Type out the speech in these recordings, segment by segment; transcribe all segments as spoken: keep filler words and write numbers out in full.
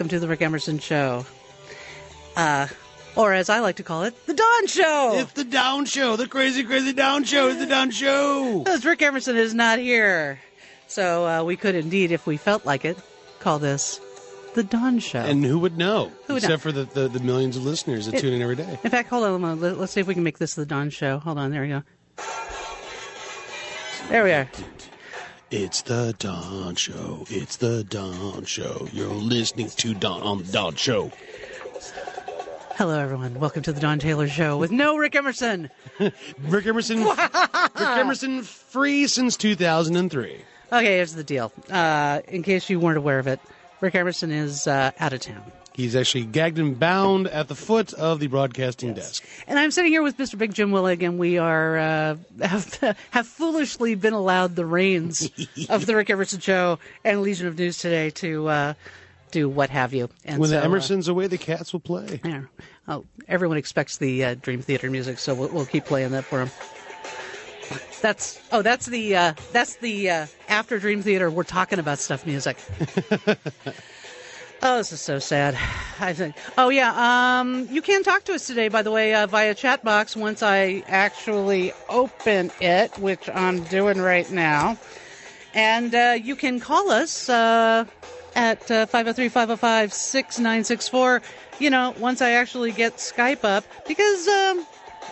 welcome to the Rick Emerson Show. Uh, or as I like to call it, the Dawn Show. It's the Dawn Show. The crazy, crazy Dawn Show is the Dawn Show. Because Rick Emerson is not here. So uh, we could indeed, if we felt like it, call this the Dawn Show. And who would know? Who would except know? for the, the, the millions of listeners that It, tune in every day. In fact, hold on. Let's see if we can make this the Dawn Show. Hold on. There we go. There we are. It's the Dawn Show. It's the Dawn Show. You're listening to Dawn on the Dawn Show. Hello, everyone. Welcome to the Don Taylor Show with no Rick Emerson. Rick Emerson. Rick Emerson free since two thousand three. Okay, here's the deal. Uh, in case you weren't aware of it, Rick Emerson is uh, out of town. He's actually gagged and bound at the foot of the broadcasting Yes. desk. And I'm sitting here with Mister Big Jim Willig, and we are uh, have, have foolishly been allowed the reins of the Rick Emerson Show and Legion of News today to uh, do what have you. And When so, the Emersons away, the cats will play. Uh, yeah. Oh, everyone expects the uh, Dream Theater music, so we'll, we'll keep playing that for them. That's oh, that's the uh, that's the uh, after Dream Theater. We're talking about stuff music. Oh, this is so sad. I think. Oh yeah. Um, you can talk to us today, by the way, uh, via chat box. Once I actually open it, which I'm doing right now, and uh, you can call us uh, at uh, five oh three, five oh five, six nine six four. You know, once I actually get Skype up, because um,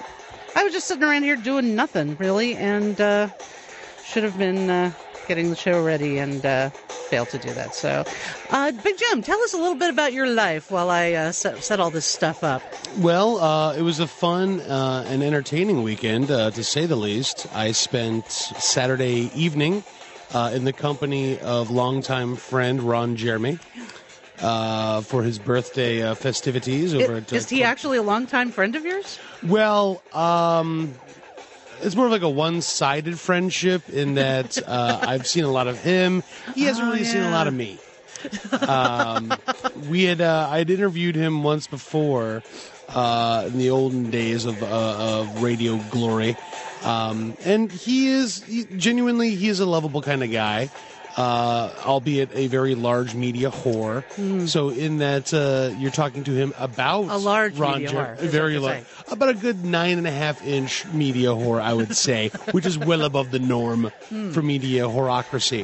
I was just sitting around here doing nothing really, and uh, should have been uh, getting the show ready and uh, failed to do that. So, uh, Big Jim, tell us a little bit about your life while I uh, set, set all this stuff up. Well, uh, it was a fun uh, and entertaining weekend, uh, to say the least. I spent Saturday evening uh, in the company of longtime friend Ron Jeremy uh, for his birthday uh, festivities. Over It, at, uh, is he actually a longtime friend of yours? Well, um, it's more of like a one-sided friendship in that uh, I've seen a lot of him. He hasn't Oh, really seen a yeah. lot of me. Um, we had uh, I had interviewed him once before uh, in the olden days of, uh, of radio glory, um, and he is he, genuinely he is a lovable kind of guy. Uh, albeit a very large media whore. Mm. So in that uh, you're talking to him about A large Ron media Jer- whore, is very what you're large, about a good nine and a half inch media whore, I would say, which is well above the norm mm. for media whoreocracy.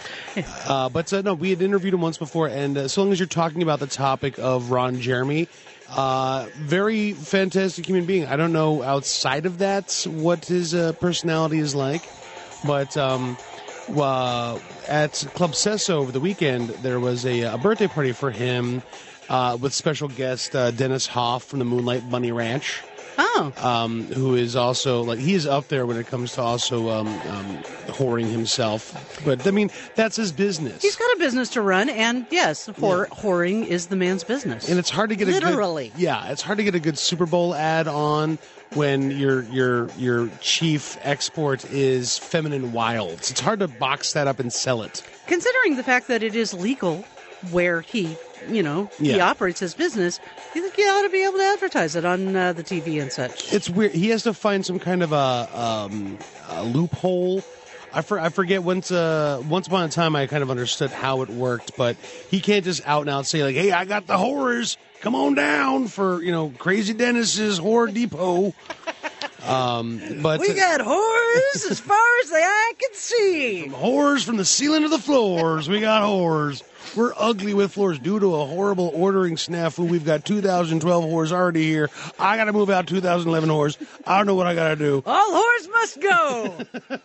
uh, but uh, no, we had interviewed him once before, and uh, so long as you're talking about the topic of Ron Jeremy, uh, very fantastic human being. I don't know outside of that what his uh, personality is like, but. Um, Uh, at Club Sesso over the weekend, there was a, a birthday party for him uh, with special guest uh, Dennis Hoff from the Moonlight Bunny Ranch. Oh. Um, who is also, like, he is up there when it comes to also um, um, whoring himself. But, I mean, that's his business. He's got a business to run, and yes, whore, Yeah. whoring is the man's business. And it's hard to get a Literally. good... Yeah, it's hard to get a good Super Bowl ad on when your your your chief export is feminine wilds. It's hard to box that up and sell it. Considering the fact that it is legal where he, you know, he Yeah. operates his business, you think he ought to be able to advertise it on uh, the T V and such. It's weird. He has to find some kind of a, um, a loophole. I, for, I forget once uh, once upon a time I kind of understood how it worked, but he can't just out and out say like, "Hey, I got the horrors. Come on down for, you know, Crazy Dennis's Horror Depot." Um, but We got whores as far as the eye can see. Whores from the ceiling to the floors. We got whores. We're ugly with floors due to a horrible ordering snafu. We've got two thousand twelve whores already here. I got to move out two thousand eleven whores. I don't know what I got to do. All whores must go.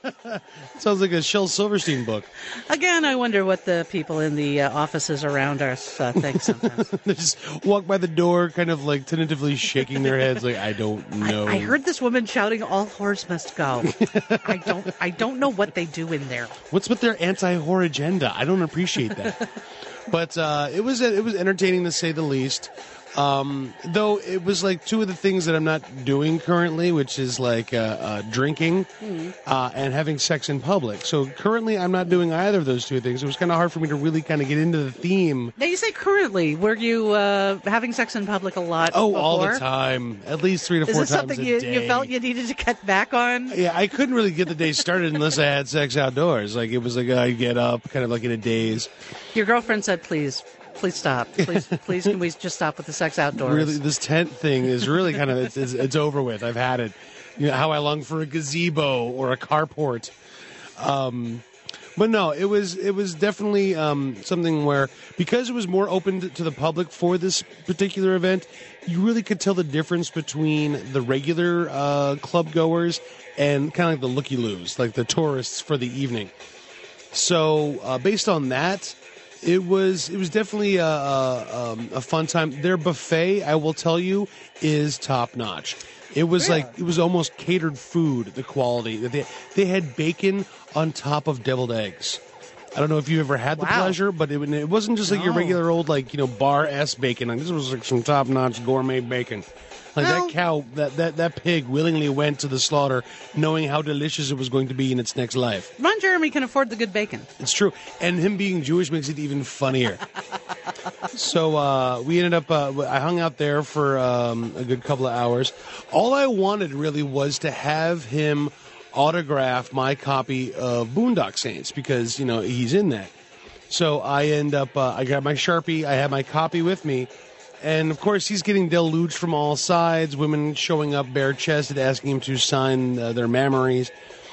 Sounds like a Shel Silverstein book. Again, I wonder what the people in the uh, offices around us uh, think sometimes. They just walk by the door, kind of like tentatively shaking their heads, like, I don't know. I, I heard this woman shouting, "All whores must go." I don't. I don't know what they do in there. What's with their anti-whore agenda? I don't appreciate that. But uh, it was it was entertaining to say the least. Um, though it was like two of the things that I'm not doing currently, which is like uh, uh, drinking mm. uh, and having sex in public. So currently I'm not doing either of those two things. It was kind of hard for me to really kind of get into the theme. Now you say currently. Were you uh, having sex in public a lot? Oh, before? all the time. At least three to is four this times something a you, day. you felt you needed to cut back on? Yeah, I couldn't really get the day started unless I had sex outdoors. Like it was like I'd get up kind of like in a daze. Your girlfriend said, please. please stop. Please, please, can we just stop with the sex outdoors? Really, this tent thing is really kind of, it's, it's, it's over with. I've had it. You know, how I long for a gazebo or a carport. Um, but no, it was it was definitely um, something where, because it was more open to, to the public for this particular event, you really could tell the difference between the regular uh, club goers and kind of like the looky-loos, like the tourists for the evening. So uh, based on that, it was it was definitely a, a, um, a fun time. Their buffet, I will tell you, is top notch. It was yeah. like it was almost catered food. The quality that they they had bacon on top of deviled eggs. I don't know if you ever had the wow. pleasure, but it, it wasn't just like no. your regular old like you know bar s bacon. Like, this was like some top notch gourmet bacon. Like well, that cow, that, that, that pig willingly went to the slaughter knowing how delicious it was going to be in its next life. Ron Jeremy can afford the good bacon. It's true. And him being Jewish makes it even funnier. So uh, we ended up, uh, I hung out there for um, a good couple of hours. All I wanted really was to have him autograph my copy of Boondock Saints because, you know, he's in that. So I end up, uh, I got my Sharpie, I had my copy with me. And, of course, he's getting deluged from all sides, women showing up bare-chested, asking him to sign uh, their memories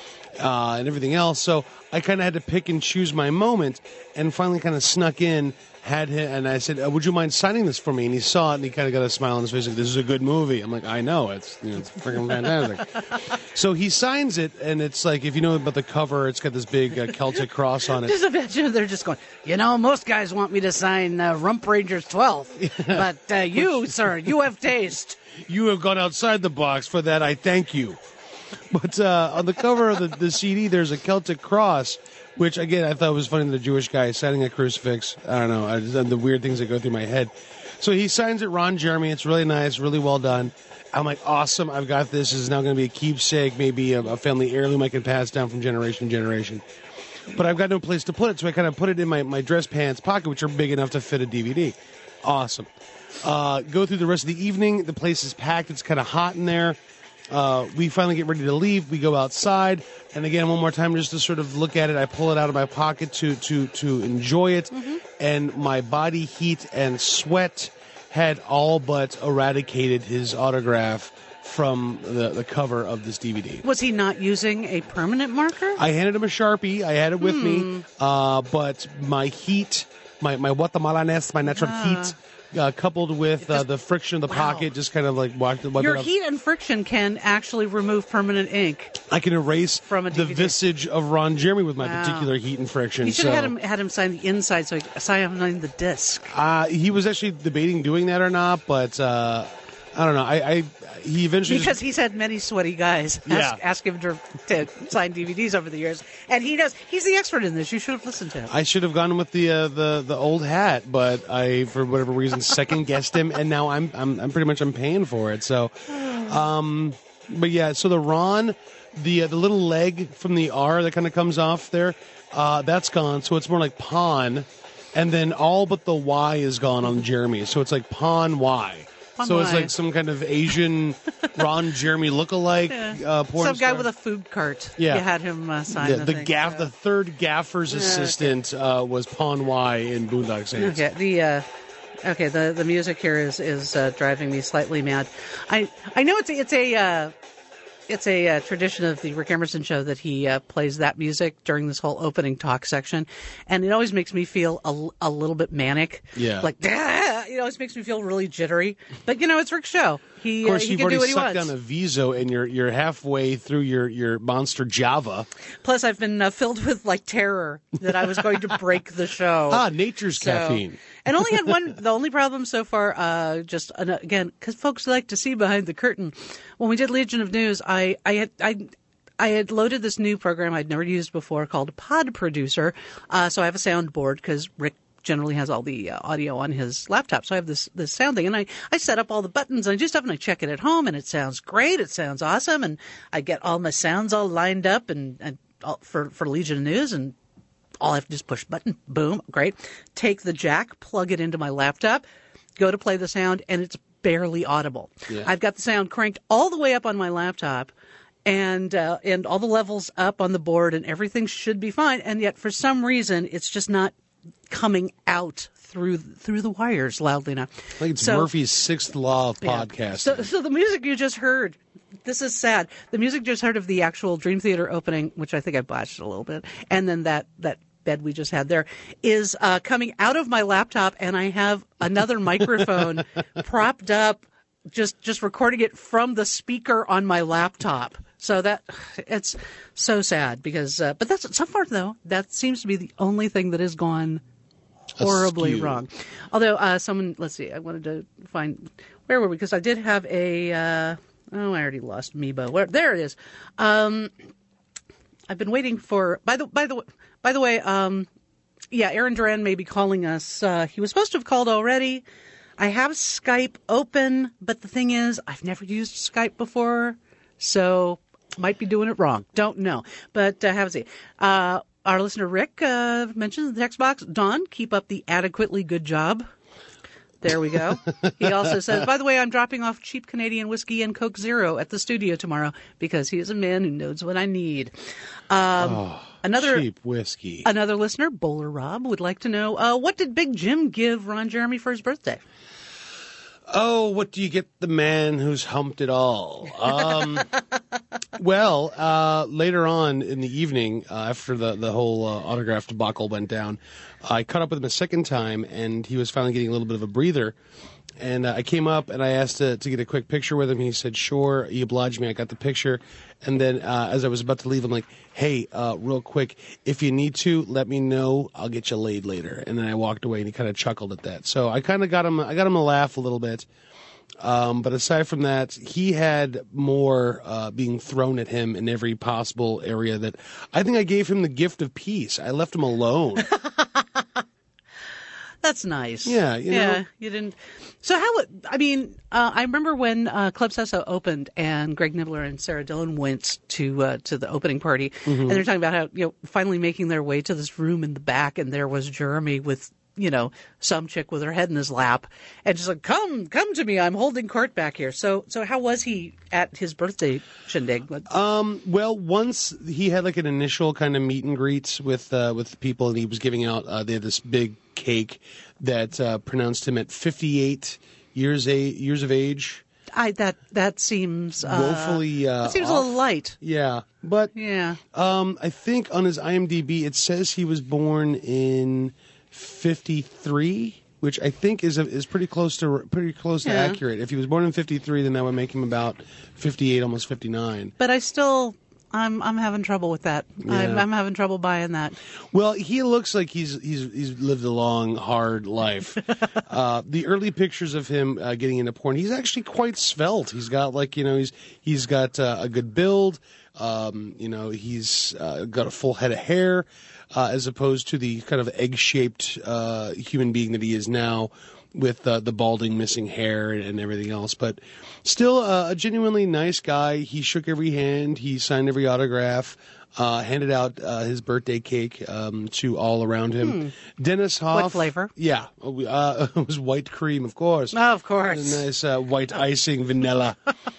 uh, and everything else. So I kind of had to pick and choose my moment and finally kind of snuck in, had him, and I said, uh, would you mind signing this for me? And he saw it, and he kind of got a smile on his face, like, this is a good movie. I'm like, I know, it's, you know, it's freaking fantastic. So he signs it, and it's like, if you know about the cover, it's got this big uh, Celtic cross on it. Just imagine they're just going, you know, most guys want me to sign uh, Rump Rangers twelve, but uh, you, sir, you have taste. You have gone outside the box. For that, I thank you. But uh, on the cover of the, the C D, there's a Celtic cross, which, again, I thought was funny, the Jewish guy signing a crucifix. I don't know, I just, the weird things that go through my head. So he signs it, Ron Jeremy. It's really nice, really well done. I'm like, awesome, I've got this. This is now going to be a keepsake, maybe a, a family heirloom I can pass down from generation to generation. But I've got no place to put it, so I kind of put it in my, my dress pants pocket, which are big enough to fit a D V D. Awesome. Uh, go through the rest of the evening. The place is packed. It's kind of hot in there. Uh, we finally get ready to leave. We go outside, and again, one more time, just to sort of look at it, I pull it out of my pocket to to to enjoy it, mm-hmm. and my body heat and sweat had all but eradicated his autograph from the, the cover of this D V D. Was he not using a permanent marker? I handed him a Sharpie. I had it with hmm. me, uh, but my heat, my my Guatemalaness, my natural ah. heat. Uh, coupled with uh, the friction of the wow. pocket, just kind of like wiped, wiped Your it up. heat and friction can actually remove permanent ink. I can erase from a the visage of Ron Jeremy with my wow. particular heat and friction. You should so. have had him, had him sign the inside, so he signed the disc. Uh, he was actually debating doing that or not, but uh, I don't know. I, I he eventually because just, he's had many sweaty guys ask, yeah. ask him to, to sign D V Ds over the years, and he does. He's the expert in this. You should have listened to him. I should have gone with the uh, the the old hat, but I, for whatever reason, second guessed him, and now I'm I'm I'm pretty much I'm paying for it. So, um, but yeah, so the Ron, the uh, the little leg from the R that kind of comes off there, uh, that's gone. So it's more like Pawn, and then all but the Y is gone on Jeremy. So it's like Pawn Y. Fun so line. It's like some kind of Asian Ron Jeremy lookalike yeah. uh, porn Some guy star. with a food cart. Yeah. You had him uh, sign yeah, the, the thing, gaff, so. the third gaffer's Yeah, assistant okay. uh, was Pawn Y in Boondock Saints. Okay, the uh, okay the the music here is is uh, driving me slightly mad. I I know it's a, it's a uh, it's a uh, tradition of the Rick Emerson show that he uh, plays that music during this whole opening talk section, and it always makes me feel a, a little bit manic. Yeah, like ah! It always makes me feel really jittery. But you know, it's Rick's show. He of course, uh, he you've can already do what he sucked wants. down a Viso, and you're you're halfway through your, your Monster Java. Plus, I've been uh, filled with like terror that I was going to break the show. Ah, nature's so, caffeine. And only had one. The only problem so far, uh, just uh, again, because folks like to see behind the curtain. When we did Legion of News, I I had I. I had loaded this new program I'd never used before called Pod Producer. Uh, so I have a soundboard because Rick generally has all the uh, audio on his laptop. So I have this this sound thing, and I, I set up all the buttons and I do stuff, and I check it at home, and it sounds great. It sounds awesome, and I get all my sounds all lined up and, and all, for for Legion of News, and all I have to do is push button, boom, great. Take the jack, plug it into my laptop, go to play the sound, and it's barely audible. Yeah. I've got the sound cranked all the way up on my laptop. And uh, and all the levels up on the board, and everything should be fine. And yet, for some reason, it's just not coming out through through the wires loudly enough. I think it's So- Murphy's sixth law of Yeah. podcasting. So, so the music you just heard, this is sad. The music you just heard of the actual Dream Theater opening, which I think I botched a little bit, and then that, that bed we just had there, is uh, coming out of my laptop, and I have another microphone propped up, just just recording it from the speaker on my laptop. So that it's so sad because, uh, but that's so far though. That seems to be the only thing that has gone horribly Askew. wrong. Although uh, someone, let's see, I wanted to find where were we because I did have a. Uh, oh, I already lost Meebo. Where there it is. Um, I've been waiting for. By the by the by the way, um, yeah, Aaron Duran may be calling us. Uh, he was supposed to have called already. I have Skype open, but the thing is, I've never used Skype before, so might be doing it wrong. Don't know, but uh, have a see. Uh, our listener Rick uh, mentions in the text box. Don, keep up the adequately good job. There we go. He also says, by the way, I'm dropping off cheap Canadian whiskey and Coke Zero at the studio tomorrow because he is a man who knows what I need. Um, oh, another cheap whiskey. another listener, Bowler Rob, would like to know, uh, what did Big Jim give Ron Jeremy for his birthday? Oh, what do you get the man who's humped it all? Um, well, uh, later on in the evening, uh, after the, the whole uh, autograph debacle went down, I caught up with him a second time, and he was finally getting a little bit of a breather. And uh, I came up, and I asked to, to get a quick picture with him. He said, sure. He obliged me. I got the picture. And then uh, as I was about to leave, I'm like, hey, uh, real quick, if you need to, let me know. I'll get you laid later. And then I walked away, and he kind of chuckled at that. So I kind of got him I got him a laugh a little bit. Um, but aside from that, he had more uh, being thrown at him in every possible area that I think I gave him the gift of peace. I left him alone. That's nice. Yeah, you yeah, know. you didn't. So how? would- I mean, uh, I remember when uh, Club Sesso opened, and Greg Nibbler and Sarah Dillon went to uh, to the opening party, Mm-hmm. and they're talking about how you know finally making their way to this room in the back, and there was Jeremy with you know some chick with her head in his lap, and just like come come to me, I'm holding court back here. So so how was he at his birthday shindig? Um, well, once he had like an initial kind of meet and greet with uh, with people, and he was giving out. Uh, they had this big cake that uh, pronounced him at fifty-eight years a- years of age. I that that seems uh, Woefully. Uh, that seems off. a little light. Yeah, but Yeah. um, I think on his IMDb it says he was born in fifty-three, which I think is a, is pretty close to pretty close to Yeah. accurate. If he was born in fifty-three, then that would make him about fifty-eight, almost fifty-nine. But I still, I'm I'm having trouble with that. I'm, Yeah. I'm having trouble buying that. Well, he looks like he's he's he's lived a long, hard life. uh, the early pictures of him uh, getting into porn, he's actually quite svelte. He's got like you know he's he's got uh, a good build. Um, you know he's uh, got a full head of hair, uh, as opposed to the kind of egg-shaped uh, human being that he is now, with uh, the balding, missing hair, and, and everything else. But still uh, a genuinely nice guy. He shook every hand. He signed every autograph. Uh, handed out uh, his birthday cake um, to all around him. Dennis Hoff. What flavor? Yeah, uh, it was white cream, of course. Oh, of course. A nice uh, white icing, vanilla.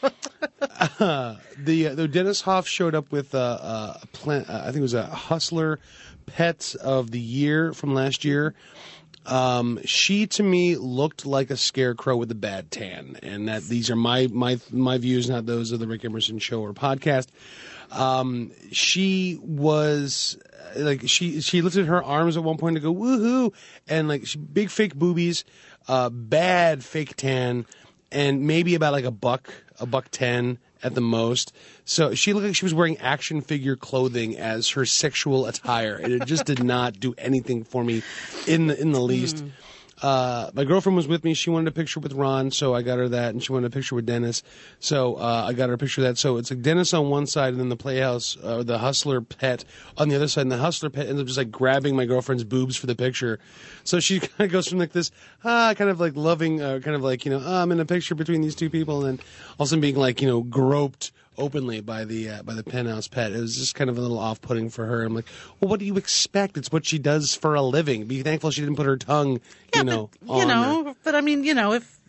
uh, the uh, the Dennis Hoff showed up with uh, uh, a plant. Uh, I think it was a Hustler Pet of the Year from last year. Um, she to me looked like a scarecrow with a bad tan, and that these are my my my views, not those of the Rick Emerson Show or podcast. Um, she was uh, like she she lifted her arms at one point to go woohoo, and like she, big fake boobies, uh, bad fake tan, and maybe about like a buck, a buck ten at the most. So she looked like she was wearing action figure clothing as her sexual attire, and it just did not do anything for me in the in the least. Mm. Uh, my girlfriend was with me. She wanted a picture with Ron, so I got her that, and she wanted a picture with Dennis, so uh, I got her a picture of that. So it's like Dennis on one side, and then the Playhouse, uh, the Hustler Pet on the other side, and the Hustler Pet ends up just like grabbing my girlfriend's boobs for the picture. So she kind of goes from like this, ah, kind of like loving, uh, kind of like, you know, ah, I'm in a picture between these two people, and then all of a sudden being like, you know, groped openly by the uh, by the Penthouse Pet. It was just kind of a little off-putting for her. I'm like, well, what do you expect? It's what she does for a living. Be thankful she didn't put her tongue, you Yeah, know, but, you on know, her. but I mean, you know, if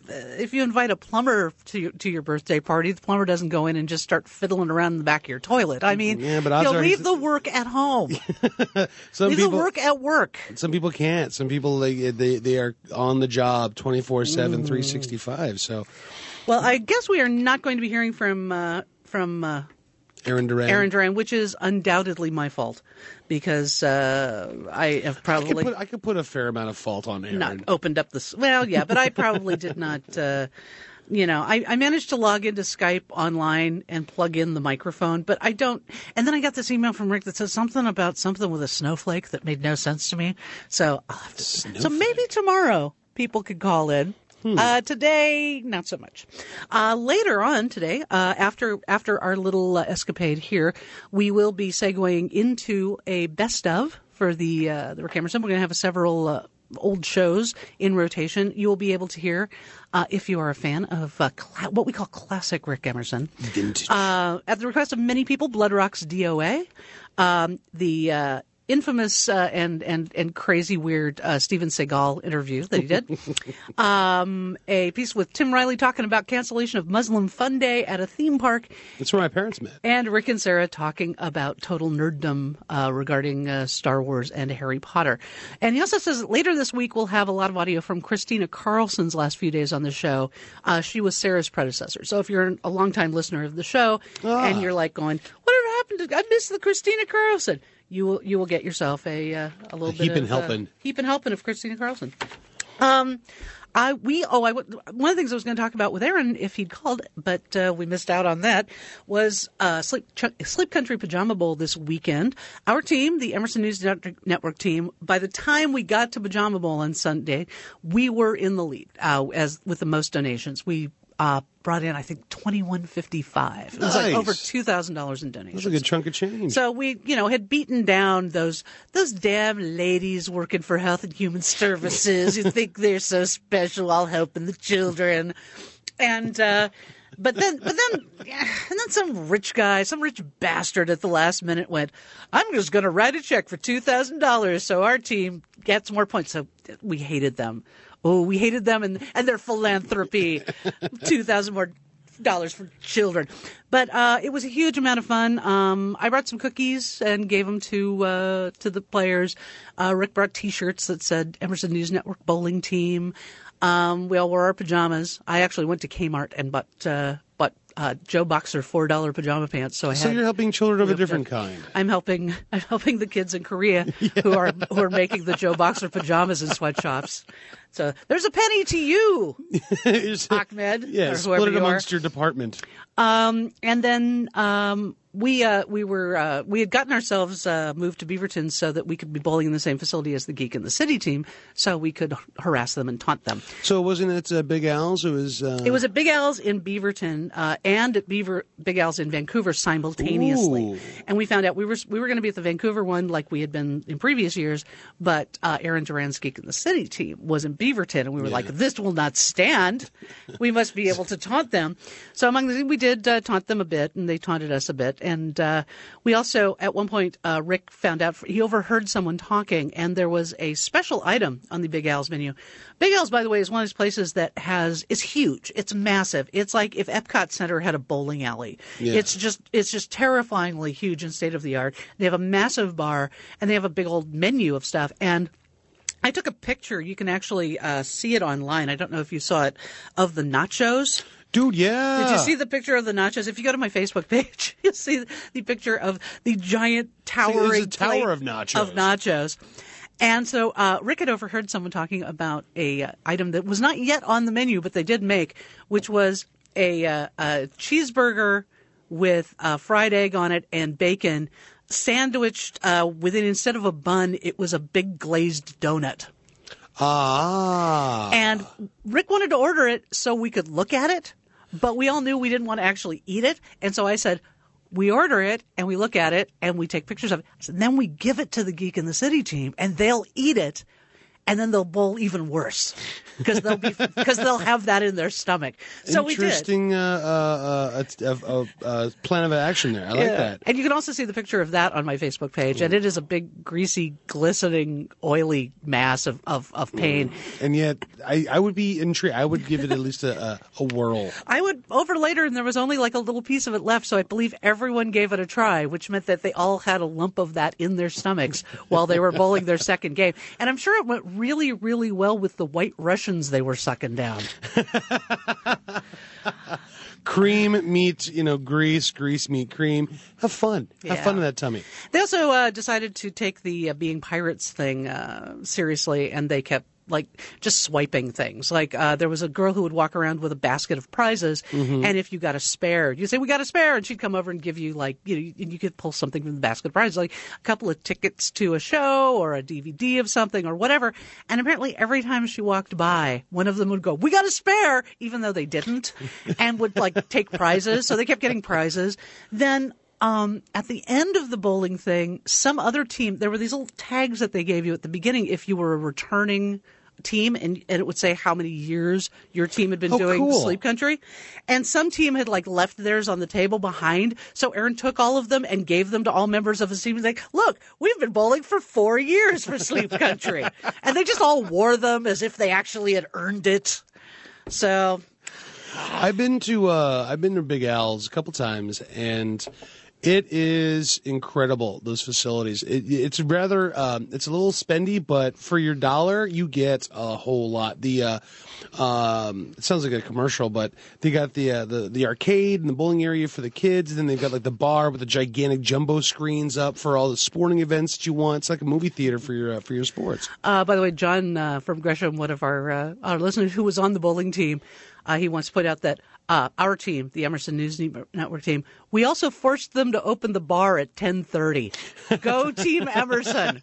if you invite a plumber to your, to your birthday party, the plumber doesn't go in and just start fiddling around in the back of your toilet. I mean, yeah, but you'll are leave the work at home. some leave people, the work at work. Some people can't. Some people they they, they are on the job twenty-four seven, three sixty-five. So, well, I guess we are not going to be hearing from uh, from. Uh, Aaron Duran. Aaron Duran, which is undoubtedly my fault, because uh, I have probably I could, put, I could put a fair amount of fault on Aaron. not opened up this. Well, yeah, but I probably did not. Uh, you know, I, I managed to log into Skype online and plug in the microphone, but I don't. And then I got this email from Rick that says something about something with a snowflake that made no sense to me. So I'll have to. Snowflake. So maybe tomorrow people could call in. Hmm. Uh, today, not so much. Uh, later on today, uh, after after our little uh, escapade here, we will be segueing into a best of for the uh, the Rick Emerson. We're going to have several uh, old shows in rotation. You will be able to hear uh, if you are a fan of uh, cla- what we call classic Rick Emerson. Vintage. Uh, at the request of many people, Blood Rock's D O A, um, the uh, infamous uh, and and and crazy weird uh, Steven Seagal interview that he did. um, a piece with Tim Riley talking about cancellation of Muslim Fun Day at a theme park. That's where my parents met. And Rick and Sarah talking about total nerddom uh, regarding uh, Star Wars and Harry Potter. And he also says that later this week we'll have a lot of audio from Christina Carlson's last few days on the show. Uh, she was Sarah's predecessor. So if you're a longtime listener of the show ah. and you're like going, whatever happened to, I missed the Christina Carlson. You will you will get yourself a uh, a little a bit heap of and helping. Uh, heap and helping of Christina Carlson. Um, I we oh I one of the things I was going to talk about with Aaron if he'd called, but uh, we missed out on that was uh, Sleep Ch- Sleep Country Pajama Bowl this weekend. Our team, the Emerson News Network team, by the time we got to Pajama Bowl on Sunday, we were in the lead uh, as with the most donations. We uh, brought in, I think, twenty-one fifty-five. It was nice. like over two thousand dollars in donations. That's a good chunk of change. So we, you know, had beaten down those those damn ladies working for Health and Human Services who think they're so special, all helping the children. And uh, but then, but then, and then some rich guy, some rich bastard at the last minute went, "I'm just going to write a check for two thousand dollars so our team gets more points." So we hated them. Oh, we hated them and, and their philanthropy. two thousand more dollars for children. But uh, it was a huge amount of fun. Um, I brought some cookies and gave them to uh, to the players. Uh, Rick brought T-shirts that said Emerson News Network Bowling Team. Um, we all wore our pajamas. I actually went to Kmart and bought uh, bought uh, Joe Boxer four dollar pajama pants. So I so had, you're helping children of a different kind. I'm helping. I'm helping the kids in Korea yeah. who are who are making the Joe Boxer pajamas in sweatshops. So there's a penny to you, Ahmed. Yeah, or split it you amongst are. your department. Um, and then um, we uh, we were uh, we had gotten ourselves uh, moved to Beaverton so that we could be bowling in the same facility as the Geek in the City team, so we could harass them and taunt them. So wasn't it uh, Big Al's? It was. Uh... It was at Big Al's in Beaverton uh, and at Beaver Big Al's in Vancouver simultaneously. Ooh. And we found out we were we were going to be at the Vancouver one like we had been in previous years, but uh, Aaron Duran's Geek in the City team was in Beaverton, and we were yeah. like, "This will not stand. We must be able to taunt them." So among the we did uh, taunt them a bit, and they taunted us a bit. And uh, we also, at one point, uh, Rick found out he overheard someone talking, and there was a special item on the Big Al's menu. Big Al's, by the way, is one of those places that has is huge. It's massive. It's like if Epcot Center had a bowling alley. Yeah. It's just it's just terrifyingly huge and state of the art. They have a massive bar, and they have a big old menu of stuff. And I took a picture. You can actually uh, see it online. I don't know if you saw it, of the nachos. Dude, yeah. Did you see the picture of the nachos? If you go to my Facebook page, you'll see the picture of the giant towering There's a tower plate of nachos. Of nachos. And so uh, Rick had overheard someone talking about a uh, item that was not yet on the menu, but they did make, which was a, uh, a cheeseburger with uh, fried egg on it and bacon, sandwiched uh, within, instead of a bun, it was a big glazed donut. Ah. And Rick wanted to order it so we could look at it, but we all knew we didn't want to actually eat it. And so I said, we order it and we look at it and we take pictures of it. So then we give it to the Geek in the City team and they'll eat it. and then they'll bowl even worse because they'll be because they'll have that in their stomach. So Interesting we did. Uh, uh, uh, uh, uh, plan of action there. I like Yeah. that. And you can also see the picture of that on my Facebook page, and it is a big, greasy, glistening, oily mass of, of, of pain. And yet, I, I would be intrigued. I would give it at least a, a, a whirl. I would over later, and there was only like a little piece of it left, so I believe everyone gave it a try, which meant that they all had a lump of that in their stomachs while they were bowling their second game. And I'm sure it went really, really well with the White Russians they were sucking down. Cream meets, you know, grease, grease meet cream. Have fun. Have Yeah. fun in that tummy. They also uh, decided to take the uh, being pirates thing uh, seriously, and they kept like just swiping things. Like uh, there was a girl who would walk around with a basket of prizes, Mm-hmm. and if you got a spare, you say, "We got a spare," and she'd come over and give you like you know, you, you could pull something from the basket of prizes, like a couple of tickets to a show or a D V D of something or whatever. And apparently, every time she walked by, one of them would go, "We got a spare," even though they didn't, and would like take prizes. So they kept getting prizes. Then. Um, at the end of the bowling thing, some other team, there were these little tags that they gave you at the beginning if you were a returning team, and, and it would say how many years your team had been Oh, doing cool. Sleep Country. And some team had like left theirs on the table behind. So Aaron took all of them and gave them to all members of his team. He's like, "Look, we've been bowling for four years for Sleep Country." And they just all wore them as if they actually had earned it. So I've been to uh, I've been to Big Al's a couple times, and it is incredible, those facilities. It, it's rather um, it's a little spendy, but for your dollar, you get a whole lot. The uh, um, it sounds like a commercial, but they got the uh, the the arcade and the bowling area for the kids. And then they've got like the bar with the gigantic jumbo screens up for all the sporting events that you want. It's like a movie theater for your uh, for your sports. Uh, by the way, John uh, from Gresham, one of our uh, our listeners who was on the bowling team, uh, he wants to point out that uh, our team, the Emerson News Network team, we also forced them to open the bar at ten thirty. Go Team Emerson!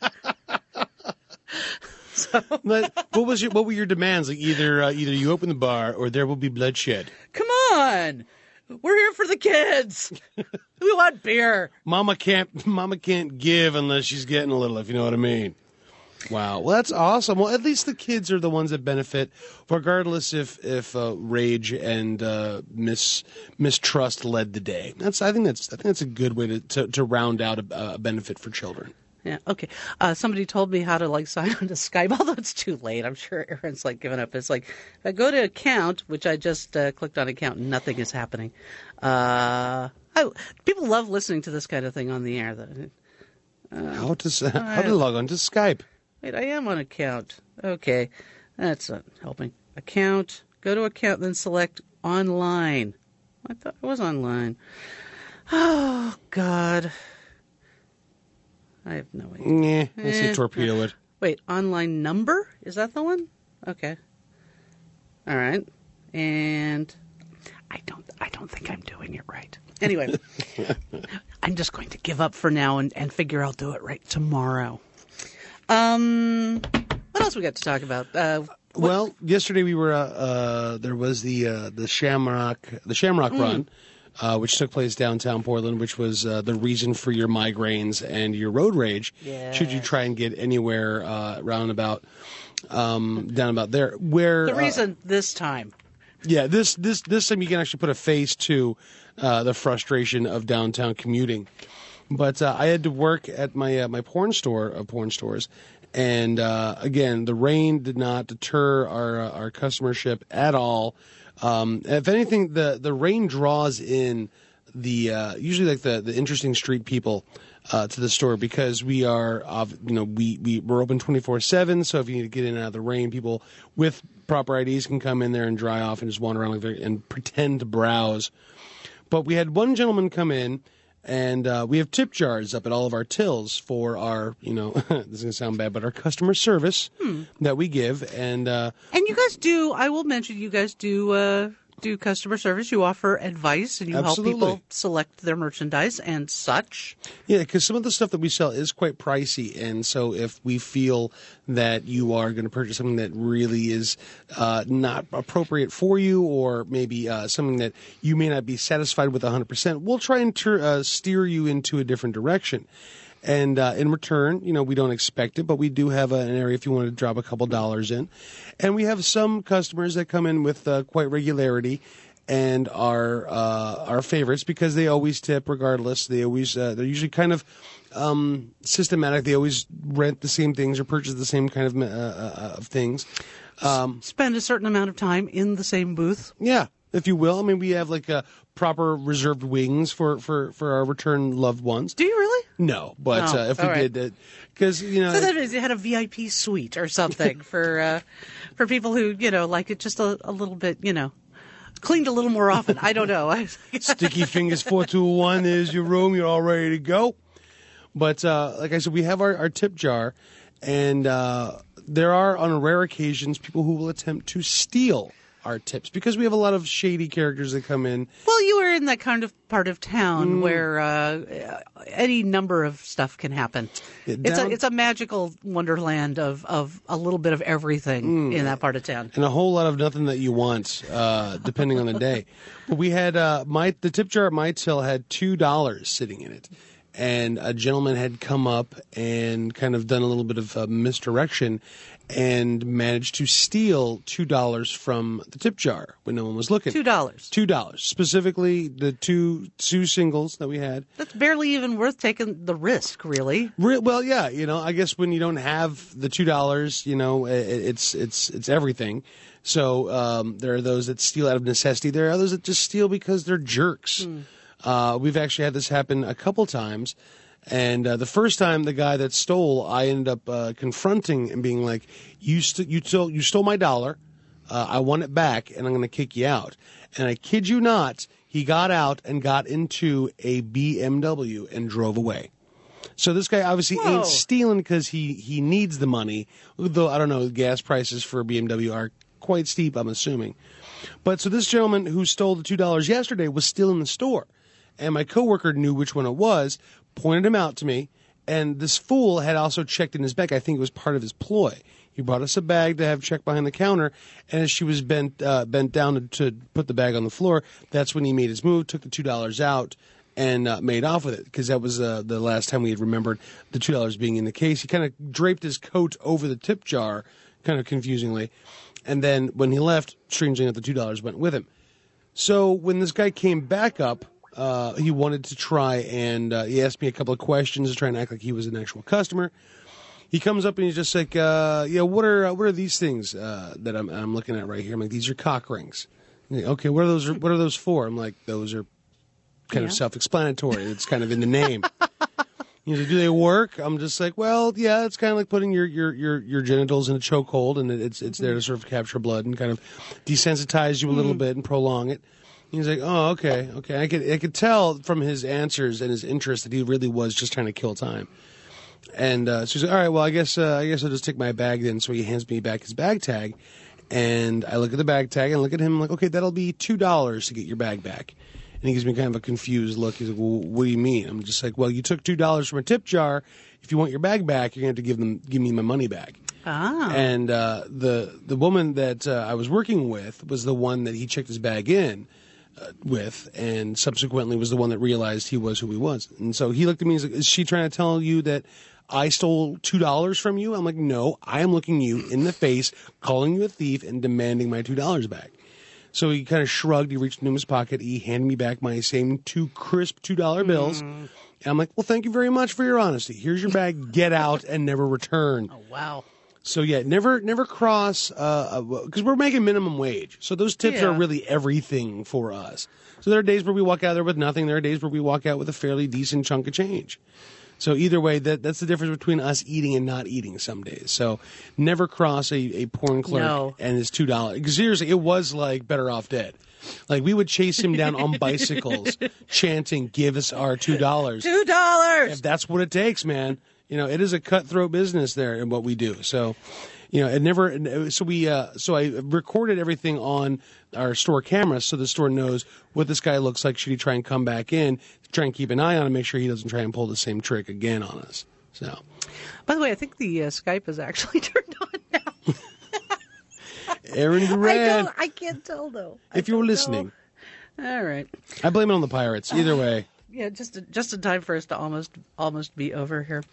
So, But what was your what were your demands? Like either uh, either you open the bar or there will be bloodshed. come on, we're here for the kids. We want beer. Mama can't Mama can't give unless she's getting a little, if you know what I mean. Wow, well that's awesome. Well, at least the kids are the ones that benefit, regardless if if uh, rage and uh, mis mistrust led the day. That's I think that's I think that's a good way to to, to round out a, a benefit for children. Yeah, okay. Uh, somebody told me how to like sign on to Skype, although it's too late. I'm sure Aaron's like giving up. It's like if I go to account, which I just uh, clicked on account, nothing is happening. Uh, I, people love listening to this kind of thing on the air. Though. how to s- how to log on to Skype? Wait, I am on account. Okay, that's not helping. Account. Go to account, then select online. I thought I was online. Oh God. I have no idea. Yeah, I say Eh, torpedo it. Wait, online number? Is that the one? Okay. All right. And I don't I don't think I'm doing it right. Anyway, I'm just going to give up for now and, and figure I'll do it right tomorrow. Um what else we got to talk about? Uh Well, yesterday we were uh, uh, there was the uh, the Shamrock the Shamrock Mm. Run, uh, which took place downtown Portland, which was uh, the reason for your migraines and your road rage. Yeah. Should you try and get anywhere uh, round about um, down about there, where the uh, reason this time. yeah, this this this time you can actually put a face to uh, the frustration of downtown commuting. But uh, I had to work at my uh, my porn store of porn stores, and uh, again, the rain did not deter our uh, our customership at all. Um, if anything, the the rain draws in the uh, usually like the the interesting street people uh, to the store, because we are uh, you know we we we're open twenty-four seven. So if you need to get in and out of the rain, people with proper I Ds can come in there and dry off and just wander around like they're, and pretend to browse. But we had one gentleman come in, and uh, we have tip jars up at all of our tills for our, you know, this is going to sound bad, but our customer service Hmm. that we give. And uh, And you guys do, I will mention, you guys do uh, do customer service. You offer advice and you Absolutely. help people select their merchandise and such. yeah, because some of the stuff that we sell is quite pricey. And so if we feel that you are going to purchase something that really is uh, not appropriate for you, or maybe uh, something that you may not be satisfied with one hundred percent, we'll try and ter- uh, steer you into a different direction. And uh, in return, you know, we don't expect it, but we do have a, an area if you want to drop a couple dollars in. And we have some customers that come in with uh, quite regularity and are uh, our favorites because they always tip regardless. They always uh, they're usually kind of um, systematic. They always rent the same things or purchase the same kind of uh, uh, of things. Um, Spend a certain amount of time in the same booth. Yeah, if you will. I mean, we have like a proper reserved wings for, for, for our return loved ones. Do you really? No, but Oh, uh, if we all right. did, because you know, So that means you had a V I P suite or something for uh, for people who, you know, like it just a, a little bit, you know, cleaned a little more often. I don't know. Sticky Fingers four two one is your room. You're all ready to go. But uh, like I said, we have our, our tip jar, and uh, there are, on rare occasions, people who will attempt to steal our tips because we have a lot of shady characters that come in. Well, you are in that kind of part of town mm. where uh, any number of stuff can happen. Yeah, down, it's a it's a magical wonderland of, of a little bit of everything mm. in that part of town, and a whole lot of nothing that you want, uh, depending on the day. But we had uh, my the tip jar at my till had two dollars sitting in it. And a gentleman had come up and kind of done a little bit of uh, misdirection and managed to steal two dollars from the tip jar when no one was looking. two dollars two dollars Specifically, the two two singles that we had. That's barely even worth taking the risk, really. Re- well, yeah, you know, I guess when you don't have the two dollars, you know, it, it's it's it's everything. So um, there are those that steal out of necessity. There are others that just steal because they're jerks. Mm. Uh, we've actually had this happen a couple times, and uh, the first time the guy that stole, I ended up uh, confronting and being like, "You st- you stole you stole my dollar. Uh, I want it back, and I'm going to kick you out." And I kid you not, he got out and got into a B M W and drove away. So this guy obviously Whoa. ain't stealing because he he needs the money. Though I don't know, gas prices for a B M W are quite steep, I'm assuming. But so this gentleman who stole the two dollars yesterday was still in the store. And my coworker knew which one it was, pointed him out to me, and this fool had also checked in his bag. I think it was part of his ploy. He brought us a bag to have checked behind the counter, and as she was bent uh, bent down to, to put the bag on the floor, that's when he made his move, took the two dollars out, and uh, made off with it, because that was uh, the last time we had remembered the two dollars being in the case. He kind of draped his coat over the tip jar, kind of confusingly, and then when he left, strangely enough, the two dollars went with him. So when this guy came back up, Uh, he wanted to try and uh, he asked me a couple of questions to try and act like he was an actual customer. He comes up and he's just like, uh, "Yeah, what are uh, what are these things uh, that I'm I'm looking at right here?" I'm like, "These are cock rings." Like, okay, what are those? What are those for? I'm like, "Those are kind yeah. of self-explanatory. It's kind of in the name." He's like, "Do they work?" I'm just like, "Well, yeah, it's kind of like putting your your your, your genitals in a chokehold, and it's it's there to sort of capture blood and kind of desensitize you a little mm. bit and prolong it." He's like, "Oh, okay, okay." I could I could tell from his answers and his interest that he really was just trying to kill time. And uh, so he's like, "All right, well, I guess uh, I guess I'll just take my bag then." So he hands me back his bag tag, and I look at the bag tag and look at him I'm like, "Okay, that'll be two dollars to get your bag back." And he gives me kind of a confused look. He's like, "Well, what do you mean?" I'm just like, "Well, you took two dollars from a tip jar. If you want your bag back, you're going to have to give them give me my money back." Ah. And uh, the the woman that uh, I was working with was the one that he checked his bag in. Uh, with, and subsequently was the one that realized he was who he was. And so he looked at me and he's like, "Is she trying to tell you that I stole two dollars from you?" I'm like, "No, I am looking you in the face, calling you a thief, and demanding my two dollars back." So he kind of shrugged, he reached into his pocket, he handed me back my same two crisp two dollar bills. Mm. And I'm like, "Well, thank you very much for your honesty. Here's your bag, get out, and never return." Oh, wow. So yeah, never never cross uh because we're making minimum wage. So those tips yeah. are really everything for us. So there are days where we walk out there with nothing. There are days where we walk out with a fairly decent chunk of change. So either way, that that's the difference between us eating and not eating some days. So never cross a, a porn clerk no. and his two dollars. Seriously, it was like Better Off Dead. Like we would chase him down on bicycles, chanting, "Give us our two dollars." Two dollars. If that's what it takes, man. You know, it is a cutthroat business there in what we do. So, you know, it never. So we. Uh, so I recorded everything on our store cameras, so the store knows what this guy looks like. Should he try and come back in, try and keep an eye on him, make sure he doesn't try and pull the same trick again on us. So. By the way, I think the uh, Skype is actually turned on now. Aaron Duran. I don't. I can't tell though. If you were listening. Know. All right. I blame it on the pirates. Either way. Yeah, just just in time for us to almost almost be over here.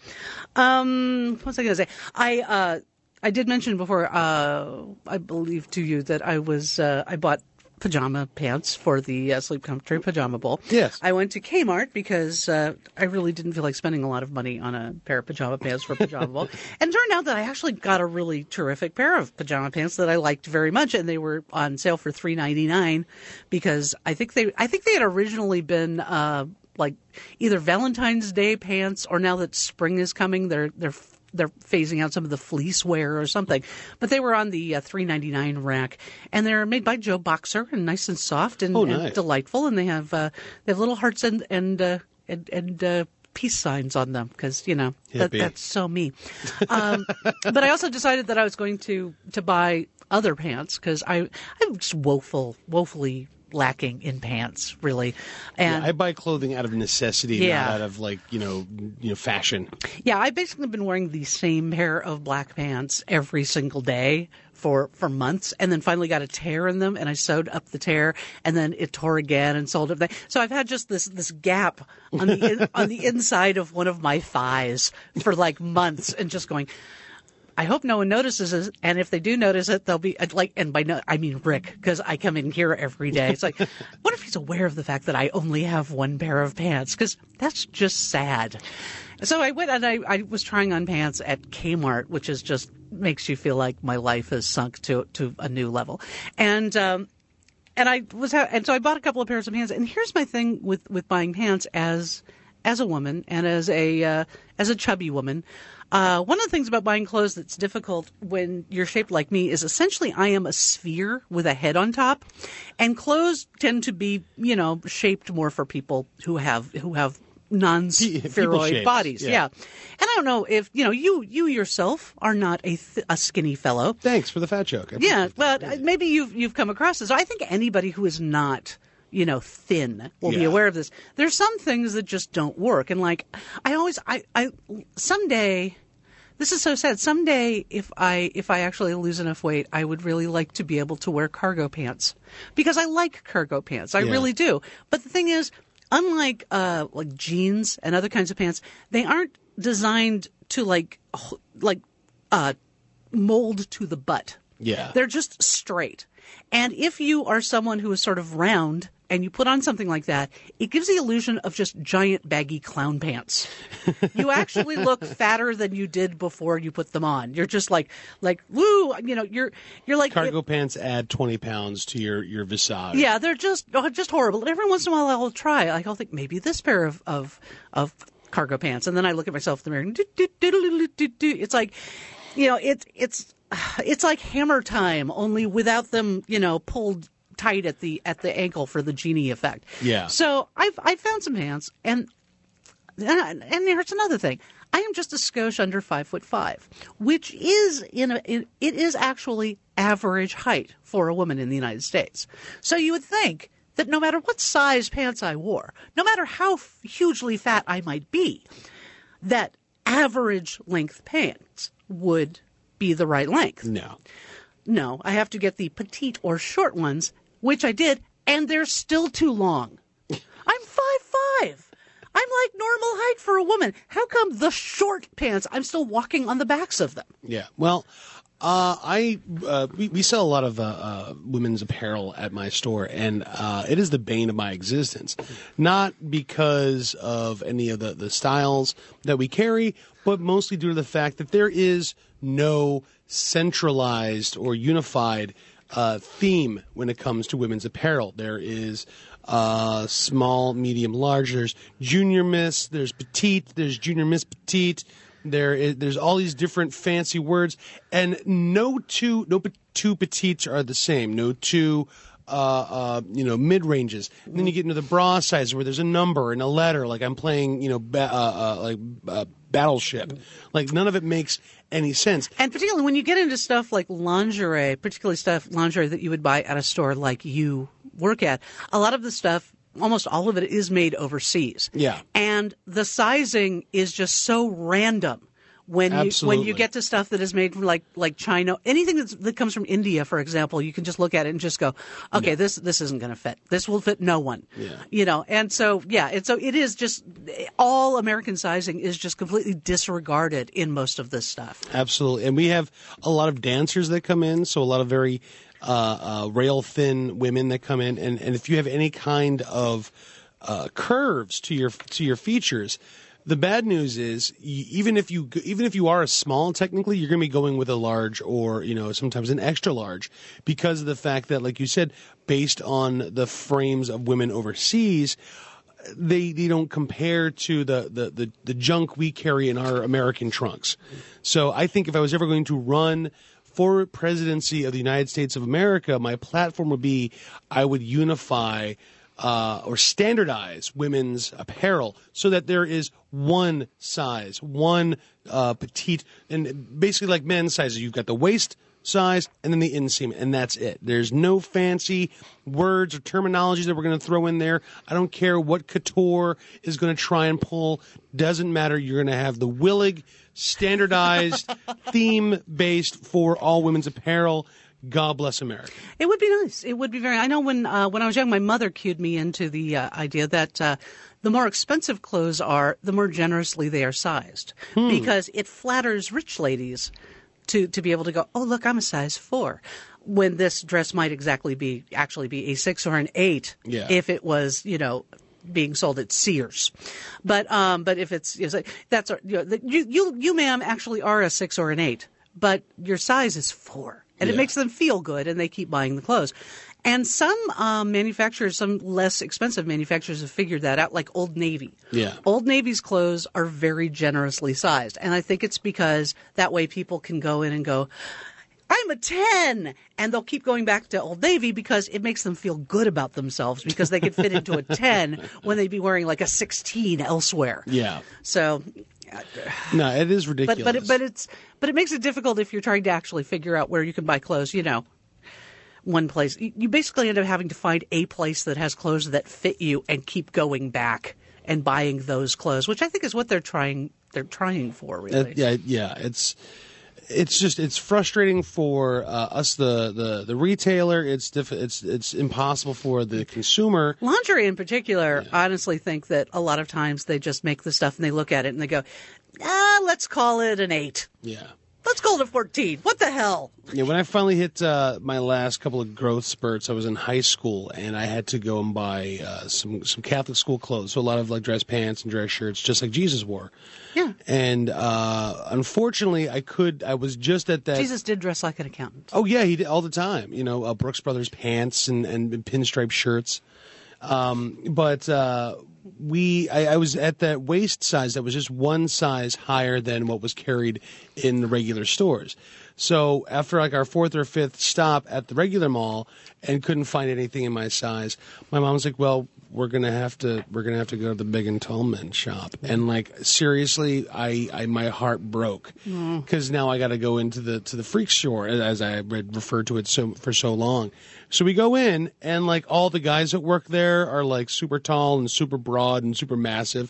Um, what was I going to say? I uh, I did mention before. Uh, I believe to you that I was uh, I bought pajama pants for the uh, Sleep Country Pajama Bowl. Yes. I went to Kmart because uh, I really didn't feel like spending a lot of money on a pair of pajama pants for Pajama Bowl. And it turned out that I actually got a really terrific pair of pajama pants that I liked very much, and they were on sale for three ninety-nine because I think they I think they had originally been uh, like either Valentine's Day pants, or now that spring is coming, they're they're they're phasing out some of the fleece wear or something. But they were on the uh, three ninety-nine rack, and they're made by Joe Boxer and nice and soft and, oh, and nice. delightful. And they have uh, they have little hearts and and uh, and, and uh, peace signs on them because you know that, that's so me. Um, but I also decided that I was going to to buy other pants because I I'm just woeful woefully. lacking in pants, really. And yeah, I buy clothing out of necessity, yeah. not out of like you know, you know, fashion. Yeah, I've basically been wearing the same pair of black pants every single day for for months, and then finally got a tear in them, and I sewed up the tear, and then it tore again and sold it. So I've had just this this gap on the in, on the inside of one of my thighs for like months, and just going, I hope no one notices it, and if they do notice it, they'll be like, and by no, I mean Rick, because I come in here every day. It's like, what if he's aware of the fact that I only have one pair of pants? Because that's just sad. So I went and I, I was trying on pants at Kmart, which is just makes you feel like my life has sunk to to a new level. And um, and I was ha- and so I bought a couple of pairs of pants. And here's my thing with, with buying pants as as a woman and as a uh, as a chubby woman. Uh, one of the things about buying clothes that's difficult when you're shaped like me is essentially I am a sphere with a head on top, and clothes tend to be, you know, shaped more for people who have who have non-spheroid bodies. Yeah. yeah. And I don't know if, you know, you you yourself are not a th- a skinny fellow. Thanks for the fat joke. Yeah, but maybe you've you've come across this. I think anybody who is not, you know, thin will yeah. be aware of this. There's some things that just don't work. And like, I always, I, I, someday, this is so sad. Someday, if I, if I actually lose enough weight, I would really like to be able to wear cargo pants because I like cargo pants. I yeah. really do. But the thing is, unlike, uh, like jeans and other kinds of pants, they aren't designed to like, like, uh, mold to the butt. Yeah. They're just straight. And if you are someone who is sort of round and you put on something like that, it gives the illusion of just giant baggy clown pants. You actually look fatter than you did before you put them on. You're just like, like, woo, you know, you're, you're like. Cargo it, pants add twenty pounds to your, your visage. Yeah, they're just, just horrible. And every once in a while I'll try, like, I'll think maybe this pair of, of, of cargo pants. And then I look at myself in the mirror and do, do, do, do, do, do. It's like, you know, it's, it's, it's like Hammer Time, only without them, you know, pulled tight at the at the ankle for the genie effect. Yeah. So I've I found some pants, and and here's another thing. I am just a skosh under five foot five, which is in a in, it is actually average height for a woman in the United States. So you would think that no matter what size pants I wore, no matter how f- hugely fat I might be, that average length pants would be the right length. No. No, I have to get the petite or short ones, which I did, and they're still too long. I'm five five. I'm like normal height for a woman. How come the short pants, I'm still walking on the backs of them? Yeah. Well, uh, I uh, we, we sell a lot of uh, uh, women's apparel at my store, and uh, it is the bane of my existence. Not because of any of the, the styles that we carry, but mostly due to the fact that there is no centralized or unified uh, theme when it comes to women's apparel. There is uh, small, medium, large. There's junior miss. There's petite. There's junior miss petite. There is, there's all these different fancy words, and no two no two petites are the same. No two uh, uh, you know mid ranges. And then you get into the bra size where there's a number and a letter. Like I'm playing you know ba- uh, uh, like uh, Battleship. Like none of it makes any sense. And particularly when you get into stuff like lingerie, particularly stuff lingerie that you would buy at a store like you work at, a lot of the stuff, almost all of it, is made overseas. Yeah. And the sizing is just so random When you Absolutely. when you get to stuff that is made from like like China, anything that's, that comes from India, for example, you can just look at it and just go, okay, Yeah. this this isn't going to fit. This will fit no one. Yeah. You know, and so yeah, it's so it is just all American sizing is just completely disregarded in most of this stuff. Absolutely. And we have a lot of dancers that come in, so a lot of very uh, uh, rail thin women that come in, and, and if you have any kind of uh, curves to your to your features. The bad news is, even if you even if you are a small, technically, you're going to be going with a large or, you know, sometimes an extra large because of the fact that, like you said, based on the frames of women overseas, they they don't compare to the, the, the, the junk we carry in our American trunks. So I think if I was ever going to run for presidency of the United States of America, my platform would be I would unify Uh, or standardize women's apparel so that there is one size, one uh, petite, and basically like men's sizes. You've got the waist size and then the inseam, and that's it. There's no fancy words or terminologies that we're going to throw in there. I don't care what couture is going to try and pull. Doesn't matter. You're going to have the Willig standardized theme-based for all women's apparel. God bless America. It would be nice. It would be very. I know when uh, when I was young, my mother cued me into the uh, idea that uh, the more expensive clothes are, the more generously they are sized, Hmm. because it flatters rich ladies to to be able to go, oh look, I'm a size four, when this dress might exactly be actually be a six or an eight Yeah. if it was, you know, being sold at Sears. But um, but if it's, you know, that's you know, you you you ma'am actually are a six or an eight, but your size is four. And Yeah. it makes them feel good, and they keep buying the clothes. And some um, manufacturers, some less expensive manufacturers have figured that out, like Old Navy. Yeah. Old Navy's clothes are very generously sized. And I think it's because that way people can go in and go, I'm a ten. And they'll keep going back to Old Navy because it makes them feel good about themselves because they could fit into a ten when they'd be wearing like a sixteen elsewhere. Yeah. So... No, it is ridiculous. But but it, but it's but it makes it difficult if you're trying to actually figure out where you can buy clothes. You know, one place you, you basically end up having to find a place that has clothes that fit you and keep going back and buying those clothes, which I think is what they're trying they're trying for. Really, Uh, yeah, yeah. It's it's just it's frustrating for uh, us, the, the, the retailer. It's diff- it's it's impossible for the consumer. Lingerie in particular, I honestly think that a lot of times they just make the stuff and they look at it and they go, ah, let's call it an eight. Yeah. Let's call it a fourteen. What the hell? Yeah, when I finally hit uh, my last couple of growth spurts, I was in high school, and I had to go and buy uh, some some Catholic school clothes. So a lot of like dress pants and dress shirts, just like Jesus wore. Yeah. And uh, unfortunately, I could. I was just at that. Jesus did dress like an accountant. Oh yeah, he did all the time. You know, uh, Brooks Brothers pants and and pinstripe shirts. Um, but uh, we, I, I was at that waist size that was just one size higher than what was carried in the regular stores. So after like our fourth or fifth stop at the regular mall and couldn't find anything in my size, my mom was like, "Well, we're gonna have to, we're gonna have to go to the Big and Tall Men's shop." And like seriously, I, I my heart broke because now I got to go into the to the freak store, as I had referred to it so for so long. So we go in, and like all the guys that work there are like super tall and super broad and super massive,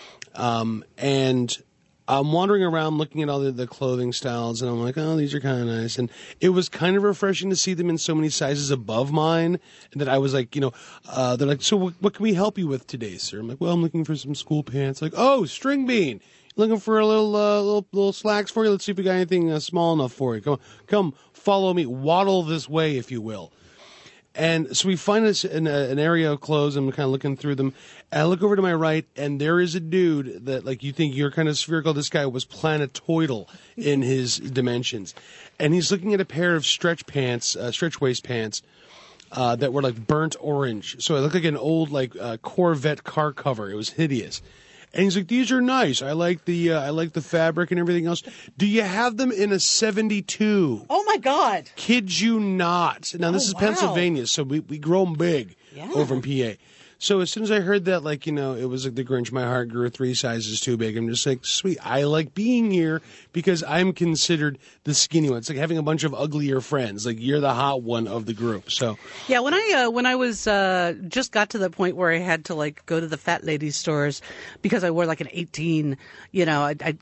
um, and I'm wandering around looking at all the, the clothing styles, and I'm like, oh, these are kind of nice. And it was kind of refreshing to see them in so many sizes above mine, and that I was like, you know, uh, they're like, so what, what can we help you with today, sir? I'm like, well, I'm looking for some school pants. Like, oh, string bean. Looking for a little, uh, little, little slacks for you? Let's see if we got anything uh, small enough for you. Come, come, follow me. Waddle this way, if you will. And so we find us in a, an area of clothes. I'm kind of looking through them. And I look over to my right, and there is a dude that, like, you think you're kind of spherical. This guy was planetoidal in his dimensions. And he's looking at a pair of stretch pants, uh, stretch waist pants, uh, that were, like, burnt orange. So it looked like an old, like, uh, Corvette car cover. It was hideous. And he's like, these are nice. I like the uh, I like the fabric and everything else. Do you have them in a seventy-two? Oh, my God. Kid you not. Now, this Oh, is wow. Pennsylvania, so we, we grow them big Yeah. over in P A. So as soon as I heard that, like, you know, it was like the Grinch, my heart grew three sizes too big. I'm just like, sweet, I like being here because I'm considered the skinny one. It's like having a bunch of uglier friends. Like, you're the hot one of the group. So Yeah, when I uh, when I was uh, just got to the point where I had to like go to the fat ladies stores because I wore like an eighteen, you know, I I kind of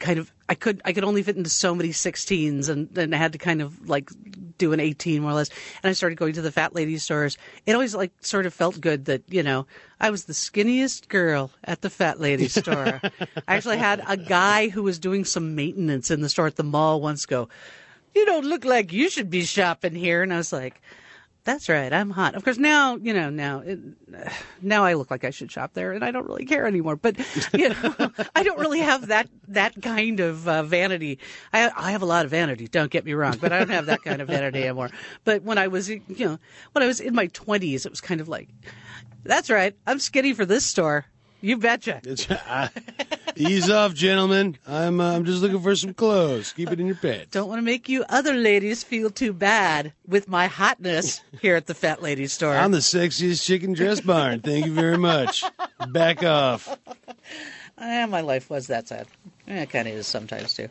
I could I could only fit into so many sixteens, and then I had to kind of like do an eighteen more or less. And I started going to the fat lady stores. It always like sort of felt good that, you know, I was the skinniest girl at the fat lady store. I actually had a guy who was doing some maintenance in the store at the mall once go, "You don't look like you should be shopping here." And I was like, that's right, I'm hot. Of course, now, you know, now it, now I look like I should shop there, and I don't really care anymore. But, you know, I don't really have that that kind of uh, vanity. I, I have a lot of vanity, don't get me wrong, but I don't have that kind of vanity anymore. But when I was, you know, when I was in my twenties, it was kind of like, that's right, I'm skinny for this store. You betcha. It's, uh, ease off, gentlemen. I'm uh, I'm just looking for some clothes. Keep it in your pants. Don't want to make you other ladies feel too bad with my hotness here at the fat lady store. I'm the sexiest chicken dress barn. Thank you very much. Back off. Eh, my life was that sad. Eh, it kind of is sometimes, too.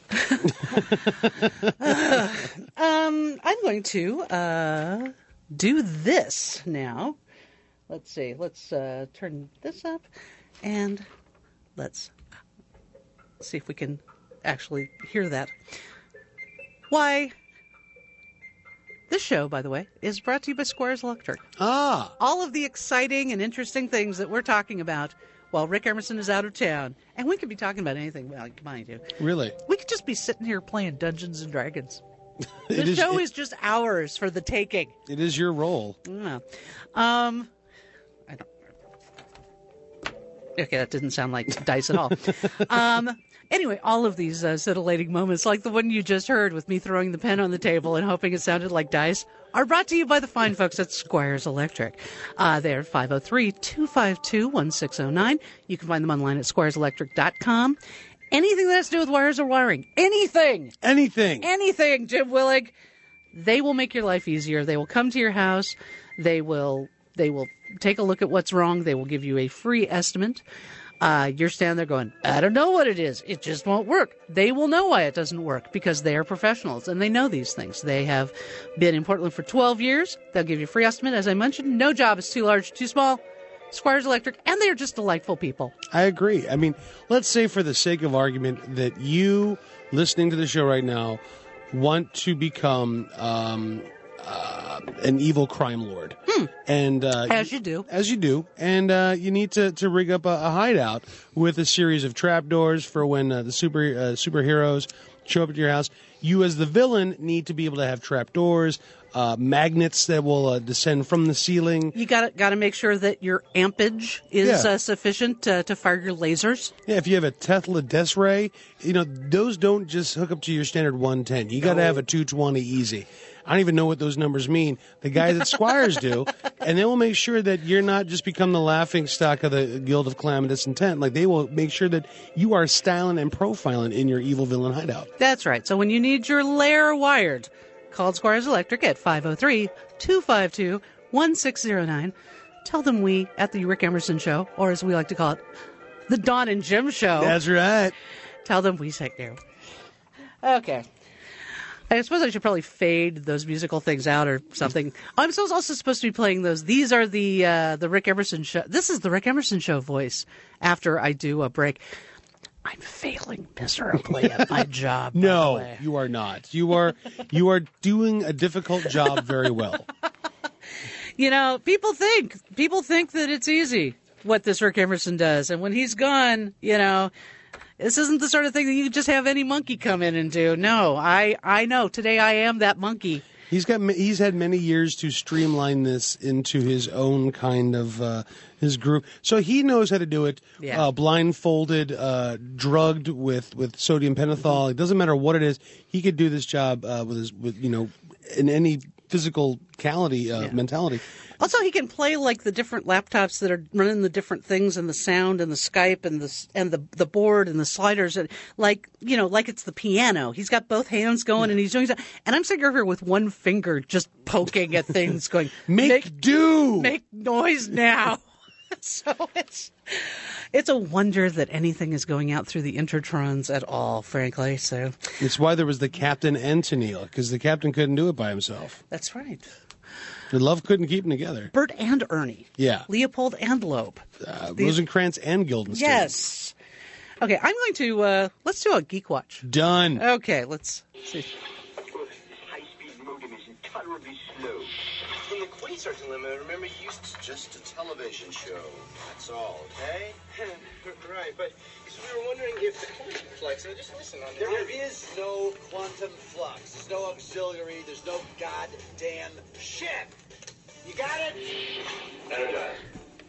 uh, um, I'm going to uh, do this now. Let's see. Let's uh, turn this up, and let's see if we can actually hear that. Why, this show, by the way, is brought to you by Squires Electric. Ah. All of the exciting and interesting things that we're talking about while Rick Emerson is out of town. And we could be talking about anything, well, mind you. Really? We could just be sitting here playing Dungeons and Dragons. The is, show it, is just ours for the taking. It is your role. Yeah. Um... I don't. Okay, that didn't sound like dice at all. Um, anyway, all of these uh, scintillating moments, like the one you just heard with me throwing the pen on the table and hoping it sounded like dice, are brought to you by the fine folks at Squires Electric. Uh, they're five oh three, two five two, one six oh nine. You can find them online at squires electric dot com. Anything that has to do with wires or wiring, anything, Anything. anything, Jim Willig, they will make your life easier. They will come to your house. They will... They will take a look at what's wrong. They will give you a free estimate. Uh, you're standing there going, I don't know what it is. It just won't work. They will know why it doesn't work because they are professionals and they know these things. They have been in Portland for twelve years. They'll give you a free estimate. As I mentioned, no job is too large, too small. Squires Electric, and they are just delightful people. I agree. I mean, let's say for the sake of argument that you, listening to the show right now, want to become... Um, Uh, an evil crime lord. Hmm. And uh, As you do. As you do. And uh, you need to, to rig up a, a hideout with a series of trapdoors for when uh, the super uh, superheroes show up at your house. You, as the villain, need to be able to have trapdoors, uh, magnets that will uh, descend from the ceiling. You got got to make sure that your ampage is Yeah. uh, sufficient uh, to fire your lasers. Yeah, if you have a Tesla Death Ray, you know, those don't just hook up to your standard one ten. You got to No. have a two twenty easy. I don't even know what those numbers mean. The guys at Squires do, and they will make sure that you're not just become the laughing stock of the Guild of Calamitous Intent. Like, they will make sure that you are styling and profiling in your evil villain hideout. That's right. So when you need your lair wired, call Squires Electric at five oh three, two five two, one six oh nine. Tell them we at the Rick Emerson Show, or as we like to call it, the Don and Jim Show. That's right. Tell them we sent you. Okay. I suppose I should probably fade those musical things out or something. I'm so- also supposed to be playing those. These are the uh, the Rick Emerson Show. This is the Rick Emerson Show voice after I do a break. I'm failing miserably at my job. by the No, way. you are not. You are you are doing a difficult job very well. You know, people think people think that it's easy what this Rick Emerson does, and when he's gone, you know, this isn't the sort of thing that you can just have any monkey come in and do. No, I I know. Today I am that monkey. He's got he's had many years to streamline this into his own kind of uh, his group, so he knows how to do it. Yeah. Uh, blindfolded, uh, drugged with, with sodium pentothal. Mm-hmm. It doesn't matter what it is. He could do this job uh, with his with you know in any physicality uh, Yeah. mentality. Also, he can play like the different laptops that are running the different things, and the sound, and the Skype, and the and the the board, and the sliders, and like you know, like it's the piano. He's got both hands going, and he's doing that. And I'm sitting over here with one finger just poking at things, going, Make, make do. make noise now. So it's it's a wonder that anything is going out through the intertrons at all, frankly. So It's why there was the Captain and Tennille, because the captain couldn't do it by himself. that's right. The love couldn't keep them together. Bert and Ernie. Yeah. Leopold and Loeb. Uh, These- Rosencrantz and Guildenstern. Yes. Okay, I'm going to, uh, let's do a Geek Watch. Done. Okay, let's see. High-speed modem is intolerably slow. In the Queen-Searching limit, remember, you used to just a television show. That's all, okay? Right, but so we were wondering if the quantum flux, uh, just listen on There is no quantum flux. There's no auxiliary. There's no goddamn shit. You got it? Energize.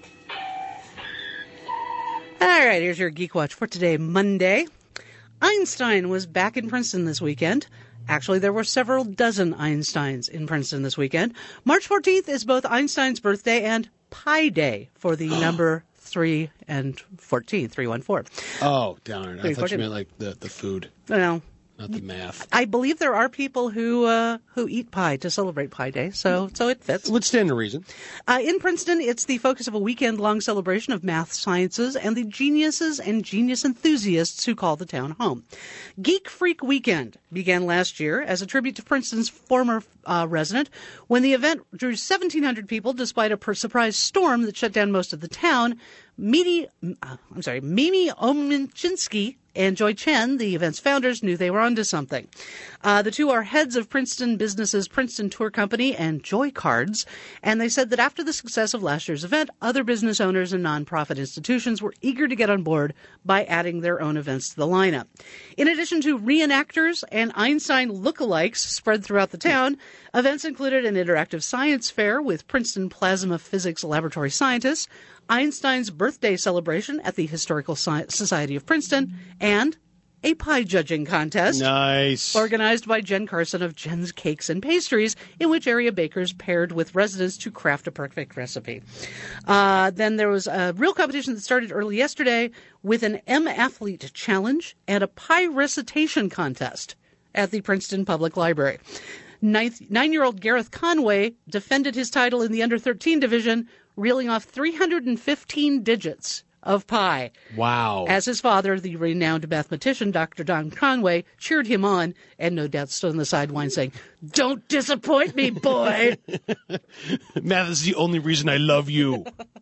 All right, here's your Geek Watch for today, Monday. Einstein was back in Princeton this weekend. Actually, there were several dozen Einsteins in Princeton this weekend. March fourteenth is both Einstein's birthday and Pi Day for the number three and fourteen, three one four. Oh, darn. I Three, thought fourteen. you meant like the, the food, Well, not the math. I believe there are people who uh, who eat pie to celebrate Pi Day, so so it fits. Would stand to reason. Uh, in Princeton, it's the focus of a weekend-long celebration of math sciences and the geniuses and genius enthusiasts who call the town home. Geek Freak Weekend began last year as a tribute to Princeton's former uh, resident when the event drew seventeen hundred people despite a per- surprise storm that shut down most of the town. Mimi, uh, I'm sorry, Mimi Ominchinsky and Joy Chen, the event's founders, knew they were onto something. Uh, the two are heads of Princeton businesses Princeton Tour Company and Joy Cards, and they said that after the success of last year's event, other business owners and nonprofit institutions were eager to get on board by adding their own events to the lineup. In addition to reenactors and Einstein lookalikes spread throughout the town, events included an interactive science fair with Princeton Plasma Physics Laboratory scientists, Einstein's birthday celebration at the Historical Sci- Society of Princeton, and a pie judging contest Nice. organized by Jen Carson of Jen's Cakes and Pastries, in which area bakers paired with residents to craft a perfect recipe. Uh, then there was a real competition that started early yesterday with an M-Athlete challenge and a pie recitation contest at the Princeton Public Library. Ninth, nine-year-old Gareth Conway defended his title in the under thirteen division, reeling off three hundred fifteen digits of pi. Wow. As his father, the renowned mathematician, Doctor Don Conway, cheered him on and no doubt stood on the sideline saying, "Don't disappoint me, boy." Math is the only reason I love you.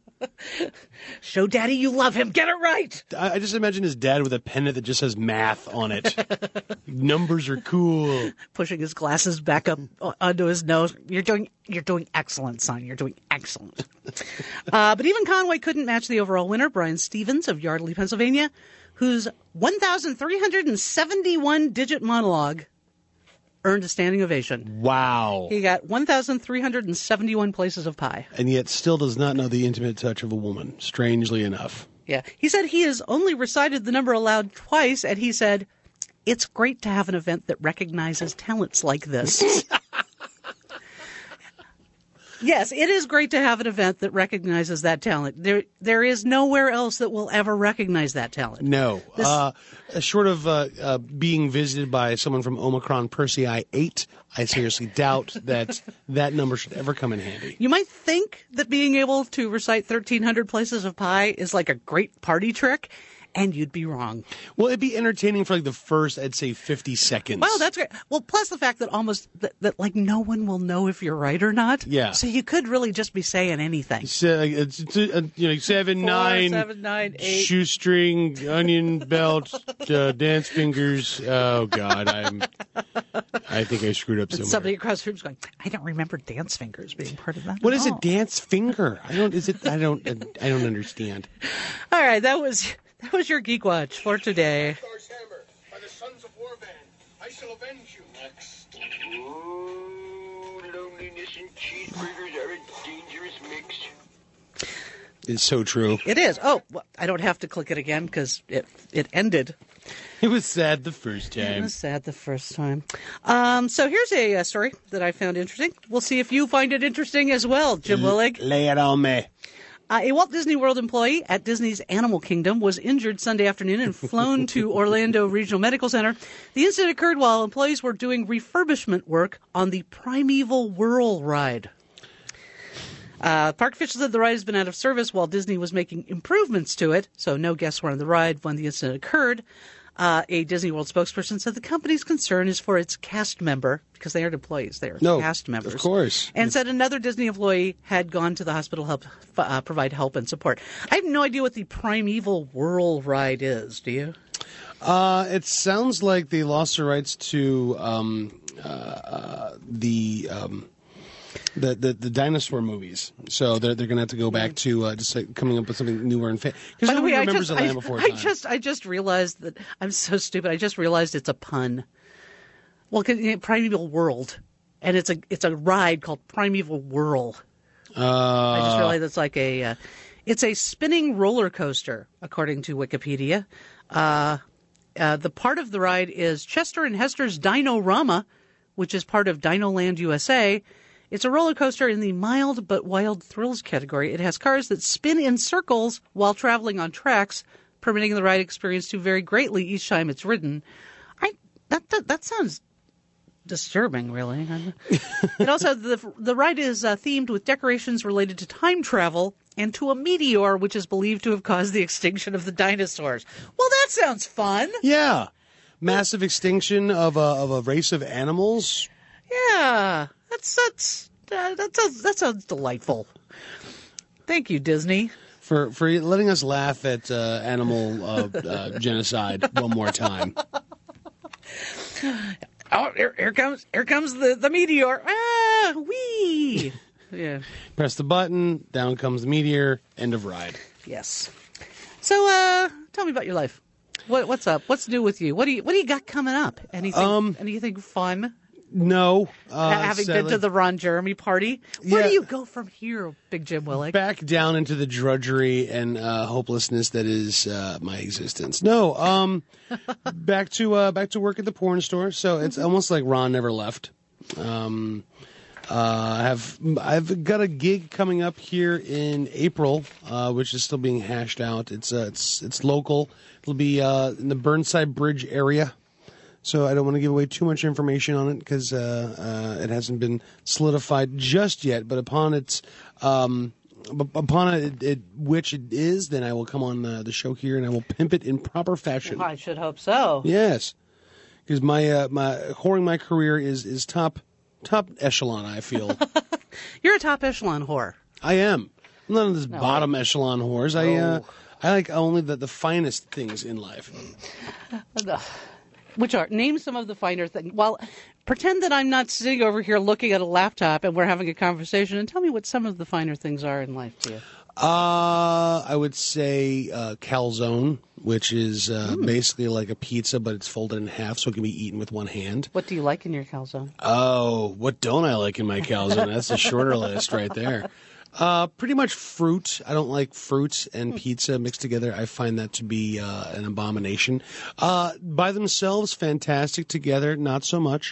Show Daddy you love him. Get it right. I, I just imagine his dad with a pennant that just says math on it. Numbers are cool. Pushing his glasses back up onto his nose. You're doing, you're doing excellent, son. You're doing excellent. uh, but even Conway couldn't match the overall winner, Brian Stevens of Yardley, Pennsylvania, whose one thousand three hundred seventy-one digit monologue earned a standing ovation. Wow. He got one thousand three hundred seventy-one places of pie. And yet still does not know the intimate touch of a woman, strangely enough. Yeah. He said he has only recited the number aloud twice, and he said, "It's great to have an event that recognizes talents like this." Yes, it is great to have an event that recognizes that talent. There, there is nowhere else that will ever recognize that talent. No. This- Uh, short of uh, uh, being visited by someone from Omicron Persei eight, I seriously doubt that that number should ever come in handy. You might think that being able to recite thirteen hundred places of pi is like a great party trick, and you'd be wrong. Well, it'd be entertaining for like the first, I'd say, fifty seconds. Wow, that's great. Well, plus the fact that almost, that, that like no one will know if you're right or not. Yeah. So you could really just be saying anything. So, like, it's, it's, uh, you know, seven, Four, nine, seven, nine, eight. shoestring, onion belt, uh, dance fingers. Oh God, I'm. I think I screwed up somewhere. Somebody across the room is going, "I don't remember dance fingers being part of that." What is at all." a dance finger? I don't. Is it? I don't. I don't understand. All right, that was that was your Geek Watch for today. Star's hammer by the Sons of War Band. I shall avenge you. Next. Ooh, loneliness and cheeseburgers are a dangerous mix. It's so true. It is. Oh, well, I don't have to click it again because it it ended. It was sad the first It time. was sad the first time. Um, so here's a, uh story that I found interesting. We'll see if you find it interesting as well, Jim Willig. Lay it on me. Uh, a Walt Disney World employee at Disney's Animal Kingdom was injured Sunday afternoon and flown to Orlando Regional Medical Center. The incident occurred while employees were doing refurbishment work on the Primeval Whirl ride. Uh, park officials said the ride has been out of service while Disney was making improvements to it, so no guests were on the ride when the incident occurred. Uh, a Disney World spokesperson said the company's concern is for its cast member, because they aren't employees, they are No, cast members. of course. And said another Disney employee had gone to the hospital to help uh, provide help and support. I have no idea what the Primeval Whirl ride is. Do you? Uh, it sounds like they lost the rights to um, uh, uh, the, um, the the the dinosaur movies, so they're they're going to have to go back to uh, just like coming up with something newer and because By the nobody way, I remembers just, the Land I, Before I Time. just, I just realized that I'm so stupid. I just realized it's a pun. Well, 'cause, you know, Primeval World, and it's a it's a ride called Primeval Whirl. Uh, I just realized it's like a uh, it's a spinning roller coaster, according to Wikipedia. Uh, uh, the part of the ride is Chester and Hester's Dino-Rama, which is part of Dinoland U S A. It's a roller coaster in the mild but wild thrills category. It has cars that spin in circles while traveling on tracks, permitting the ride experience to vary greatly each time it's ridden. I that that, that sounds disturbing, really. It also the the ride is uh, themed with decorations related to time travel and to a meteor which is believed to have caused the extinction of the dinosaurs. Well, that sounds fun. yeah, massive extinction of a of a race of animals. Yeah, that's that's uh, that sounds that sounds delightful. Thank you, Disney. For for letting us laugh at uh, animal uh, uh, genocide one more time. Oh, here, here comes here comes the, the meteor. Ah, wee. Yeah. Press the button, down comes the meteor, end of ride. Yes. So, uh, tell me about your life. What, what's up? What's new with you? What do you What do you got coming up? Anything? Um, anything fun? No. Uh, Having been sadly. to the Ron Jeremy party, where Yeah. do you go from here, Big Jim Willick? Back down into the drudgery and uh, hopelessness that is uh, my existence. No, um, back to uh, back to work at the porn store. So it's almost like Ron never left. Um, uh, I have I've got a gig coming up here in April, uh, which is still being hashed out. It's uh, it's it's local. It'll be uh, in the Burnside Bridge area. So I don't want to give away too much information on it because uh, uh, it hasn't been solidified just yet. But upon its um, b- upon it, it, which it is, then I will come on uh, the show here and I will pimp it in proper fashion. I should hope so. Yes, because my uh, my whoring my career is is top top echelon. I feel You're a top echelon whore. I am. I'm not this bottom echelon whores. I uh, I like only the, the finest things in life. Which are, name some of the finer things. Well, pretend that I'm not sitting over here looking at a laptop and we're having a conversation, and tell me what some of the finer things are in life to you. Uh, I would say uh, calzone, which is uh, Mm. basically like a pizza, but it's folded in half so it can be eaten with one hand. What do you like in your calzone? Oh, what don't I like in my calzone? That's a shorter list right there. Uh, pretty much fruit. I don't like fruit and pizza mixed together. I find that to be uh, an abomination. Uh, by themselves, fantastic. Together, not so much.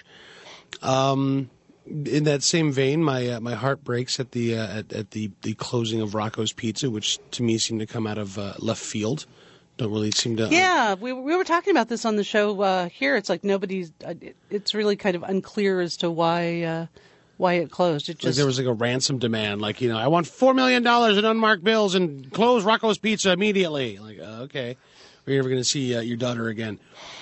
Um, in that same vein, my uh, my heart breaks at the uh, at, at the, the closing of Rocco's Pizza, which to me seemed to come out of uh, left field. Don't really seem to. Yeah, we we were talking about this on the show uh, here. It's like nobody's. Uh, it, it's really kind of unclear as to why uh, why it closed. It Like just there was like a ransom demand, like, you know, I want four million dollars in unmarked bills and close Rocco's Pizza immediately. Like, uh, okay, we're never going to see uh, your daughter again.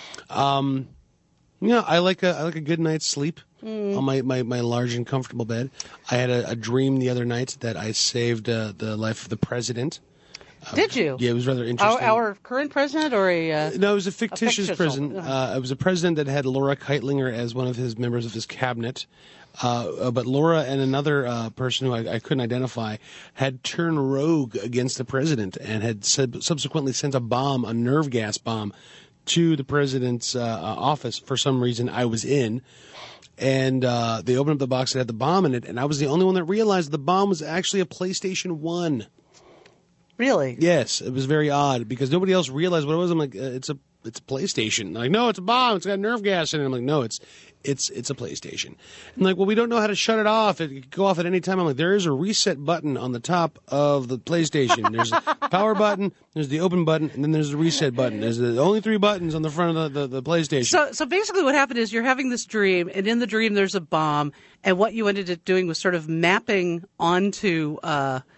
Um, yeah, I like a I like a good night's sleep on my, my, my large and comfortable bed. I had a, a dream the other night that I saved uh, the life of the president. Did you? Yeah, it was rather Our, interesting. our current president or a? Uh, No, it was a fictitious fictional- president. Uh, it was a president that had Laura Keitlinger as one of his members of his cabinet. Uh, but Laura and another uh, person who I, I couldn't identify had turned rogue against the president and had sub- subsequently sent a bomb, a nerve gas bomb, to the president's uh, office for some reason I was in. And uh, they opened up the box that had the bomb in it, and I was the only one that realized the bomb was actually a PlayStation one. really? Yes, it was very odd because nobody else realized what it was. I'm like, uh, it's a it's a PlayStation. They're like, no, it's a bomb. It's got nerve gas in it. I'm like, no, it's it's it's a PlayStation. I'm like, well, we don't know how to shut it off. It could go off at any time. I'm like, there is a reset button on the top of the PlayStation. There's a power button, there's the open button, and then there's the reset button. There's the only three buttons on the front of the, the, the PlayStation. So, so basically, what happened is you're having this dream, and in the dream there's a bomb, and what you ended up doing was sort of mapping onto uh,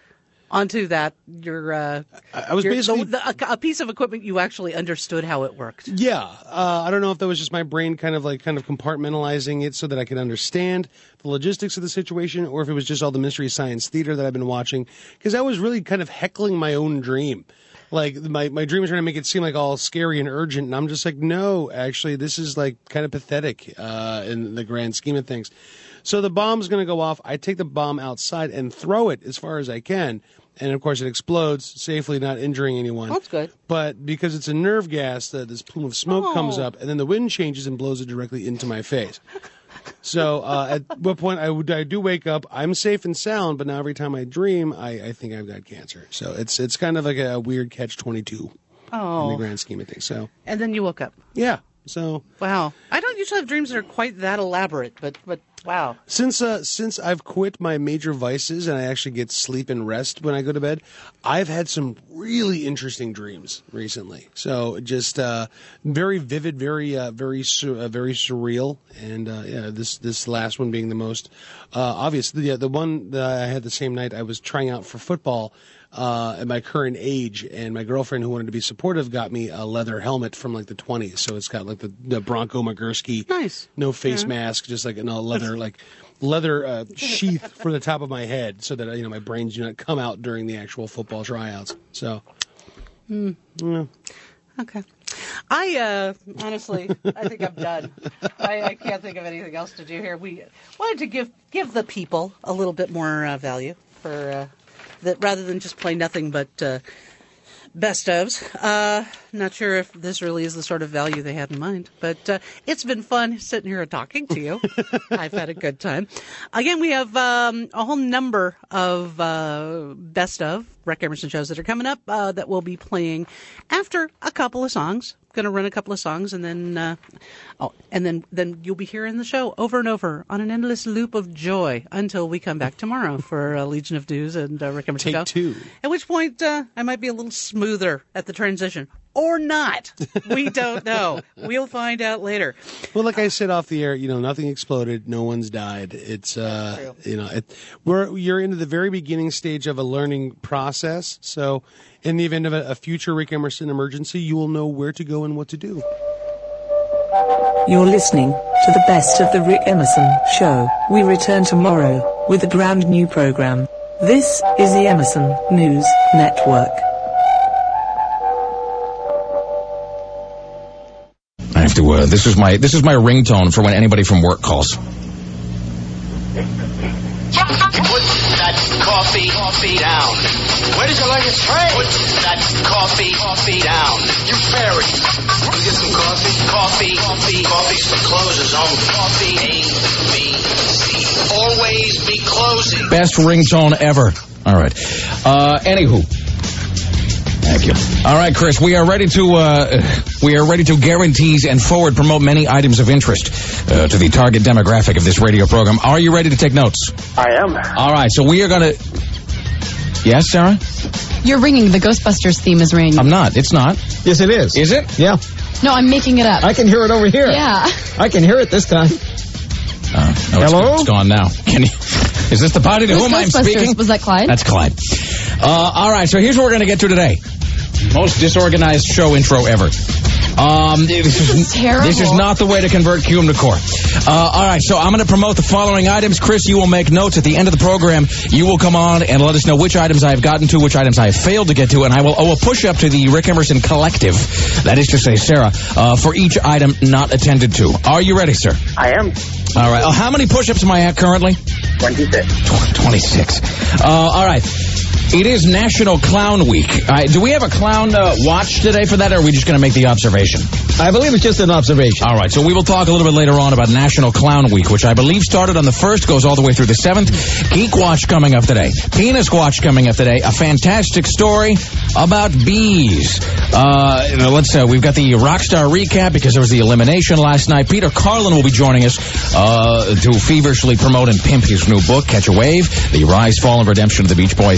onto that, your, uh, I was your, basically the, the, a, a piece of equipment you actually understood how it worked. Yeah, uh, I don't know if that was just my brain kind of like kind of compartmentalizing it so that I could understand the logistics of the situation, or if it was just all the Mystery Science Theater that I've been watching, because I was really kind of heckling my own dream. Like, my, my dream was trying to make it seem like all scary and urgent, and I'm just like, no, actually, this is like kind of pathetic uh, in the grand scheme of things. So the bomb's going to go off. I take the bomb outside and throw it as far as I can. And, of course, it explodes safely, not injuring anyone. That's good. But because it's a nerve gas, uh, this plume of smoke Oh. comes up, and then the wind changes and blows it directly into my face. So uh, at what point I, would, I do wake up, I'm safe and sound, but now every time I dream, I, I think I've got cancer. So it's it's kind of like a weird catch twenty-two Oh. in the grand scheme of things. So, And then you woke up. yeah. So Wow. I don't usually have dreams that are quite that elaborate, but, but wow. Since uh, since I've quit my major vices and I actually get sleep and rest when I go to bed, I've had some really interesting dreams recently. So just uh, very vivid, very uh, very sur- uh, very surreal, and uh, yeah, this this last one being the most uh, obvious. The uh, the one that I had the same night I was trying out for football. Uh, at my current age, and my girlfriend, who wanted to be supportive, got me a leather helmet from like the twenties. So it's got like the, the Bronco McGursky, Nice. no face Yeah. mask, just like a no, leather like leather uh, sheath for the top of my head, so that you know my brains do not come out during the actual football tryouts. So, yeah. Okay. I, uh, honestly, I think I'm done. I, I can't think of anything else to do here. We wanted to give, give the people a little bit more uh, value for, uh, that rather than just play nothing but, uh, best ofs. Uh, not sure if this really is the sort of value they had in mind, but uh, it's been fun sitting here and talking to you. I've had a good time. Again, we have um, a whole number of uh, best of Rick Emerson shows that are coming up uh, that we'll be playing after a couple of songs. Going to run a couple of songs, and then uh, oh, and then then you'll be hearing the show over and over on an endless loop of joy until we come back tomorrow for uh, Legion of Dudes and uh, Rick Emerson Take show. two. At which point uh, I might be a little smoother at the transition, or not. We don't know. We'll find out later. Well, like I said off the air, you know, nothing exploded, no one's died. It's uh, you know, it, we're you're into the very beginning stage of a learning process. So, in the event of a, a future Rick Emerson emergency, you will know where to go and what to do. You're listening to the best of the Rick Emerson Show. We return tomorrow with a brand new program. This is the Emerson News Network. I have to. Uh, this is my this is my ringtone for when anybody from work calls. Put that coffee, coffee down. Where did you learn your trade? Put that coffee, coffee down. You fairy. You get some coffee? Coffee, coffee, coffee's for closers only. Coffee, A, B, C. Always be closing. Best ringtone ever. All right. Uh, anywho. Thank you. All right, Chris, we are ready to uh, we are ready to guarantees and forward promote many items of interest uh, to the target demographic of this radio program. Are you ready to take notes? I am. All right, so we are going to... Yes, Sarah? You're ringing. The Ghostbusters theme is ringing. I'm not. It's not. Yes, it is. Is it? Yeah. No, I'm making it up. I can hear it over here. Yeah. I can hear it this time. Uh, no, it's, Hello? it's gone now. Can you... Is this the party to Who's whom I'm Ghostbusters? speaking? Was that Clyde? That's Clyde. Uh, all right, so here's what we're going to get to today. Most disorganized show intro ever. Um, this, This is terrible. This is not the way to convert Cume to core. Uh, all right, so I'm going to promote the following items. Chris, you will make notes. At the end of the program, you will come on and let us know which items I have gotten to, which items I have failed to get to, and I will owe a push-up to the Rick Emerson Collective, that is to say, Sarah, uh, for each item not attended to. Are you ready, sir? I am. All right. Uh, how many push-ups am I at currently? twenty-six. twenty-six. Uh, all right. It is National Clown Week. Uh, do we have a clown uh, watch today for that, or are we just going to make the observation? I believe it's just an observation. All right, so we will talk a little bit later on about National Clown Week, which I believe started on the first, goes all the way through the seventh. Geek Watch coming up today. Penis Watch coming up today. A fantastic story about bees. Uh, you know, let's. Uh, we've got the Rockstar recap because there was the elimination last night. Peter Carlin will be joining us uh, to feverishly promote and pimp his new book, Catch a Wave: The Rise, Fall, and Redemption of the Beach Boys. Brian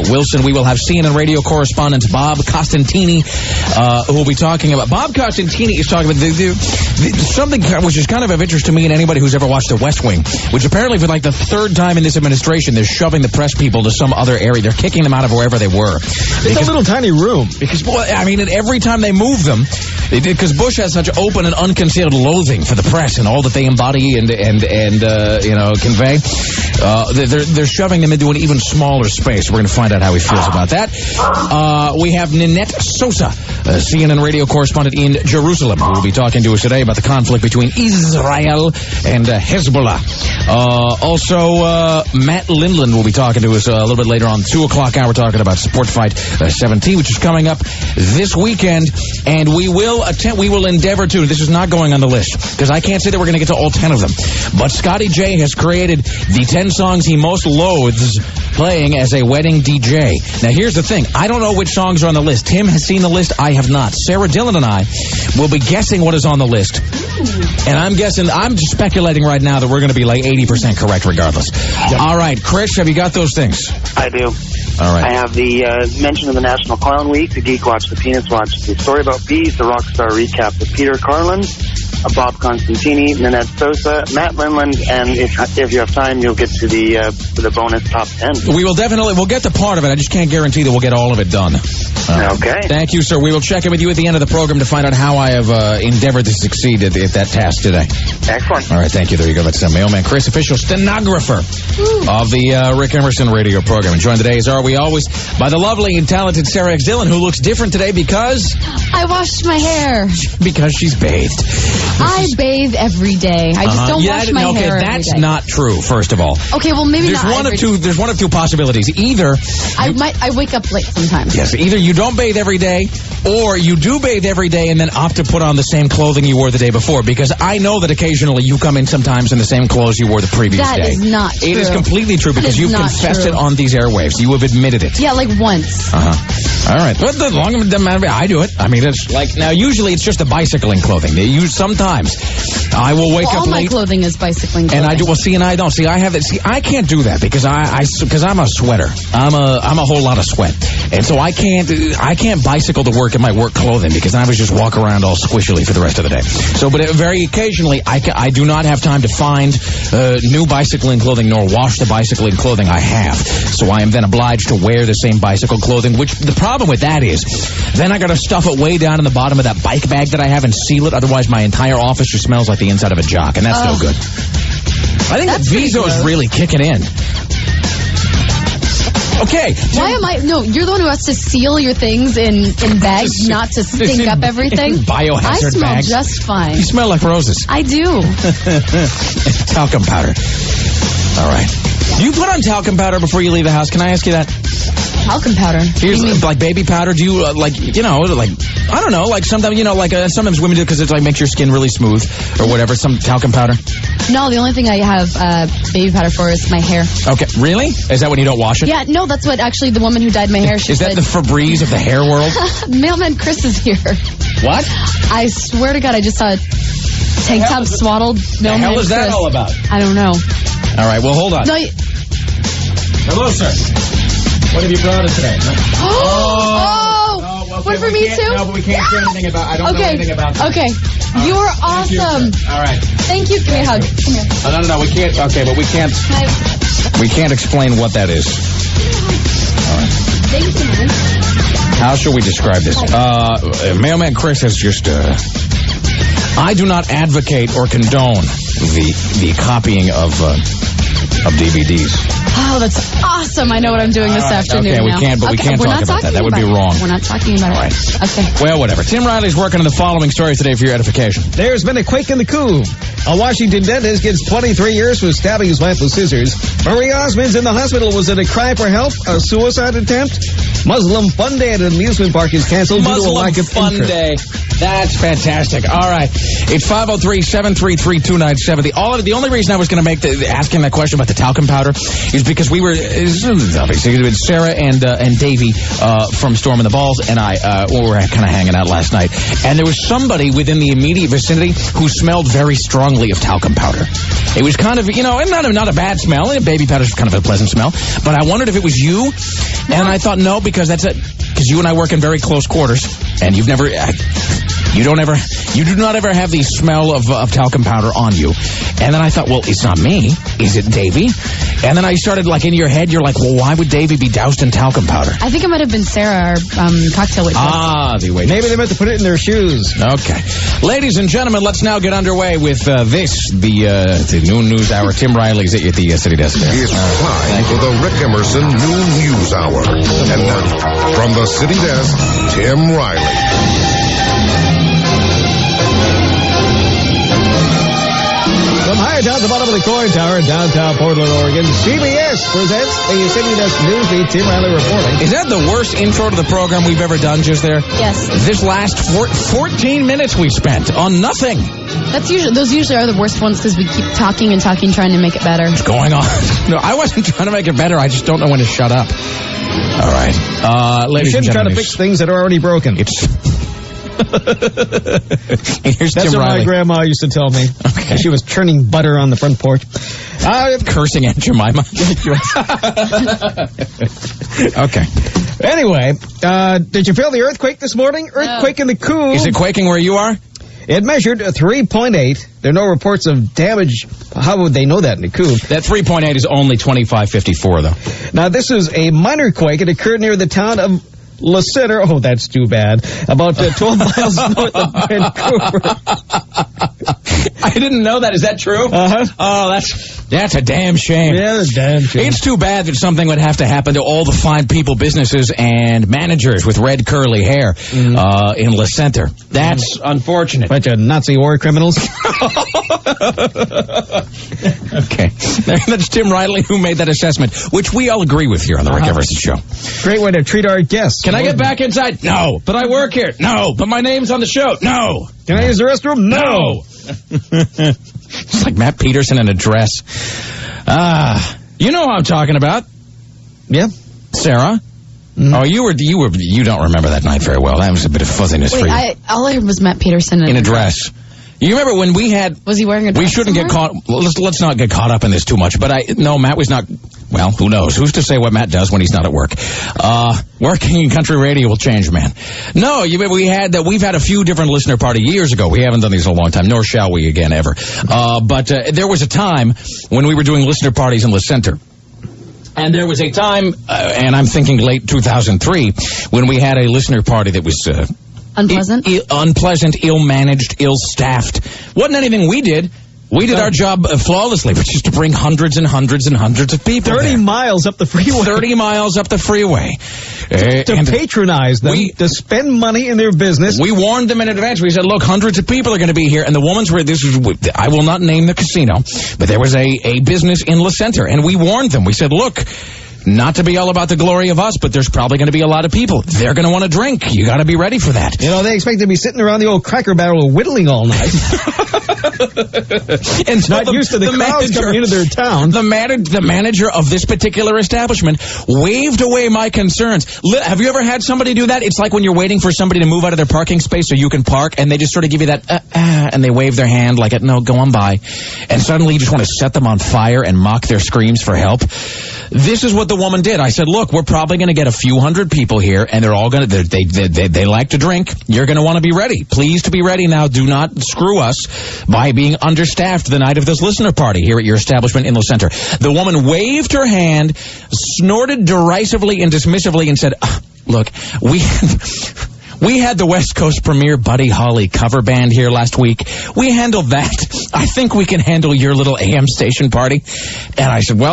Wilson. We will have C N N radio correspondent Bob Costantini, uh, who will be talking about... Bob Costantini is talking about the, the, the, something which is kind of of interest to me and anybody who's ever watched The West Wing, which apparently for like the third time in this administration, they're shoving the press people to some other area. They're kicking them out of wherever they were. It's because, a little tiny room. Because, well, I mean, every time they move them, they did, because Bush has such open and unconcealed loathing for the press and all that they embody and, and, and uh, you know, convey. Uh, they're, they're shoving them into an even smaller space. We're going to find out how he feels about that. Uh, we have Ninette Sosa, uh, C N N radio correspondent in Jerusalem, who will be talking to us today about the conflict between Israel and uh, Hezbollah. Uh, also, uh, Matt Lindland will be talking to us uh, a little bit later on, two o'clock hour, talking about Sport Fight uh, seventeen, which is coming up this weekend. And we will attempt, we will endeavor to, this is not going on the list, because I can't say that we're going to get to all ten of them. But Scotty J has created the ten songs he most loathes playing as a wedding D J. Now, here's the thing. I don't know which songs are on the list. Tim has seen the list. I have not. Sarah Dillon and I will be guessing what is on the list. And I'm guessing, I'm just speculating right now that we're going to be like eighty percent correct regardless. Yep. All right, Chris, have you got those things? I do. All right. I have the uh, mention of the National Clown Week, the Geek Watch, the Penis Watch, the story about bees, the Rockstar Recap with Peter Carlin, uh, Bob Constantini, Ninette Sosa, Matt Lindland, and if if you have time, you'll get to the uh, to the bonus top ten. We will definitely, we'll get to part of it. I just can't guarantee that we'll get all of it done. Uh, okay. Thank you, sir. We will check in with you at the end of the program to find out how I have uh, endeavored to succeed at, at that task today. Excellent. All right, thank you. There you go. That's uh, Mailman Chris, official stenographer Ooh. of the uh, Rick Emerson radio program. And joined today, as are we always, by the lovely and talented Sarah X. Dillon, who looks different today because... I washed my hair. Because she's bathed. I bathe every day. I just uh-huh. don't yeah, wash my okay, hair every that's day. not true, first of all. Okay, well, maybe there's not one every of two. There's one of two possibilities. Either... I you, might. I wake up late sometimes. Yes, either you don't bathe every day, or you do bathe every day and then opt to put on the same clothing you wore the day before. Because I know that occasionally you come in sometimes in the same clothes you wore the previous that day. That is not true. It is completely true because you've confessed true. it on these airwaves. You have admitted it. Yeah, like once. Uh-huh. All right. Well, the long it doesn't matter. I do it. I mean, it's like, now, usually it's just the bicycling clothing. They use sometimes. I will wake well, up all late. my clothing is bicycling clothing. And I do, well, see, and I don't. See, I have it. See, I can't do that because I, I, because I'm a sweater. I'm a, I'm a whole lot of sweat. And so I can't, I can't bicycle to work in my work clothing because I would just walk around all squishily for the rest of the day. So, but very occasionally, I, ca- I do not have time to find uh, new bicycling clothing nor wash the bicycling clothing I have. So I am then obliged to wear the same bicycle clothing, which the problem with that is then I got to stuff it way down in the bottom of that bike bag that I have and seal it. Otherwise, my entire office just smells like the inside of a jock, and that's oh. no good. I think that's that Viso is really kicking in. Okay. Why am I? No, you're the one who has to seal your things in, in bags, not to stink up everything. Biohazard I smell bags. just fine. You smell like roses. I do. Talcum powder. All right. Do you put on talcum powder before you leave the house? Can I ask you that? Talcum powder. Here's like baby powder. Do you uh, like you know like I don't know like sometimes you know like uh, sometimes women do because it like makes your skin really smooth or whatever. Some talcum powder. No, the only thing I have uh, baby powder for is my hair. Okay, really? Is that when you don't wash it? Yeah, no, that's what actually the woman who dyed my hair. She is that said, the Febreze of the hair world? Mailman Chris is here. What? I swear to God, I just saw a tank top swaddled Mailman Chris. What is that all about? I don't know. All right, well hold on. No, you... Hello, sir. What have you brought us today? Oh! oh! oh okay, what for me too? too? No, but we can't say anything about. I don't okay. know anything about that. Okay. Uh, You're awesome. You, all right. Thank you. Give me a hug. Come here. Oh, no, no, no. We can't. Okay, but we can't. Hi. We can't explain what that is. All right. Thank you, man. How shall we describe this? Uh, Mailman Chris has just. Uh, I do not advocate or condone the the copying of uh, of D V Ds. Oh, that's awesome. I know what I'm doing this right, afternoon okay, we now. can't, but we okay, can't we're talk not about that. That would about be it. wrong. We're not talking about All right. it. Okay. Well, whatever. Tim Riley's working on the following story today for your edification. There's been a quake in the coup. A Washington dentist gets twenty-three years for stabbing his wife with scissors. Marie Osmond's in the hospital. Was it a cry for help? A suicide attempt? Muslim Fun Day at an amusement park is canceled due to a Muslim lack of Fun interest. Day. That's fantastic. All right. It's five oh three, seven three three, two nine seven zero. All of the only reason I was going to make the, asking that question about the talcum powder is because we were, obviously, it was Sarah and uh, and Davey uh, from Storm and the Balls and I uh, we were kind of hanging out last night. And there was somebody within the immediate vicinity who smelled very strongly of talcum powder. It was kind of, you know, not a, not a bad smell. And baby powder is kind of a pleasant smell. But I wondered if it was you. And I thought, no, because that's it. Because you and I work in very close quarters. And you've never... I, You don't ever, you do not ever have the smell of, of talcum powder on you. And then I thought, well, it's not me. Is it Davey? And then I started, like, in your head, you're like, well, why would Davey be doused in talcum powder? I think it might have been Sarah, our um, cocktail waitress. Ah, the waitress. Maybe they meant to put it in their shoes. Okay. Ladies and gentlemen, let's now get underway with uh, this, the, uh, the Noon News Hour. Tim Riley's at the uh, City Desk there. It's time for the Rick Emerson Noon News Hour. And now, from the City Desk, Tim Riley. From high atop the bottom of the coin tower in downtown Portland, Oregon, C B S presents the City Desk Newsbeat. Tim Riley reporting. Is that the worst intro to the program we've ever done just there? Yes. This last four, fourteen minutes we spent on nothing. That's usually those usually are the worst ones because we keep talking and talking, trying to make it better. What's going on? No, I wasn't trying to make it better. I just don't know when to shut up. All right. Uh, You ladies and shouldn't try to gentlemen. fix things that are already broken. It's... Here's That's Tim what Riley. my grandma used to tell me. Okay. She was churning butter on the front porch. Uh, Cursing Aunt Jemima. Okay. Anyway, uh, did you feel the earthquake this morning? Earthquake in the Coup. Is it quaking where you are? It measured three point eight. There are no reports of damage. How would they know that in the Coup? That three point eight is only twenty-five fifty-four, though. Now, this is a minor quake. It occurred near the town of Le Center. Oh, that's too bad. About uh, twelve miles north of Vancouver. I didn't know that. Is that true? Uh-huh. Oh, that's that's a damn shame. Yeah, that's damn shame. It's too bad that something would have to happen to all the fine people, businesses, and managers with red curly hair Mm-hmm. uh, in Le Center. That's Mm-hmm. unfortunate. Bunch of Nazi war criminals. Okay. That's Tim Riley who made that assessment, which we all agree with here on the Rick Uh-huh. Emerson Show. Great way to treat our guests. Can I get back inside? No. But I work here. No. But my name's on the show. No. Can I use the restroom? No. It's like Matt Peterson in a dress. Ah, you know who I'm talking about. Yeah. Sarah? Mm-hmm. Oh, you were, you were, you don't remember that night very well. That was a bit of fuzziness Wait, for you. I, all I heard was Matt Peterson In a dress. You remember when we had... Was he wearing a dress We shouldn't somewhere? get caught... Let's, let's not get caught up in this too much. But I... No, Matt was not... Well, who knows? Who's to say what Matt does when he's not at work? Uh, working in country radio will change, man. No, you we had that. We've had a few different listener party years ago. We haven't done these in a long time, nor shall we again ever. Uh, but uh, there was a time when we were doing listener parties in Le Center. And there was a time, uh, and I'm thinking late two thousand three, when we had a listener party that was... Uh, Unpleasant? I- I- unpleasant, ill-managed, ill-staffed. Wasn't anything we did. We did our job uh, flawlessly, which is to bring hundreds and hundreds and hundreds of people thirty there. miles up the freeway. thirty miles up the freeway. To, to Uh, and patronize them, we- to spend money in their business. we warned them in advance. We said, look, hundreds of people are going to be here. And the woman's where this is, I will not name the casino, but there was a, a business in Le Center. And we warned them. We said, look, not to be all about the glory of us, but there's probably going to be a lot of people. They're going to want to drink. You got to be ready for that. You know, they expect to be sitting around the old Cracker Barrel whittling all night. And so Not used to the crowds coming into their town. The, man- the manager of this particular establishment waved away my concerns. Li- have you ever had somebody do that? It's like when you're waiting for somebody to move out of their parking space so you can park, and they just sort of give you that, uh, uh, and they wave their hand like, no, go on by. And suddenly you just want to set them on fire and mock their screams for help. This is what the woman did. I said, look, we're probably going to get a few hundred people here, and they're all going to, they, they, they, they like to drink. You're going to want to be ready. Please to be ready now. Do not screw us by being understaffed the night of this listener party here at your establishment in the center. The woman waved her hand, snorted derisively and dismissively, and said, uh, look, we... We had the West Coast premier Buddy Holly cover band here last week. We handled that. I think we can handle your little A M station party. And I said, well,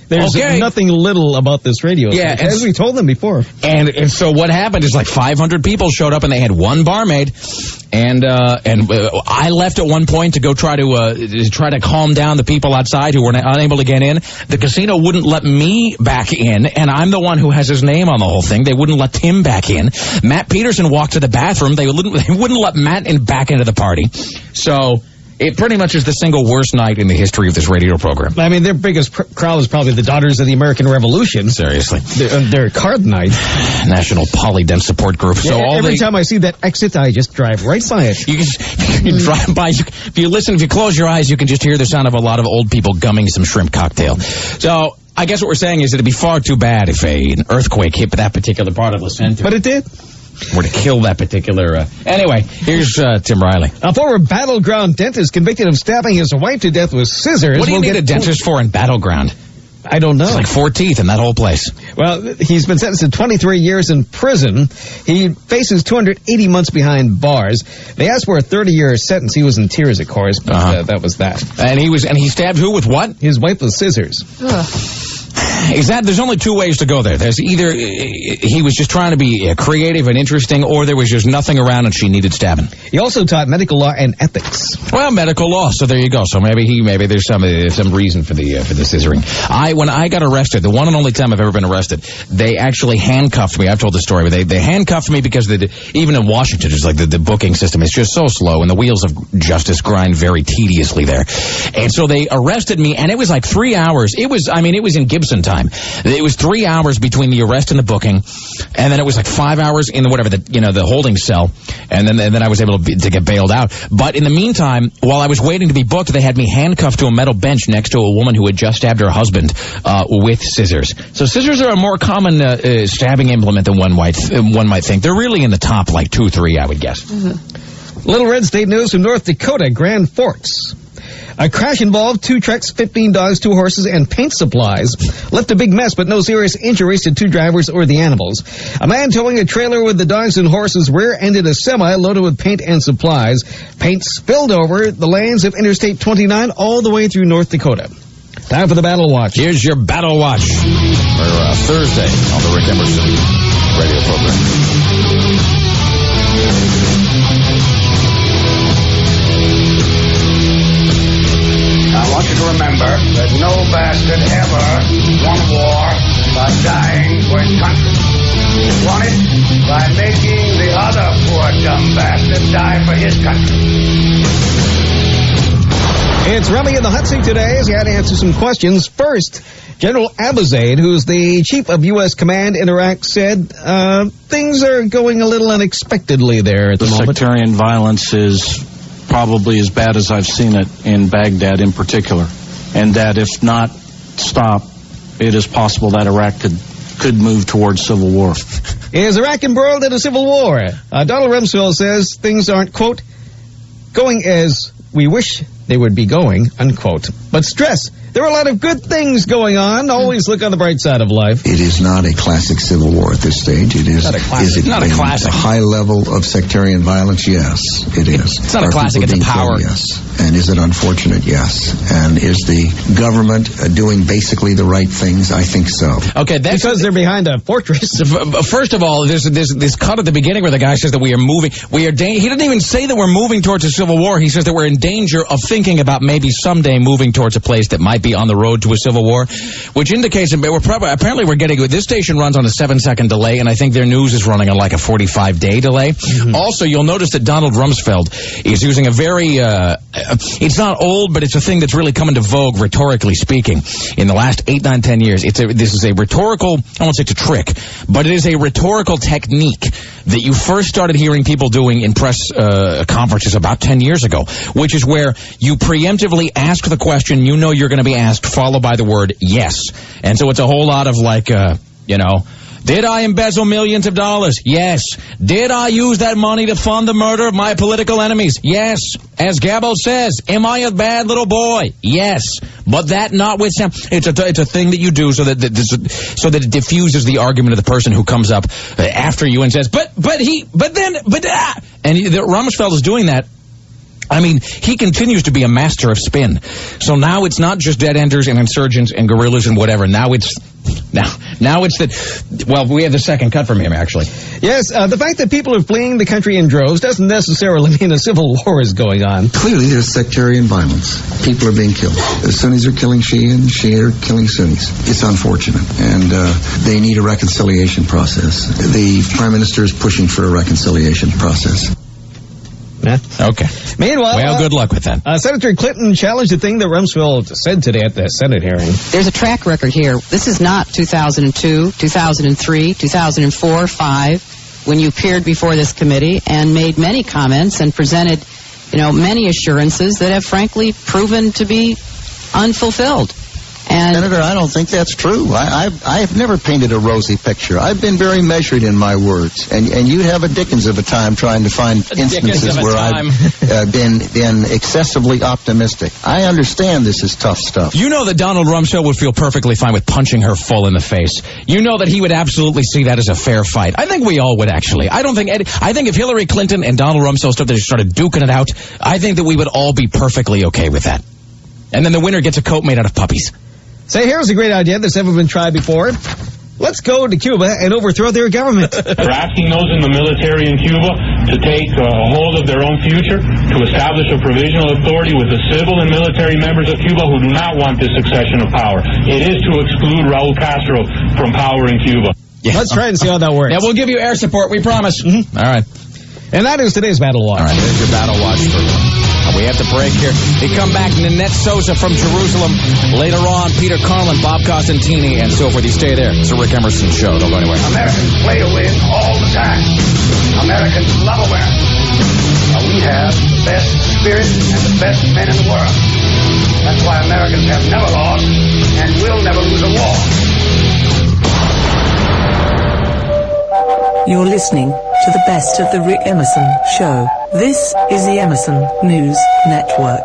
There's Okay. nothing little about this radio Yeah, station, and- as we told them before. And, and so what happened is like five hundred people showed up and they had one barmaid. And uh, and uh, I left at one point to go try to uh, to try to calm down the people outside who were unable to get in. The casino wouldn't let me back in, and I'm the one who has his name on the whole thing. They wouldn't let Tim back in. Matt Peterson walked to the bathroom. They wouldn't they wouldn't let Matt in back into the party. So it pretty much is the single worst night in the history of this radio program. I mean, their biggest pr- crowd is probably the Daughters of the American Revolution. Seriously. Their, uh, their card night. National Polydense Support Group. So Yeah, all every the, time I see that exit, I just drive right by it. You can just, you can drive by. You, if you listen, if you close your eyes, you can just hear the sound of a lot of old people gumming some shrimp cocktail. So I guess what we're saying is it'd be far too bad if a, an earthquake hit that particular part of La Center. But it did. Or to kill that particular... Uh, anyway, here's uh, Tim Riley. A former Battleground dentist convicted of stabbing his wife to death with scissors. What do you will need get a dentist for in Battleground? I don't know. It's like four teeth in that whole place. Well, he's been sentenced to twenty-three years in prison. He faces two hundred eighty months behind bars. They asked for a thirty-year sentence. He was in tears, of course, but Uh-huh. uh, that was that. And he was, and he stabbed who with what? His wife with scissors. Ugh. Is that, there's only two ways to go there. There's either uh, he was just trying to be uh, creative and interesting, or there was just nothing around and she needed stabbing. He also taught medical law and ethics. Well, medical law. So there you go. So maybe he, maybe there's some uh, some reason for the uh, for the scissoring. I when I got arrested, the one and only time I've ever been arrested, they actually handcuffed me. I've told the story, but they they handcuffed me because the, even in Washington, it's like the, the booking system is just so slow, and the wheels of justice grind very tediously there. And so they arrested me, and it was like three hours. It was, I mean, it was in Gibson time. It was three hours between the arrest and the booking, and then it was like five hours in the whatever the you know the holding cell, and then and then I was able to, be, to get bailed out. But in the meantime, while I was waiting to be booked, they had me handcuffed to a metal bench next to a woman who had just stabbed her husband uh, with scissors. So scissors are a more common uh, uh, stabbing implement than one might th- one might think. They're really in the top like two, three, I would guess. Mm-hmm. Little Red State news from North Dakota, Grand Forks. A crash involved two trucks, fifteen dogs, two horses, and paint supplies. Left a big mess, but no serious injuries to two drivers or the animals. A man towing a trailer with the dogs and horses rear-ended a semi loaded with paint and supplies. Paint spilled over the lanes of Interstate twenty-nine all the way through North Dakota. Time for the Battle Watch. Here's your Battle Watch for uh, Thursday on the Rick Emerson radio program. I want you to remember that no bastard ever won a war by dying for his country. He won it by making the other poor dumb bastard die for his country. It's Remy in the hot seat today as he had to answer some questions. First, General Abizaid, who's the chief of U S command in Iraq, said uh, things are going a little unexpectedly there at the, the moment. sectarian violence is probably as bad as I've seen it in Baghdad in particular. And that if not stopped, it is possible that Iraq could, could move towards civil war. Is Iraq embroiled in a civil war? Uh, Donald Rumsfeld says things aren't, quote, going as we wish they would be going, unquote. But stress, there are a lot of good things going on. Always look on the bright side of life. It is not a classic civil war at this stage. It is Not a classic. Is it Not a classic. A high level of sectarian violence? Yes, it is. It's not a Are classic, people it's a being power. killed? Yes. And is it unfortunate? Yes. And is the government uh, doing basically the right things? I think so. Okay, that's Because they're behind a fortress. First of all, there's this this cut at the beginning where the guy says that we are moving. We are. Da- he didn't even say that we're moving towards a civil war. He says that we're in danger of thinking about maybe someday moving towards a place that might be on the road to a civil war, which indicates that we're probably apparently we're getting. This station runs on a seven second delay, and I think their news is running on like a forty-five day delay. Mm-hmm. Also, you'll notice that Donald Rumsfeld is using a very. Uh, it's not old, but it's a thing that's really come into vogue, rhetorically speaking, in the last eight, nine, ten years. It's a, this is a rhetorical, I won't say it's a trick, but it is a rhetorical technique that you first started hearing people doing in press uh, conferences about ten years ago, which is where you preemptively ask the question you know you're going to be asked, followed by the word yes. And so it's a whole lot of like, uh, you know, did I embezzle millions of dollars? Yes. Did I use that money to fund the murder of my political enemies? Yes. As Gabbo says, am I a bad little boy? Yes. But that notwithstanding, it's a, it's a thing that you do so that, that so that it diffuses the argument of the person who comes up after you and says, but, but he, but then, but, ah! And the, Rumsfeld is doing that I mean, he continues to be a master of spin. So now it's not just dead enders and insurgents and guerrillas and whatever. Now it's now now it's that. Well, we have the second cut from him, actually. Yes, uh, the fact that people are fleeing the country in droves doesn't necessarily mean a civil war is going on. Clearly, there's sectarian violence. People are being killed. The Sunnis are killing Shia, and Shia are killing Sunnis. It's unfortunate, and uh, they need a reconciliation process. The Prime Minister is pushing for a reconciliation process. Yeah. Okay. Meanwhile, well, uh, good luck with that. Uh, Senator Clinton challenged the thing that Rumsfeld said today at the Senate hearing. There's a track record here. This is not two thousand two, two thousand three, two thousand four, five, when you appeared before this committee and made many comments and presented, you know, many assurances that have frankly proven to be unfulfilled. And Senator, I don't think that's true. I, I've, I've never painted a rosy picture. I've been very measured in my words. And, and you have a Dickens of a time trying to find A instances where time. I've uh, been, been excessively optimistic. I understand this is tough stuff. You know that Donald Rumsfeld would feel perfectly fine with punching her full in the face. You know that he would absolutely see that as a fair fight. I think we all would, actually. I don't think... Ed, I think if Hillary Clinton and Donald Rumsfeld started, started duking it out, I think that we would all be perfectly okay with that. And then the winner gets a coat made out of puppies. Say, here's a great idea that's never been tried before. Let's go to Cuba and overthrow their government. They're asking those in the military in Cuba to take uh, hold of their own future, to establish a provisional authority with the civil and military members of Cuba who do not want this succession of power. It is to exclude Raul Castro from power in Cuba. Yeah. Let's try and see how that works. Yeah, we'll give you air support, we promise. Mm-hmm. All right. And that is today's Battle Watch. All right, there's your Battle Watch for we have to break here. We come back, Nanette Sosa from Jerusalem. Later on, Peter Carlin, Bob Costantini, and so forth. You stay there. It's the Rick Emerson Show. Don't go anywhere. Americans play to win all the time. Americans love a winner. Uh, we have the best spirit and the best men in the world. That's why Americans have never lost and will never lose a war. You're listening to the best of the Rick Emerson Show. This is the Emerson News Network.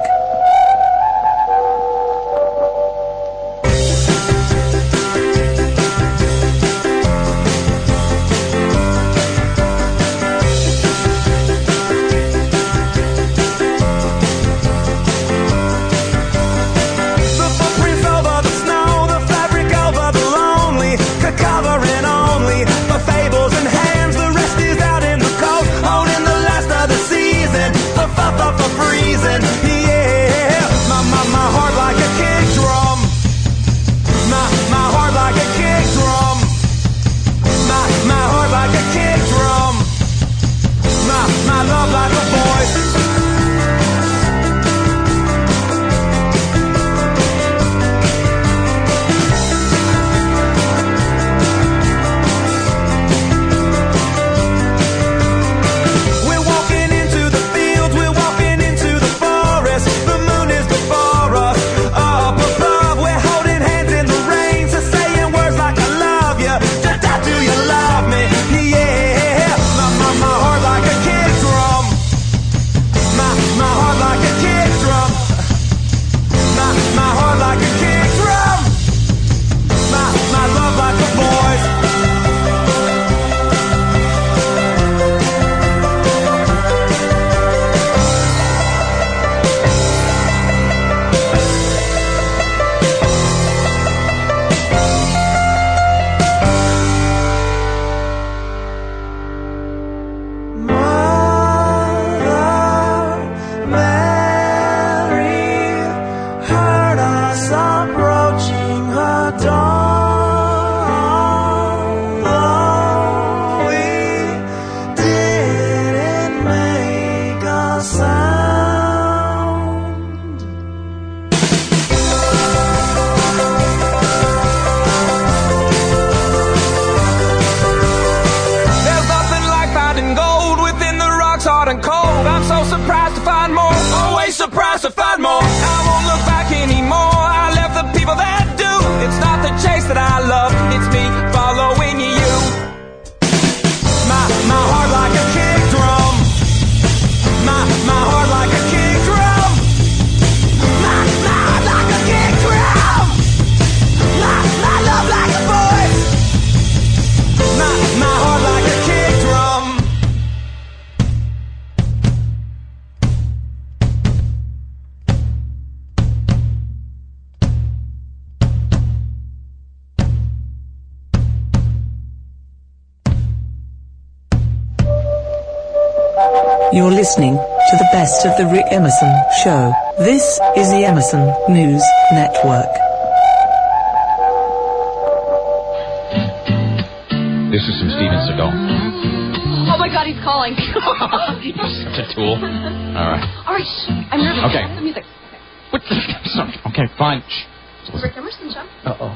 You're listening to the best of the Rick Emerson Show. This is the Emerson News Network. This is some Steven Seagal. Oh my God, he's calling. Such a tool. All right. All right, shh. I'm nervous. Okay. Stop the music. What the? Sorry. Okay, fine. Shh. Rick Emerson Show. Uh oh.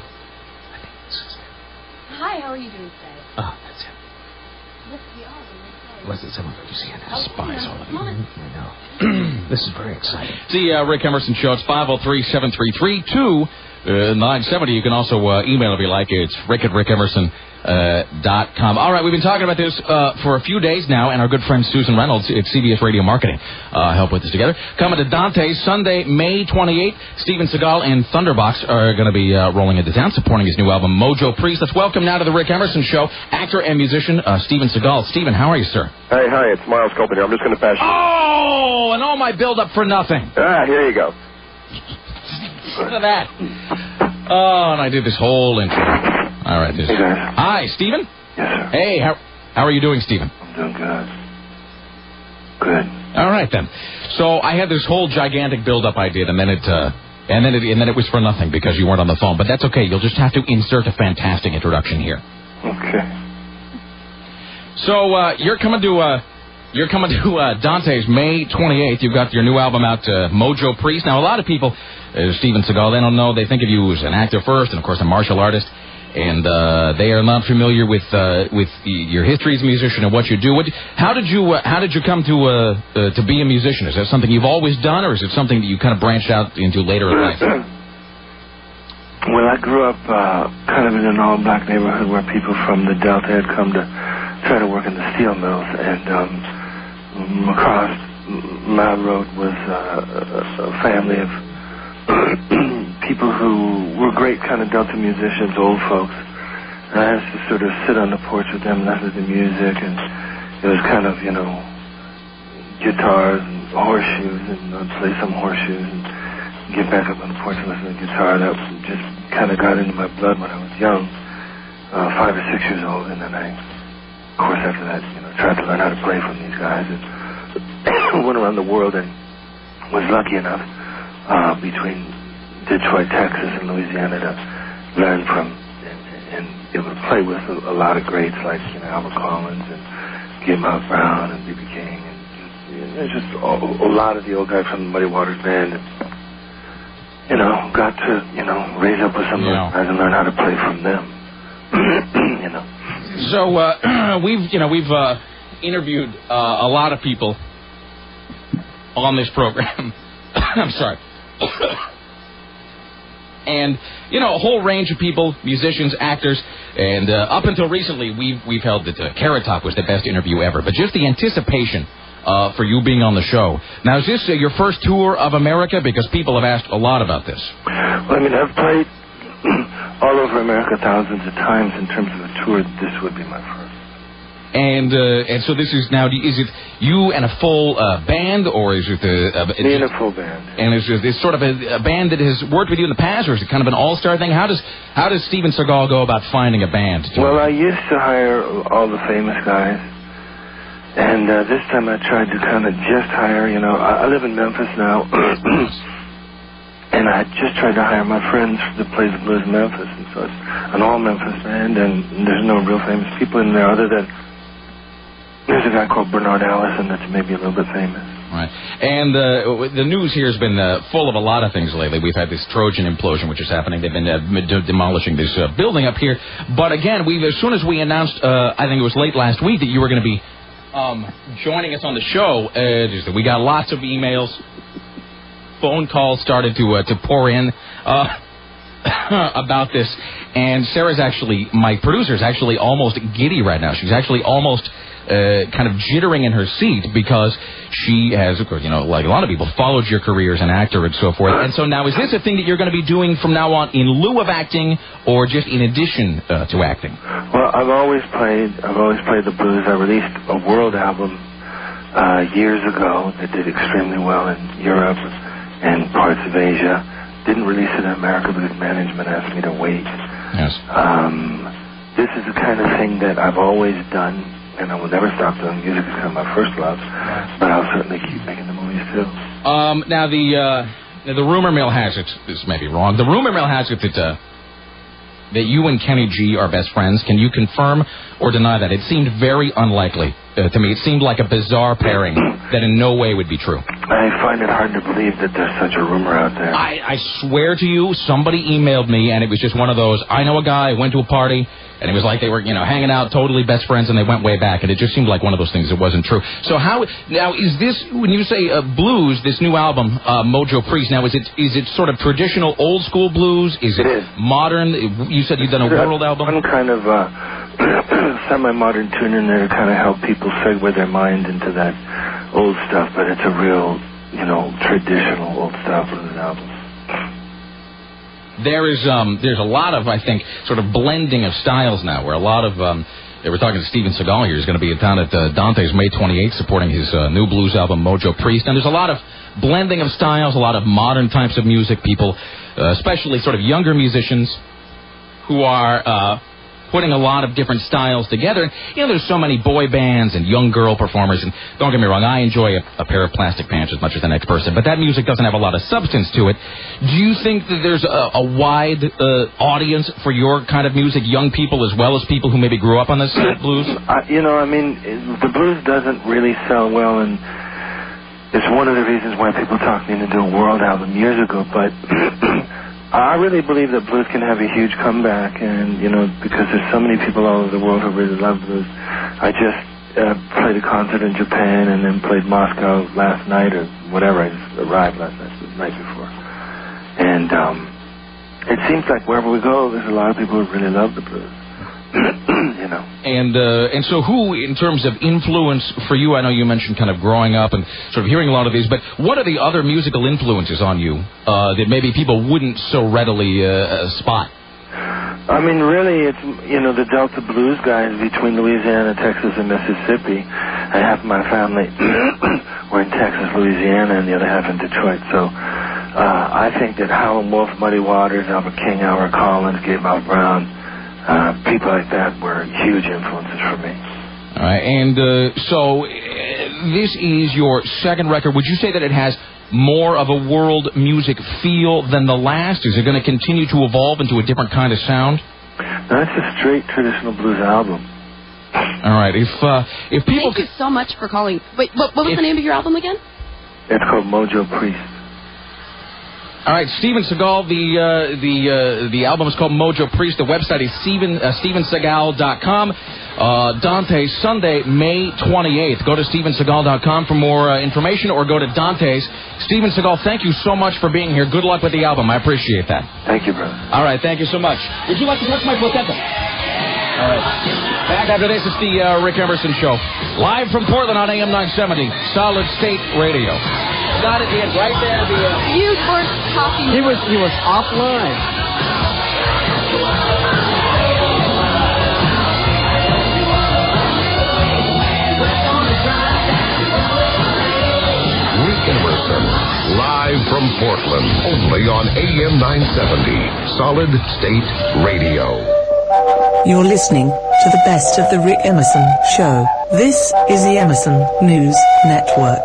Hi, how are you doing today? Oh, that's it. Yes, we are. Was it someone who C N N spies all of you? Come on. I know. This is very exciting. It's the uh, Rick Emerson Show. It's five oh three, seven three three, two nine seven zero. You can also uh, email if you like. It's rick at rick emerson dot com. All right, we've been talking about this uh, for a few days now, and our good friend Susan Reynolds at C B S Radio Marketing uh, helped put this together. Coming to Dante's Sunday, May twenty-eighth. Steven Seagal and Thunderbox are going to be uh, rolling into town, supporting his new album, Mojo Priest. Let's welcome now to the Rick Emerson Show, actor and musician uh, Steven Seagal. Steven, how are you, sir? Hey, hi, it's Miles Copeland here. I'm just going to pass you. Oh, and all my build-up for nothing. Ah, here you go. Look at that. Oh, and I did this whole intro. All right. This... Hey, guys. Hi, Steven? Yes, sir. Hey, how, how are you doing, Steven? I'm doing good. Good. All right, then. So I had this whole gigantic build-up I did, and then it... Uh, And then, it, and then it was for nothing because you weren't on the phone. But that's okay. You'll just have to insert a fantastic introduction here. Okay. So uh, you're coming to uh, you're coming to uh, Dante's May twenty-eighth. You've got your new album out, uh, Mojo Priest. Now, a lot of people, uh, Steven Seagal, they don't know. They think of you as an actor first, and of course a martial artist. And uh, they are not familiar with uh, with your history as a musician and what you do. What, how did you uh, how did you come to uh, uh, to be a musician? Is that something you've always done, or is it something that you kind of branched out into later in life? Well, I grew up uh, kind of in an all-black neighborhood where people from the Delta had come to try to work in the steel mills, and um, across my road was uh, a family of people who were great kind of Delta musicians, old folks. And I used to sort of sit on the porch with them, listen to music, and it was kind of, you know, guitars and horseshoes, and I'd play some horseshoes and get back up on the porch and listen to guitar. That just kind of got into my blood when I was young, uh, five or six years old, and then I, of course, after that, you know, tried to learn how to play from these guys, and went around the world and was lucky enough uh, between Detroit, Texas, and Louisiana to learn from and, and be able to play with a, a lot of greats like, you know, Albert Collins and Gil Miles Brown and B B King, and, and it's just a, a lot of the old guys from the Muddy Waters Band. And, you know, got to, you know, raise up with some of those guys and learn how to play from them. You know. So uh, we've, you know, we've uh, interviewed uh, a lot of people on this program. I'm sorry. And, you know, a whole range of people, musicians, actors, and uh, up until recently, we've, we've held that uh, Carrot Top was the best interview ever. But just the anticipation uh, for you being on the show. Now, is this uh, your first tour of America? Because people have asked a lot about this. Well, I mean, I've played all over America thousands of times. In terms of a tour, this would be my first. And uh, and so this is now, is it you and a full uh, band, or is it a... Uh, Me and a full band. And is it this sort of a, a band that has worked with you in the past, or is it kind of an all-star thing? How does how does Steven Seagal go about finding a band? To well, I used to hire all the famous guys, and uh, this time I tried to kind of just hire, you know, I, I live in Memphis now, and I just tried to hire my friends that play the blues in Memphis, and so it's an all-Memphis band, and there's no real famous people in there other than... There's a guy called Bernard Allison that's maybe a little bit famous. Right. And uh, the news here has been uh, full of a lot of things lately. We've had this Trojan implosion, which is happening. They've been uh, de- demolishing this uh, building up here. But again, we as soon as we announced, uh, I think it was late last week, that you were going to be um, joining us on the show, uh, just, we got lots of emails. Phone calls started to uh, to pour in uh, about this. And Sarah's actually, my producer's actually almost giddy right now. She's actually almost... Uh, kind of jittering in her seat because she has, of course, you know, like a lot of people, followed your career as an actor and so forth. And so now, is this a thing that you're going to be doing from now on in lieu of acting, or just in addition uh, to acting? Well, I've always played. I've always played the blues. I released a world album uh, years ago that did extremely well in Europe and parts of Asia. Didn't release it in America because management asked me to wait. Yes. Um, this is the kind of thing that I've always done. and I will never stop doing music. It's kind of my first love, but I'll certainly keep making the movies too. Um, now the uh, the rumor mill has it. This may be wrong. The rumor mill has it that uh, that you and Kenny G are best friends. Can you confirm or deny that? It seemed very unlikely uh, to me. It seemed like a bizarre pairing that in no way would be true. I find it hard to believe that there's such a rumor out there. I, I swear to you, somebody emailed me, and it was just one of those, I know a guy, went to a party, and it was like they were, you know, hanging out, totally best friends, and they went way back, and it just seemed like one of those things that wasn't true. So how, now, is this, when you say uh, blues, this new album, uh, Mojo Priest, now, is it is it sort of traditional, old-school blues? Is it, it is. modern? You said you've done a world album? One kind of uh, semi-modern tune in there to kind of help people segue their mind into that old stuff, but it's a real, you know, traditional old style blues album. There is, um, there's a lot of, I think, sort of blending of styles now, where a lot of, um, they were talking to Steven Seagal here, who's going to be down at uh, Dante's May twenty-eighth supporting his uh, new blues album, Mojo Priest. And there's a lot of blending of styles, a lot of modern types of music, people, uh, especially sort of younger musicians who are uh, putting a lot of different styles together. You know, there's so many boy bands and young girl performers, and don't get me wrong, I enjoy a, a pair of plastic pants as much as the next person, but that music doesn't have a lot of substance to it. Do you think that there's a, a wide uh, audience for your kind of music, young people as well as people who maybe grew up on this uh, blues? Uh, you know, I mean, the blues doesn't really sell well, and it's one of the reasons why people talked me into doing a world album years ago, but I really believe that blues can have a huge comeback, and, you know, because there's so many people all over the world who really love blues. I just uh, played a concert in Japan and then played Moscow last night or whatever. I just arrived last night, the night before. And um, it seems like wherever we go, there's a lot of people who really love the blues. You know. And uh, and so who, in terms of influence for you, I know you mentioned kind of growing up and sort of hearing a lot of these, but what are the other musical influences on you uh, that maybe people wouldn't so readily uh, spot? I mean, really, it's, you know, the Delta blues guys between Louisiana, Texas, and Mississippi. And half of my family were in Texas, Louisiana, and the other half in Detroit. So uh, I think that Howlin' Wolf, Muddy Waters, Albert King, Howard Collins, Gabe Bob Brown, Uh, people like that were huge influences for me. All right, and uh, so uh, this is your second record. Would you say that it has more of a world music feel than the last? Is it going to continue to evolve into a different kind of sound? No, it's a straight traditional blues album. All right, if uh, if people... Thank you so much for calling. Wait, what, what was if, the name of your album again? It's called Mojo Priest. All right, Steven Seagal, the uh, the uh, the album is called Mojo Priest. The website is Steven, uh, Steven Seagal dot com. Uh, Dante's, Sunday, May twenty-eighth. Go to Steven Seagal dot com for more uh, information, or go to Dante's. Steven Seagal, thank you so much for being here. Good luck with the album. I appreciate that. Thank you, brother. All right, thank you so much. Would you like to touch my placenta? All right. Back after this, it's the uh, Rick Emerson Show. Live from Portland on A M nine seventy, Solid State Radio. Got it, Ian, right there. The, uh... You weren't talking. He was, he was offline. Rick Emerson, live from Portland, only on A M nine seventy, Solid State Radio. You're listening to the best of the Rick Emerson Show. This is the Emerson News Network.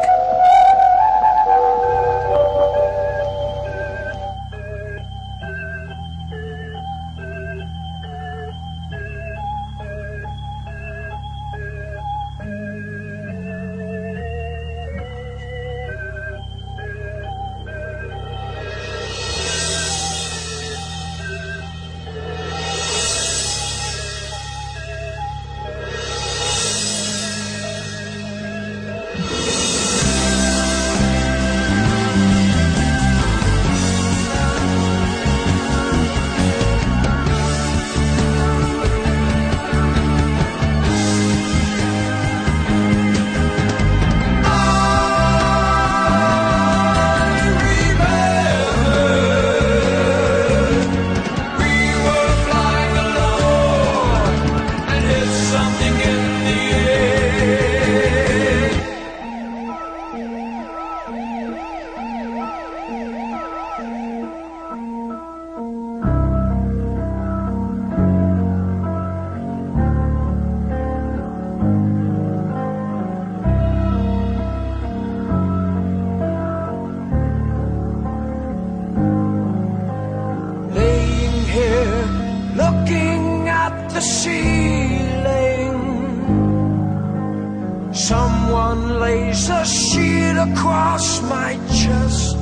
Someone lays a sheet across my chest.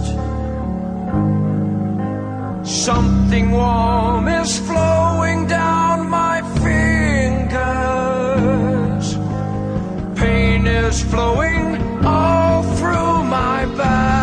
Something warm is flowing down my fingers. Pain is flowing all through my back.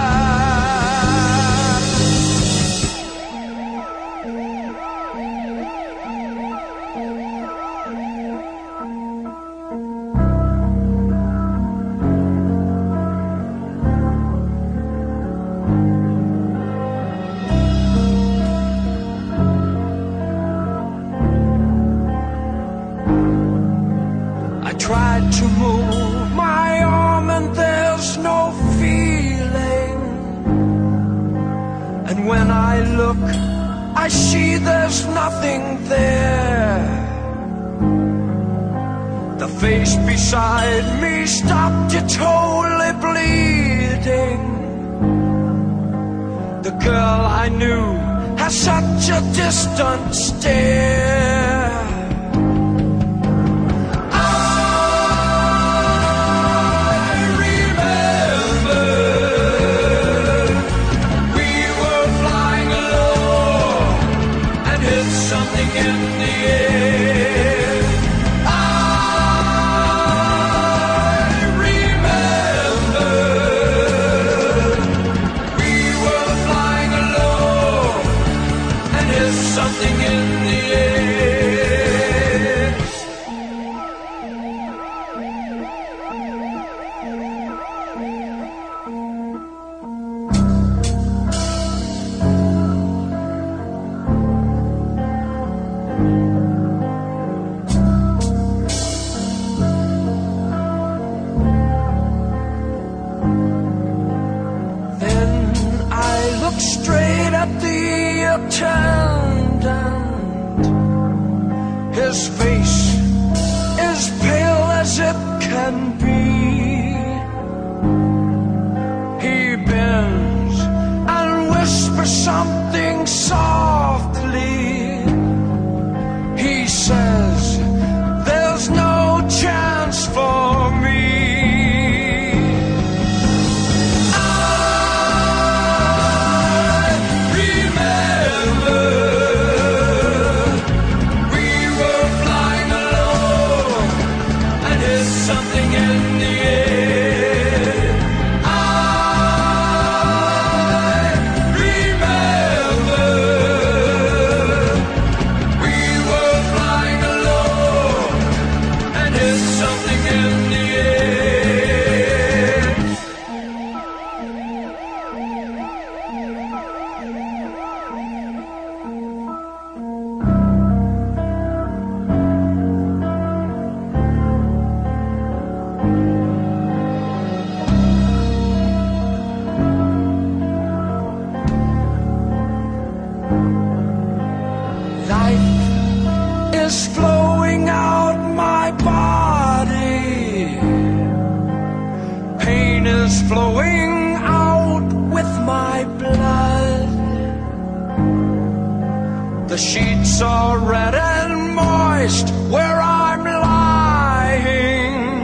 Tried to move my arm and there's no feeling. And when I look, I see there's nothing there. The face beside me stopped, it's wholly bleeding. The girl I knew has such a distant stare. Straight at the attendant. His face is pale as it can be. He bends and whispers something softly. He says, there's no chance for me. Is flowing out my body. Pain is flowing out with my blood. The sheets are red and moist where I'm lying.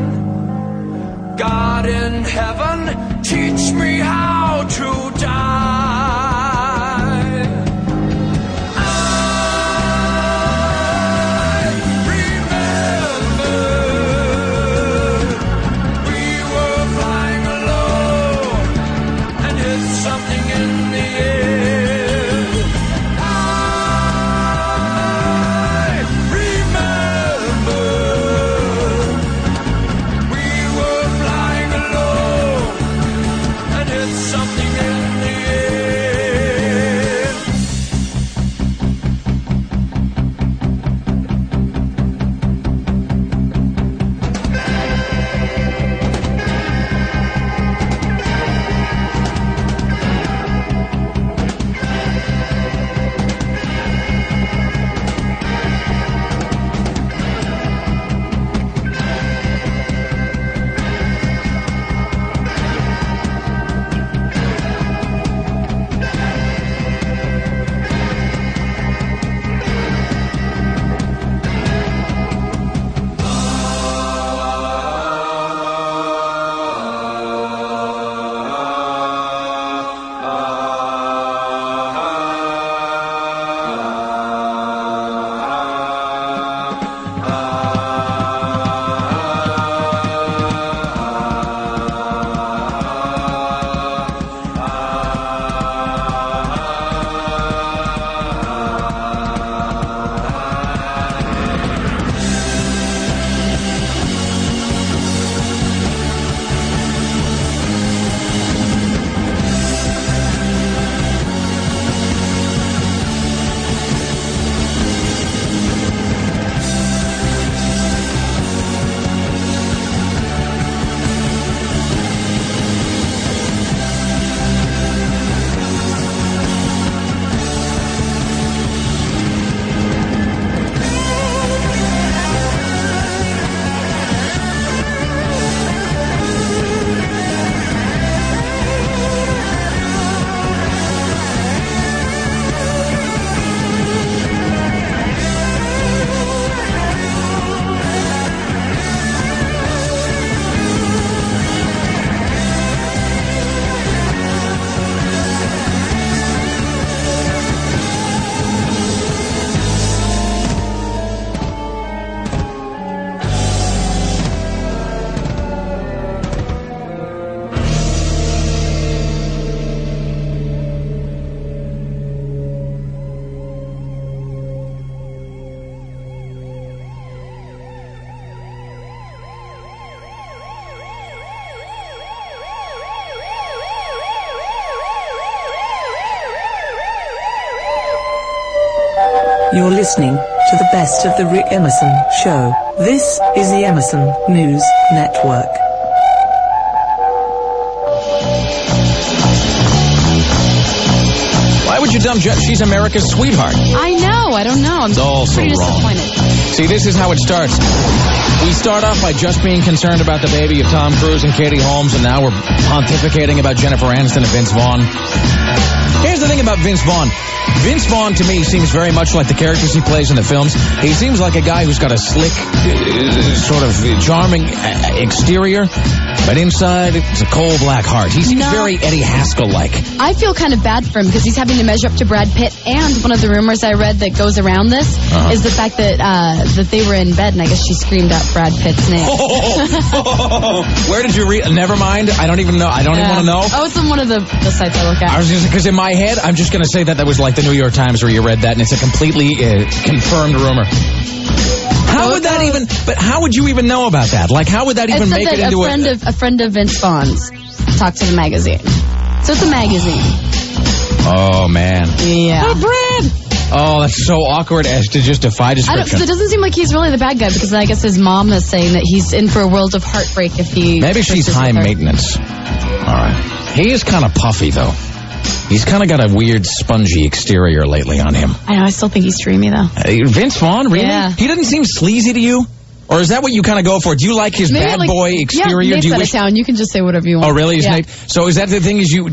God in heaven, teach me how to die. It's You're listening to the best of the Rick Emerson Show. This is the Emerson News Network. Why would you dump Jet? She's America's sweetheart. I know. I don't know. I'm It's all so pretty wrong. disappointed. See, this is how it starts. We start off by just being concerned about the baby of Tom Cruise and Katie Holmes, and now we're pontificating about Jennifer Aniston and Vince Vaughn. Here's the thing about Vince Vaughn. Vince Vaughn, to me, seems very much like the characters he plays in the films. He seems like a guy who's got a slick, uh, sort of charming uh, exterior, but inside, it's a coal black heart. He seems No. very Eddie Haskell-like. I feel kind of bad for him because he's having to measure up to Brad Pitt. And one of the rumors I read that goes around this Uh-huh. is the fact that uh, that they were in bed, and I guess she screamed out Brad Pitt's name. Where did you read? Never mind. I don't even know. I don't Yeah. even want to know. Oh, it's on one of the, the sites I look at. I was just because in my head, I'm just going to say that that was like the New York Times where you read that, and it's a completely uh, confirmed rumor. How would that even? But how would you even know about that? Like, how would that even It said make that it into a friend a? of a friend of Vince Vaughn's talked to the magazine. So it's a magazine. Oh man. Yeah. Oh, Brad. Oh, that's so awkward as to just defy I don't, description. because it doesn't seem like he's really the bad guy, because I guess his mom is saying that he's in for a world of heartbreak if he... Maybe she's kisses high with her. maintenance. All right. He is kind of puffy though. He's kind of got a weird spongy exterior lately on him. I know, I still think he's dreamy, though. Uh, Vince Vaughn, really? Yeah. He doesn't seem sleazy to you? Or is that what you kind of go for? Do you like his Maybe bad like- boy exterior? Yeah, Nate's Do you out wish? of town. You can just say whatever you want. Oh, really? Is Yeah. Nate? So is that the thing? Is you?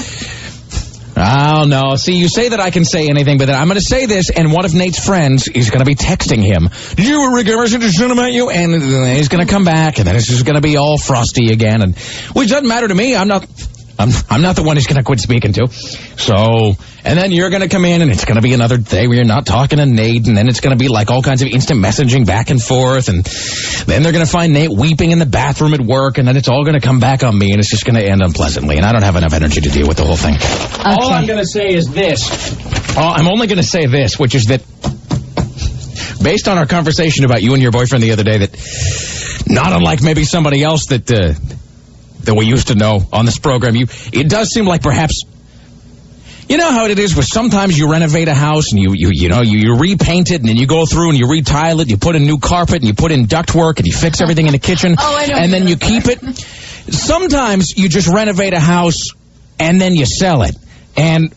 Oh no! See, you say that I can say anything, but then I'm going to say this, and one of Nate's friends is going to be texting him. Did you Rick Emerson just sent about you? And he's going to come back, and then it's just going to be all frosty again. And which doesn't matter to me. I'm not. I'm, I'm not the one he's going to quit speaking to. So, and then you're going to come in, and it's going to be another day where you're not talking to Nate, and then it's going to be like all kinds of instant messaging back and forth, and then they're going to find Nate weeping in the bathroom at work, and then it's all going to come back on me, and it's just going to end unpleasantly, and I don't have enough energy to deal with the whole thing. All I'm going to say is this. Oh, I'm only going to say this, which is that based on our conversation about you and your boyfriend the other day, that not unlike maybe somebody else that... Uh, that we used to know on this program, you it does seem like perhaps, you know how it is where sometimes you renovate a house and you you you know you, you repaint it and then you go through and you retile it, you put in new carpet and you put in ductwork and you fix everything in the kitchen. Oh, I know. And then you keep it. Sometimes you just renovate a house and then you sell it. And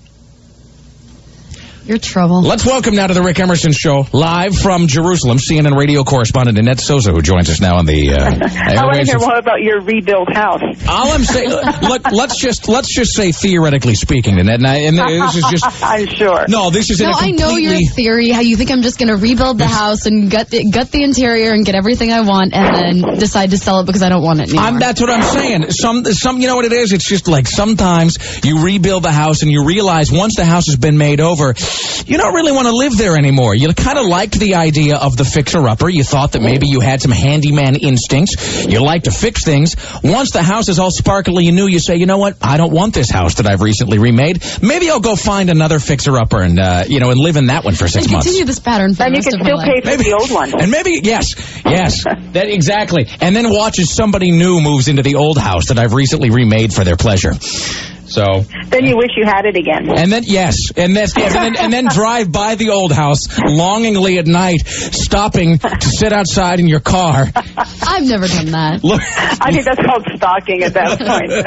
You're trouble. let's welcome now to the Rick Emerson Show, live from Jerusalem, C N N radio correspondent Annette Souza, who joins us now on the. Uh, I want to hear more about your rebuilt house. All I'm saying, look, let's just let's just say theoretically speaking, Annette, and, I, and this is just. I'm sure. No, this is in No, a I completely. know your theory, how you think I'm just going to rebuild the house and gut the, gut the interior and get everything I want and then decide to sell it because I don't want it anymore. I'm, that's what I'm saying. Some, some, you know what it is? It's just like sometimes you rebuild the house and you realize once the house has been made over, you don't really want to live there anymore. You kind of liked the idea of the fixer-upper. You thought that maybe you had some handyman instincts. You like to fix things. Once the house is all sparkly and new, you say, you know what? I don't want this house that I've recently remade. Maybe I'll go find another fixer-upper and, uh, you know, and live in that one for six and months. continue this pattern for And the you rest can of still my pay life. for the old one. And maybe, yes, yes, that exactly. And then watch as somebody new moves into the old house that I've recently remade for their pleasure. So. Then you wish you had it again. And then, yes, and, that's, yes, and, then, and then drive by the old house longingly at night, stopping to sit outside in your car. I've never done that. Look, I think that's called stalking at that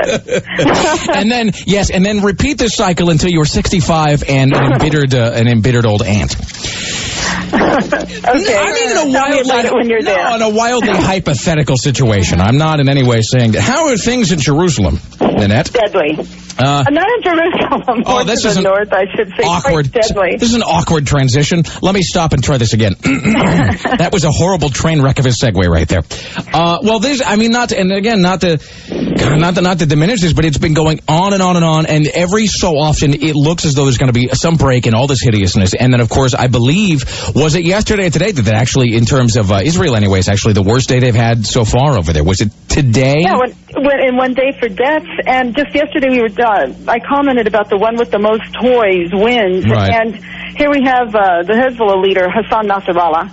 point. and then, yes, and then repeat this cycle until you're sixty-five and an embittered, uh, an embittered old aunt. Okay. I mean, in a Tell me wildly, about it when you're no, there. in a wildly hypothetical situation. I'm not in any way saying that. How are things in Jerusalem, Nanette? Deadly. Uh, I'm not in Jerusalem. Oh, More this to is the an north, I should say. awkward. Quite deadly. This is an awkward transition. Let me stop and try this again. That was a horrible train wreck of a segue right there. Uh, well, this, I mean, not to, and again, not to, not to, not to diminish this, but it's been going on and on and on, and every so often it looks as though there's going to be some break in all this hideousness. And then, of course, I believe, was it yesterday or today that actually, in terms of uh, Israel, anyway, is actually the worst day they've had so far over there? Was it today? Yeah, when, when, in one day for deaths, and just yesterday we were done. I commented about the one with the most toys wins, Right. and here we have uh, the Hezbollah leader Hassan Nasrallah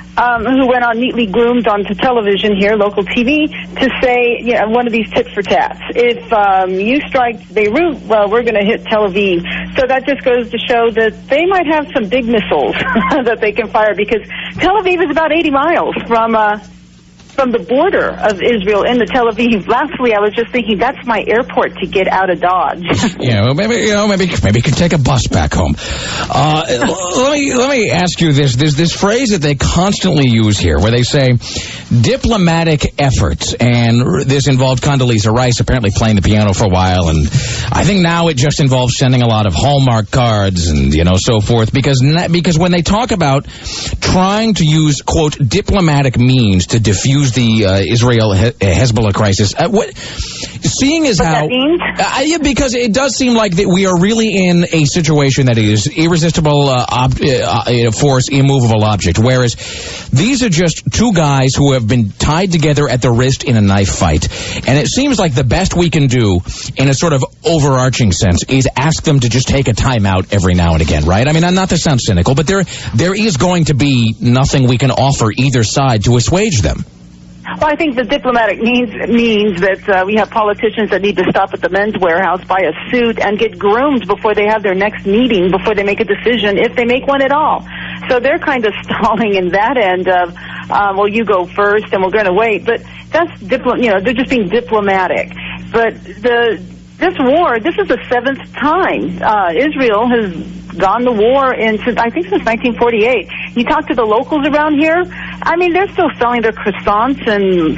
um, who went on neatly groomed onto television here, local T V, to say, you know, one of these tit for tats. If um, you strike Beirut, well, we're going to hit Tel Aviv. So that just goes to show that they might have some big missiles that they can fire, because Tel Aviv is about eighty miles from uh, from the border of Israel into Tel Aviv. Lastly, I was just thinking that's my airport to get out of Dodge. Yeah, well, maybe you know, maybe maybe you could take a bus back home. Uh, let me let me ask you this: there's this phrase that they constantly use here, where they say diplomatic efforts, and this involved Condoleezza Rice apparently playing the piano for a while, and I think now it just involves sending a lot of Hallmark cards and you know so forth. Because because when they talk about trying to use quote diplomatic means to diffuse the uh, Israel-Hezbollah crisis. Uh, what, seeing as what how... that means? Uh, yeah, because it does seem like that we are really in a situation that is irresistible uh, ob- uh, force, immovable object, whereas these are just two guys who have been tied together at the wrist in a knife fight. And it seems like the best we can do, in a sort of overarching sense, is ask them to just take a timeout every now and again, right? I mean, not to sound cynical, but there there is going to be nothing we can offer either side to assuage them. Well, I think the diplomatic means means that uh, we have politicians that need to stop at the Men's Warehouse, buy a suit, and get groomed before they have their next meeting, before they make a decision, if they make one at all. So they're kind of stalling in that end of, uh, well, you go first, and we're going to wait. But that's diplo- you know, they're just being diplomatic. But the this war, this is the seventh time uh, Israel has gone to war in, since, I think since nineteen forty-eight. You talk to the locals around here, I mean, they're still selling their croissants and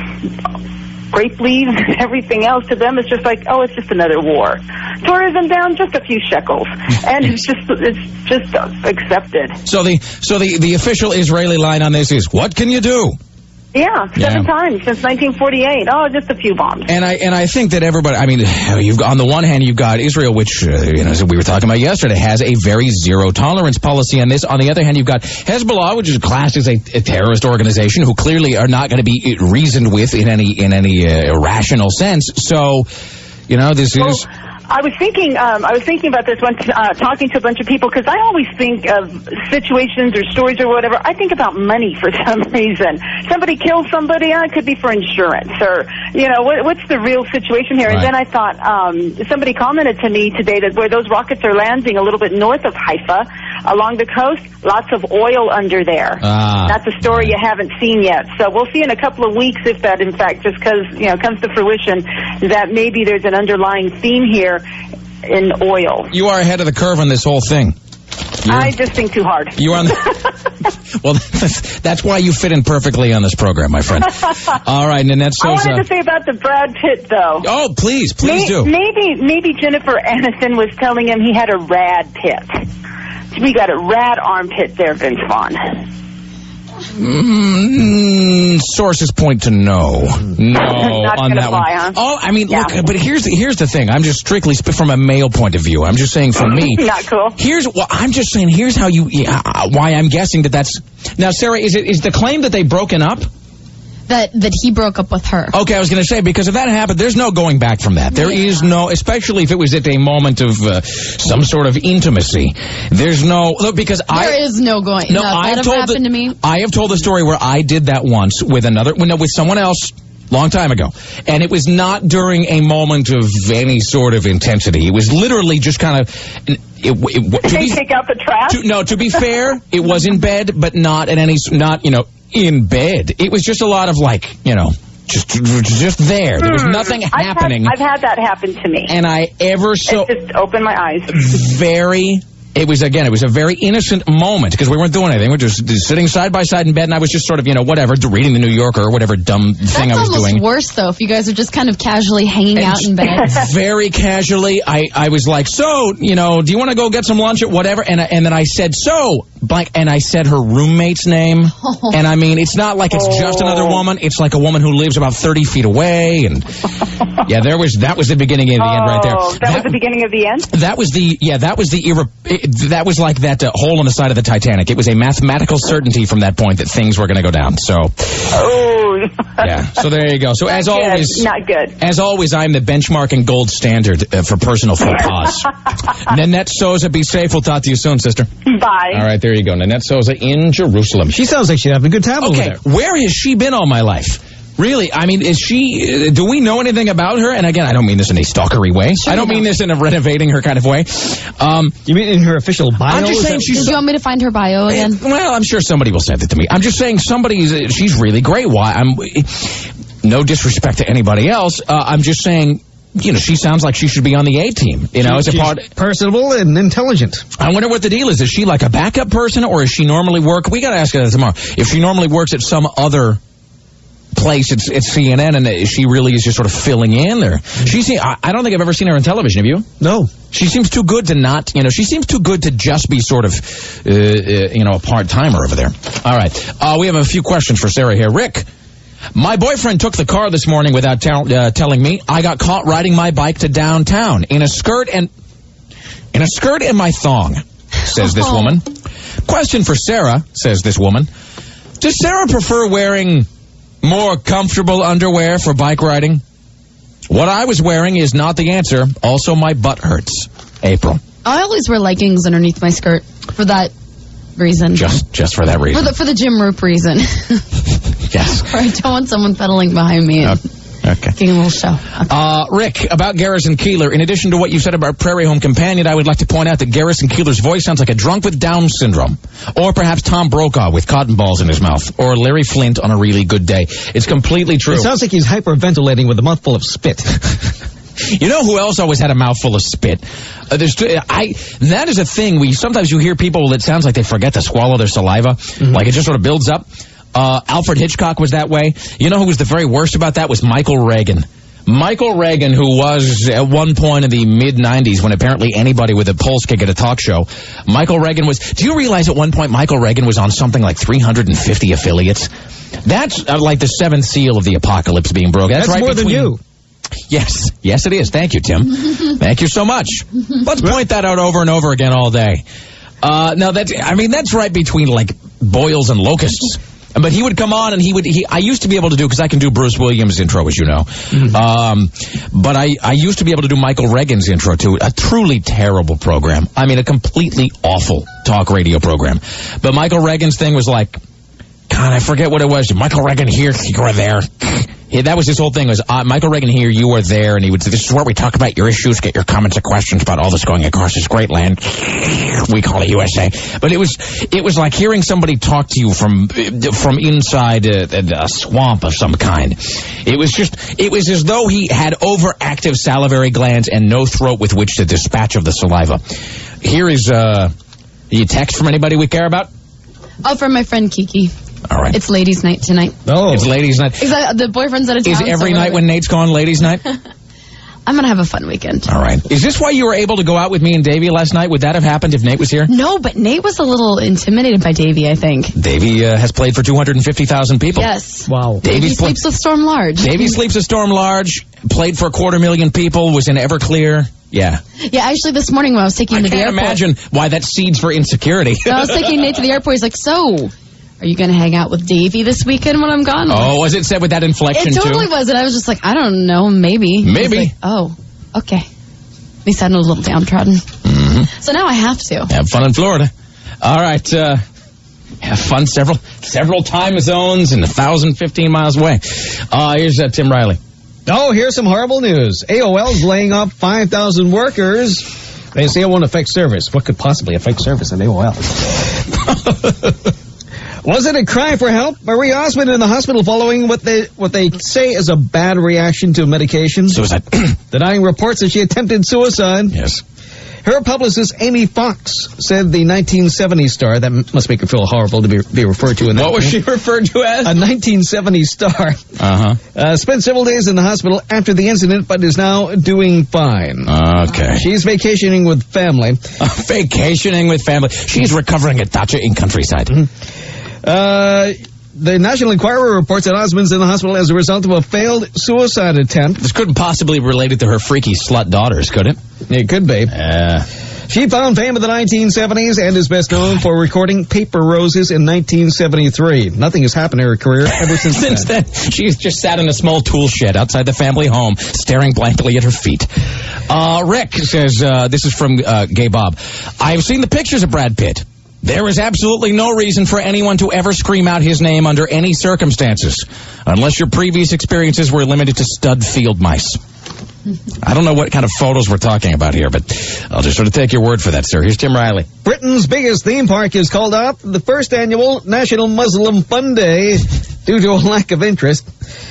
grape leaves and everything else. To them, it's just like, oh, it's just another war. Tourism down just a few shekels, and it's just it's just accepted. So the so the, the official Israeli line on this is, what can you do? Yeah, seven yeah. times since nineteen forty-eight. Oh, just a few bombs. And I and I think that everybody, I mean, you've on the one hand, you've got Israel, which, uh, you know, as we were talking about yesterday, has a very zero-tolerance policy on this. On the other hand, you've got Hezbollah, which is classed as a, a terrorist organization, who clearly are not going to be reasoned with in any in any uh, rational sense. So, you know, this well, is... I was thinking, um, I was thinking about this when uh, talking to a bunch of people, because I always think of situations or stories or whatever. I think about money for some reason. Somebody kills somebody, uh, it could be for insurance, or you know, what, what's the real situation here? Right. And then I thought, um, somebody commented to me today that where those rockets are landing a little bit north of Haifa, along the coast, lots of oil under there. Ah. That's a story you haven't seen yet. So we'll see in a couple of weeks if that, in fact, just because you know comes to fruition, that maybe there's an underlying theme here in oil. You are ahead of the curve on this whole thing. You're, I just think too hard. You on the, well, that's, that's why you fit in perfectly on this program, my friend. All right, Nanette Sosa. I wanted to say about the Brad Pitt, though. Oh, please, please May, do. Maybe, maybe Jennifer Aniston was telling him he had a rad pit. We got a rad armpit there, Vince Vaughn. Mm, sources point to no, no on that fly, one. Huh? Oh, I mean, yeah. look, but here's the, here's the thing. I'm just strictly sp- from a male point of view. I'm just saying, for me, not cool. Here's well, I'm just saying. Here's how you uh, why I'm guessing that that's now, Sarah. Is it is the claim that they've broken up? That that he broke up with her. Okay, I was going to say, because if that happened, there's no going back from that. There yeah. is no, especially if it was at a moment of uh, some sort of intimacy. There's no look because there I there is no going. No, no I've that told happened the, to me. I have told the story where I did that once with another, no, with someone else. Long time ago. And it was not during a moment of any sort of intensity. It was literally just kind of... It, it, Did to they be, take out the trash? To, no, to be fair, it was in bed, but not at any... Not, you know, in bed. It was just a lot of, like, you know... Just, just there. There was nothing I've happening. Had, I've had that happen to me. And I ever so... It just opened my eyes. Very... It was, again, it was a very innocent moment because we weren't doing anything. We were just, just sitting side by side in bed, and I was just sort of, you know, whatever, reading the New Yorker or whatever dumb thing That's I was doing. That's almost worse, though, if you guys are just kind of casually hanging and out in bed. Very casually. I, I was like, so, you know, do you want to go get some lunch or whatever? And, I, and then I said, so, blank, and I said her roommate's name. Oh. And, I mean, it's not like it's oh. just another woman. It's like a woman who lives about thirty feet away. And, yeah, there was that was the beginning of the oh, end right there. That, that was the beginning of the end? That was the, yeah, that was the, irre- that was like that uh, hole in the side of the Titanic. It was a mathematical certainty from that point that things were going to go down. So, oh, yeah. So there you go. So as good. always, not good. As always, I'm the benchmark and gold standard uh, for personal faux pas. Nanette Sosa, be safe. We'll talk to you soon, sister. Bye. All right, there. there you go. Nanette Souza in Jerusalem. She sounds like she's having a good time over Okay, there. where has she been all my life? Really, I mean, is she, uh, do we know anything about her? And again, I don't mean this in a stalkery way. Sure I don't we mean don't. this in a renovating her kind of way. Um, You mean in her official bio? I'm just Is saying that- she's... Do you want me to find her bio again? Well, I'm sure somebody will send it to me. I'm just saying somebody's, she's really great. Why? I'm, no disrespect to anybody else. Uh, I'm just saying, you know, she sounds like she should be on the A team. You know, as a She's part. personable and intelligent. I wonder what the deal is. Is she like a backup person, or is she normally work? We got to ask her that tomorrow. If she normally works at some other place, it's, it's C N N, and she really is just sort of filling in, or she seems, I, I don't think I've ever seen her on television. Have you? No. She seems too good to not, you know, she seems too good to just be sort of, uh, uh, you know, a part-timer over there. All right. Uh, we have a few questions for Sarah here. Rick, my boyfriend took the car this morning without tell, uh, telling me. I got caught riding my bike to downtown in a skirt and, in a skirt and my thong, says this woman. Question for Sarah, says this woman. Does Sarah prefer wearing more comfortable underwear for bike riding? What I was wearing is not the answer. Also, my butt hurts. April. I always wear leggings underneath my skirt for that reason. Just just for that reason. For the for the gym rope reason. Yes. Or I don't want someone pedaling behind me and Okay. getting a little show. Uh, Rick, about Garrison Keillor, in addition to what you said about Prairie Home Companion, I would like to point out that Garrison Keillor's voice sounds like a drunk with Down syndrome. Or perhaps Tom Brokaw with cotton balls in his mouth. Or Larry Flint on a really good day. It's completely true. It sounds like he's hyperventilating with a mouthful of spit. You know who else always had a mouthful of spit? Uh, there's, I, that is a thing. We sometimes you hear people, it sounds like they forget to swallow their saliva. Mm-hmm. Like it just sort of builds up. Uh, Alfred Hitchcock was that way. You know who was the very worst about that? Was Michael Reagan. Michael Reagan, who was at one point in the mid nineties when apparently anybody with a pulse could get a talk show. Michael Reagan was... Do you realize at one point Michael Reagan was on something like three hundred fifty affiliates? That's uh, like the seventh seal of the apocalypse being broken. That's, That's right more between, than you. Yes. Yes, it is. Thank you, Tim. Thank you so much. Let's point that out over and over again all day. Uh, now, that's, I mean, that's right between, like, boils and locusts. But he would come on and he would, he, I used to be able to do, because I can do Bruce Williams' intro, as you know. Mm-hmm. Um, but I, I used to be able to do Michael Reagan's intro, too. A truly terrible program. I mean, a completely awful talk radio program. But Michael Reagan's thing was like, God, I forget what it was. Michael Reagan here, you were there. Yeah, that was his whole thing, was uh, Michael Reagan here, you were there, and he would say, this is where we talk about your issues, get your comments and questions about all this going across this great land. We call it U S A. But it was it was like hearing somebody talk to you from from inside a, a swamp of some kind. It was just, it was as though he had overactive salivary glands and no throat with which to dispatch of the saliva. Here is uh, a text from anybody we care about? Oh, from my friend Kiki. All right. It's ladies' night tonight. Oh. It's ladies' night. Is that the boyfriend's out of town? Is every so night when Nate's gone ladies' night? I'm going to have a fun weekend. All right. Is this why you were able to go out with me and Davey last night? Would that have happened if Nate was here? No, but Nate was a little intimidated by Davey, I think. Davey uh, has played for two hundred fifty thousand people. Yes. Wow. Davey sleeps with Storm Large. Davey sleeps with Storm Large, played for a quarter million people, was in Everclear. Yeah. Yeah, actually this morning when I was taking him I to the can't airport. imagine why that seeds for insecurity. I was taking Nate to the airport. He's like, so... Are you going to hang out with Davey this weekend when I'm gone? Oh, was it said with that inflection, too? It totally too? was, and I was just like, I don't know, maybe. Maybe. Like, oh, okay. At least I know a little downtrodden. Mm-hmm. So now I have to. Have fun in Florida. All right. Uh, have fun several several time zones and one thousand fifteen miles away. Uh, here's uh, Tim Riley. Oh, here's some horrible news. A O L's laying off five thousand workers. They say it won't affect service. What could possibly affect service at A O L? Was it a cry for help? Marie Osmond in the hospital following what they what they say is a bad reaction to medication. Suicide. Denying reports that she attempted suicide. Yes. Her publicist, Amy Fox, said the nineteen seventies star, that must make her feel horrible to be, be referred to in that. What was she referred to as? A nineteen seventies star. Uh-huh. Uh, spent several days in the hospital after the incident, but is now doing fine. Okay. She's vacationing with family. Uh, vacationing with family. She's recovering at Dacha in Countryside. Mm-hmm. Uh, the National Enquirer reports that Osmond's in the hospital as a result of a failed suicide attempt. This couldn't possibly be related to her freaky slut daughters, could it? It could be. Uh, she found fame in the nineteen seventies and is best known for recording Paper Roses in nineteen seventy-three. Nothing has happened in her career ever since, since then. then. She's just sat in a small tool shed outside the family home, staring blankly at her feet. Uh, Rick says, uh, this is from uh, Gay Bob. I've seen the pictures of Brad Pitt. There is absolutely no reason for anyone to ever scream out his name under any circumstances, unless your previous experiences were limited to stud field mice. I don't know what kind of photos we're talking about here, but I'll just sort of take your word for that, sir. Here's Tim Riley. Britain's biggest theme park is called off the first annual National Muslim Fun Day due to a lack of interest.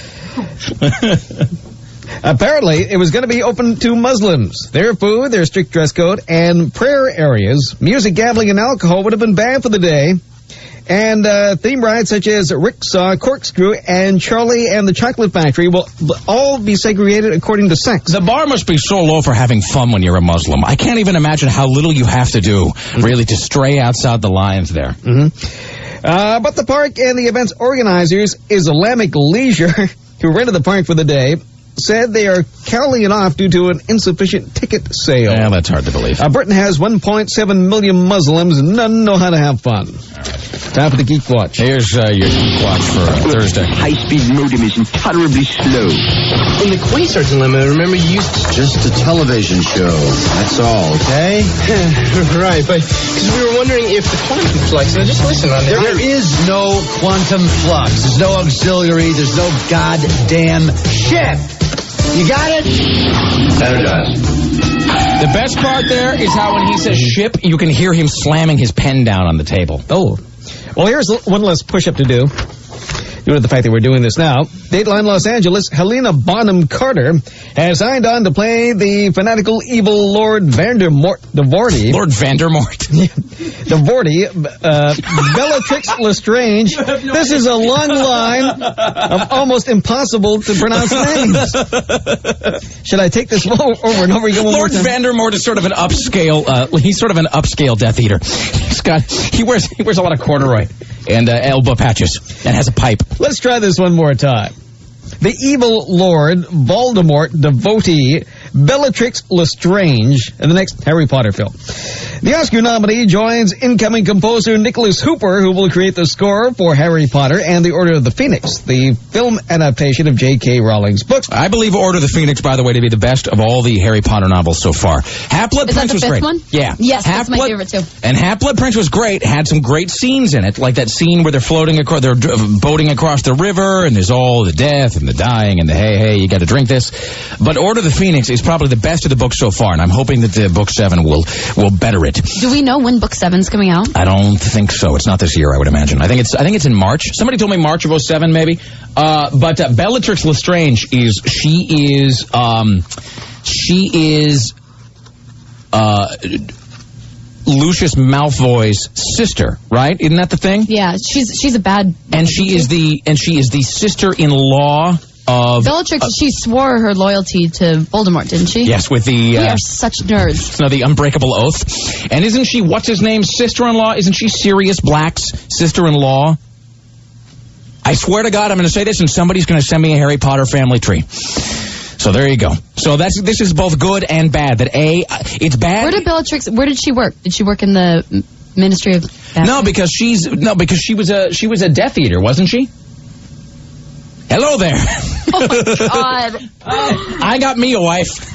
Apparently, it was going to be open to Muslims. Their food, their strict dress code, and prayer areas. Music, gambling, and alcohol would have been banned for the day. And uh, theme rides such as Ricksaw, Corkscrew, and Charlie and the Chocolate Factory will all be segregated according to sex. The bar must be so low for having fun when you're a Muslim. I can't even imagine how little you have to do, mm-hmm. really, to stray outside the lines there. Mm-hmm. Uh, but the park and the event's organizers, Islamic Leisure, who rented the park for the day, said they are calling it off due to an insufficient ticket sale. Yeah, that's hard to believe. Uh, Britain has one point seven million Muslims, and none know how to have fun. Time for the Geek Watch. Here's uh, your Geek Watch for uh, Thursday. High-speed modem is intolerably slow. In the Quasar dilemma, remember you used to... Just a television show. That's all, okay? Right, but because we were wondering if the quantum flux... Now, just listen on there. There is no quantum flux. There's no auxiliary. There's no goddamn shit. You got it? That does. The best part there is how when he says ship, you can hear him slamming his pen down on the table. Oh. Well, here's one less push-up to do. Due to the fact that we're doing this now, Dateline Los Angeles, Helena Bonham Carter has signed on to play the fanatical evil Lord Vandermort Devorty. Lord Vandermort. Devorty, uh, Bellatrix Lestrange. This is a long line of almost impossible to pronounce names. Should I take this over and over again one Lord more time? Vandermort is sort of an upscale, uh, he's sort of an upscale Death Eater. He's got, he wears, he wears a lot of corduroy and uh, elbow patches and has a pipe. Let's try this one more time. The evil Lord Voldemort devotee Bellatrix Lestrange in the next Harry Potter film. The Oscar nominee joins incoming composer Nicholas Hooper, who will create the score for Harry Potter and the Order of the Phoenix, the film adaptation of J K Rowling's books. I believe Order of the Phoenix, by the way, to be the best of all the Harry Potter novels so far. Half-Blood Is Prince that the was fifth great. One? Yeah. Yes, that's my Half-Blood- favorite too. And Half-Blood Prince was great. Had some great scenes in it, like that scene where they're floating across, they're boating across the river, and there's all the death and the dying and the hey, hey, you got to drink this. But Order of the Phoenix is probably the best of the books so far, and I'm hoping that the book seven will will better it. Do we know when book seven's coming out? I don't think so. It's not this year, I would imagine. I think it's I think it's in March. Somebody told me March of oh seven, maybe. Uh, but uh, Bellatrix Lestrange is she is um, she is uh, Lucius Malfoy's sister, right? Isn't that the thing? Yeah, she's she's a bad. And she is the and she is the sister-in-law of Bellatrix. Uh, she swore her loyalty to Voldemort, didn't she? yes, with the. Uh, we are such nerds. No, the unbreakable oath. And isn't she, what's his name, sister-in-law? Isn't she Sirius Black's sister-in-law? I swear to God, I'm going to say this, and somebody's going to send me a Harry Potter family tree. So there you go. So that's this is both good and bad. That A, it's bad. Where did Bellatrix, where did she work? Did she work in the Ministry of Magic? No, because she's, no, because she was a, she was a Death Eater, wasn't she? Hello there. Oh, my God. I got me a wife.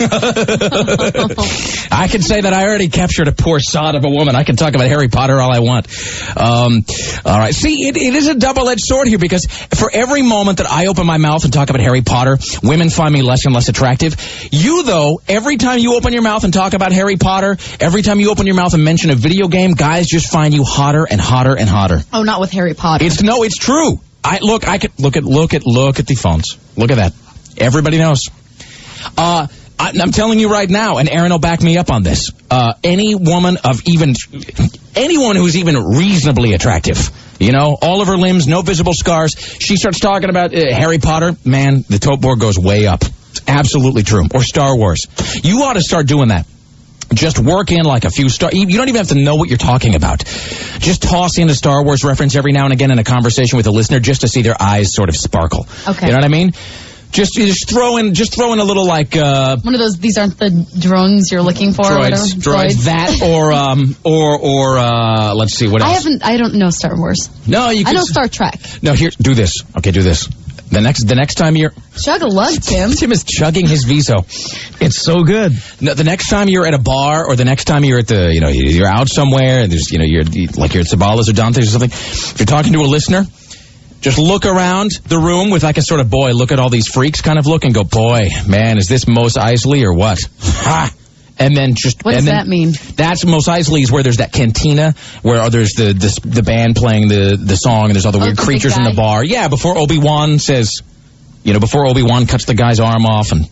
I can say that I already captured a poor sod of a woman. I can talk about Harry Potter all I want. Um, all right. See, it, it is a double-edged sword here because for every moment that I open my mouth and talk about Harry Potter, women find me less and less attractive. You, though, every time you open your mouth and talk about Harry Potter, every time you open your mouth and mention a video game, guys just find you hotter and hotter and hotter. Oh, not with Harry Potter. It's no, it's true. I look, I could look at, look at, look at the phones. Look at that. Everybody knows. Uh, I, I'm telling you right now, and Aaron will back me up on this. Uh, any woman of even, anyone who's even reasonably attractive, you know, all of her limbs, no visible scars. She starts talking about uh, Harry Potter. Man, the tote board goes way up. It's absolutely true. Or Star Wars. You ought to start doing that. Just work in like a few star. You don't even have to know what you're talking about. Just toss in a Star Wars reference every now and again in a conversation with a listener, just to see their eyes sort of sparkle. Okay. You know what I mean? Just just throw in just throw in a little like uh, one of those. These aren't the drones you're looking for. droids, or whatever. droids, droids. that or um or or uh, let's see what else. I haven't. I don't know Star Wars. No, you. Can I know s- Star Trek. No, here, do this. Okay, do this. The next, the next time you're Chug a lug, Tim. Tim is chugging his Viso. It's so good. No, the next time you're at a bar, or the next time you're at the, you know, you're out somewhere, and there's, you know, you're like you're at Sabala's or Dante's or something. If you're talking to a listener, just look around the room with like a sort of, boy, look at all these freaks kind of look, and go, boy, man, is this Mos Eisley or what? Ha! And then just what and does then, that mean? That's Mos Eisley is where there's that cantina where there's the the, the band playing the, the song, and there's all the Oh, weird the creatures big in the guy. bar. Yeah, before Obi-Wan says, you know, before Obi-Wan cuts the guy's arm off, and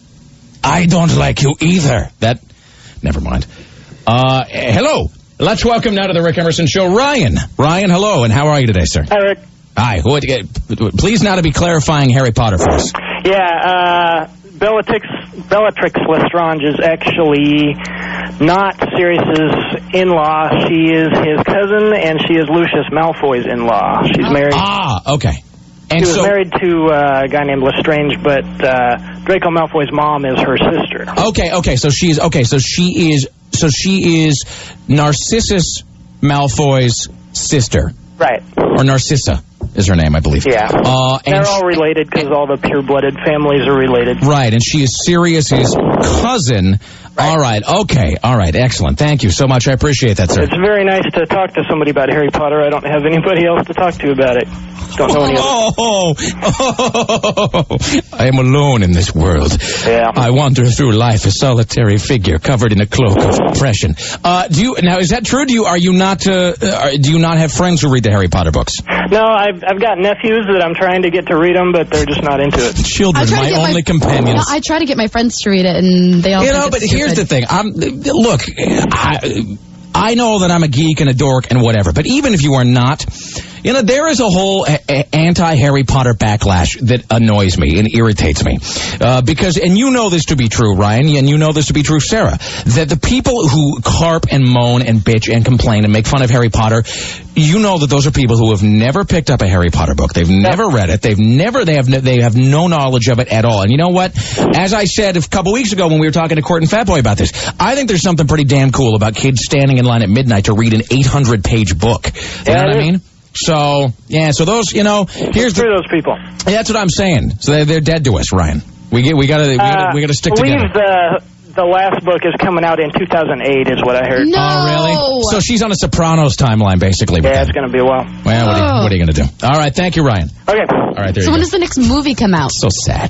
I don't like you either. That, never mind. Uh, hello. Let's welcome now to the Rick Emerson Show, Ryan. Ryan, hello, and how are you today, sir? Hi, Rick. Hi. Who, please now to be clarifying Harry Potter for us. Yeah, uh, Bellatrix, Bellatrix Lestrange is actually not Sirius's in-law. She is his cousin, and she is Lucius Malfoy's in-law. She's married. Ah, okay. And she was so, married to uh, a guy named Lestrange, but uh, Draco Malfoy's mom is her sister. Okay, okay, so she's okay, so she is so she is Narcissus Malfoy's sister. Right. Or Narcissa is her name, I believe. Yeah. Uh, and They're all related because all the pure-blooded families are related. Right, and she is Sirius's cousin. Right. All right, okay, all right, excellent. Thank you so much. I appreciate that, sir. It's very nice to talk to somebody about Harry Potter. I don't have anybody else to talk to about it. Don't know any oh, oh, oh, I am alone in this world. Yeah. I wander through life a solitary figure covered in a cloak of oppression. Uh, do you now? Is that true? Do you are you not? Uh, are, do you not have friends who read the Harry Potter books? No, I've I've got nephews that I'm trying to get to read them, but they're just not into it. Children, my only my, companions. No, I try to get my friends to read it, and they all. You think know, it's but here's stupid. the thing. I'm look. I, I know that I'm a geek and a dork and whatever, but even if you are not, you know, there is a whole a- a- anti-Harry Potter backlash that annoys me and irritates me. Uh, because, and you know this to be true, Ryan, and you know this to be true, Sarah, that the people who carp and moan and bitch and complain and make fun of Harry Potter, you know that those are people who have never picked up a Harry Potter book. They've never read it. They've never, they have no, they have no knowledge of it at all. And you know what? As I said a couple weeks ago when we were talking to Court and Fatboy about this, I think there's something pretty damn cool about kids standing in line at midnight to read an eight hundred page book. You Yeah, know what I it is. mean? So, yeah, so those, you know, here's the, those people. That's what I'm saying. So they're, they're dead to us, Ryan. We get, we gotta, we gotta, we gotta stick I believe together. the the last book is coming out in two thousand eight, is what I heard. No. Oh, really? So she's on a Sopranos timeline, basically. Yeah, it's going to be a while. Well, what are, you, Oh. what are you going to do? All right, thank you, Ryan. Okay. All right, there So you when go. does the next movie come out? So sad.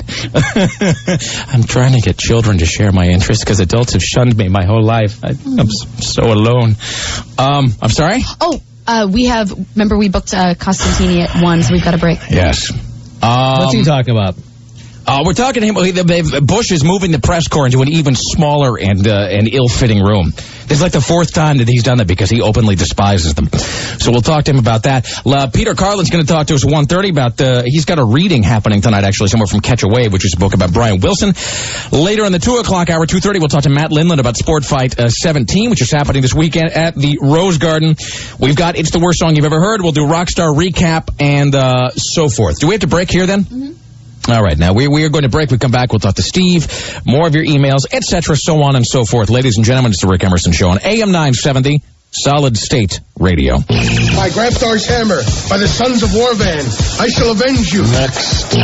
I'm trying to get children to share my interests because adults have shunned me my whole life. I, I'm s- so alone. Um, I'm sorry? Oh, uh, we have. Remember, we booked uh, Costantini at one, so we've got a break. Yes. Um, What's he talking about? Uh, we're talking to him. they- Bush is moving the press corps into an even smaller and uh, and ill-fitting room. This is like the fourth time that he's done that because he openly despises them. So we'll talk to him about that. Uh, Peter Carlin's going to talk to us at one thirty about the. He's got a reading happening tonight, actually, somewhere from Catch a Wave, which is a book about Brian Wilson. Later in the two o'clock hour, two thirty, we'll talk to Matt Lindland about Sport Fight uh, seventeen, which is happening this weekend at the Rose Garden. We've got It's the Worst Song You've Ever Heard. We'll do Rockstar Recap and uh, so forth. Do we have to break here then? Mm-hmm. All right, now we, we are going to break. We come back. We'll talk to Steve, more of your emails, et cetera, so on and so forth. Ladies and gentlemen, it's the Rick Emerson Show on A M nine seventy, Solid State Radio. By Grafstar's hammer, by the sons of Warvan, I shall avenge you. Next.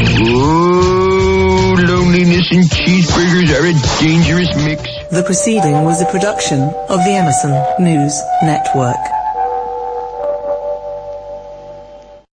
Oh, loneliness and cheeseburgers are a dangerous mix. The proceeding was a production of the Emerson News Network.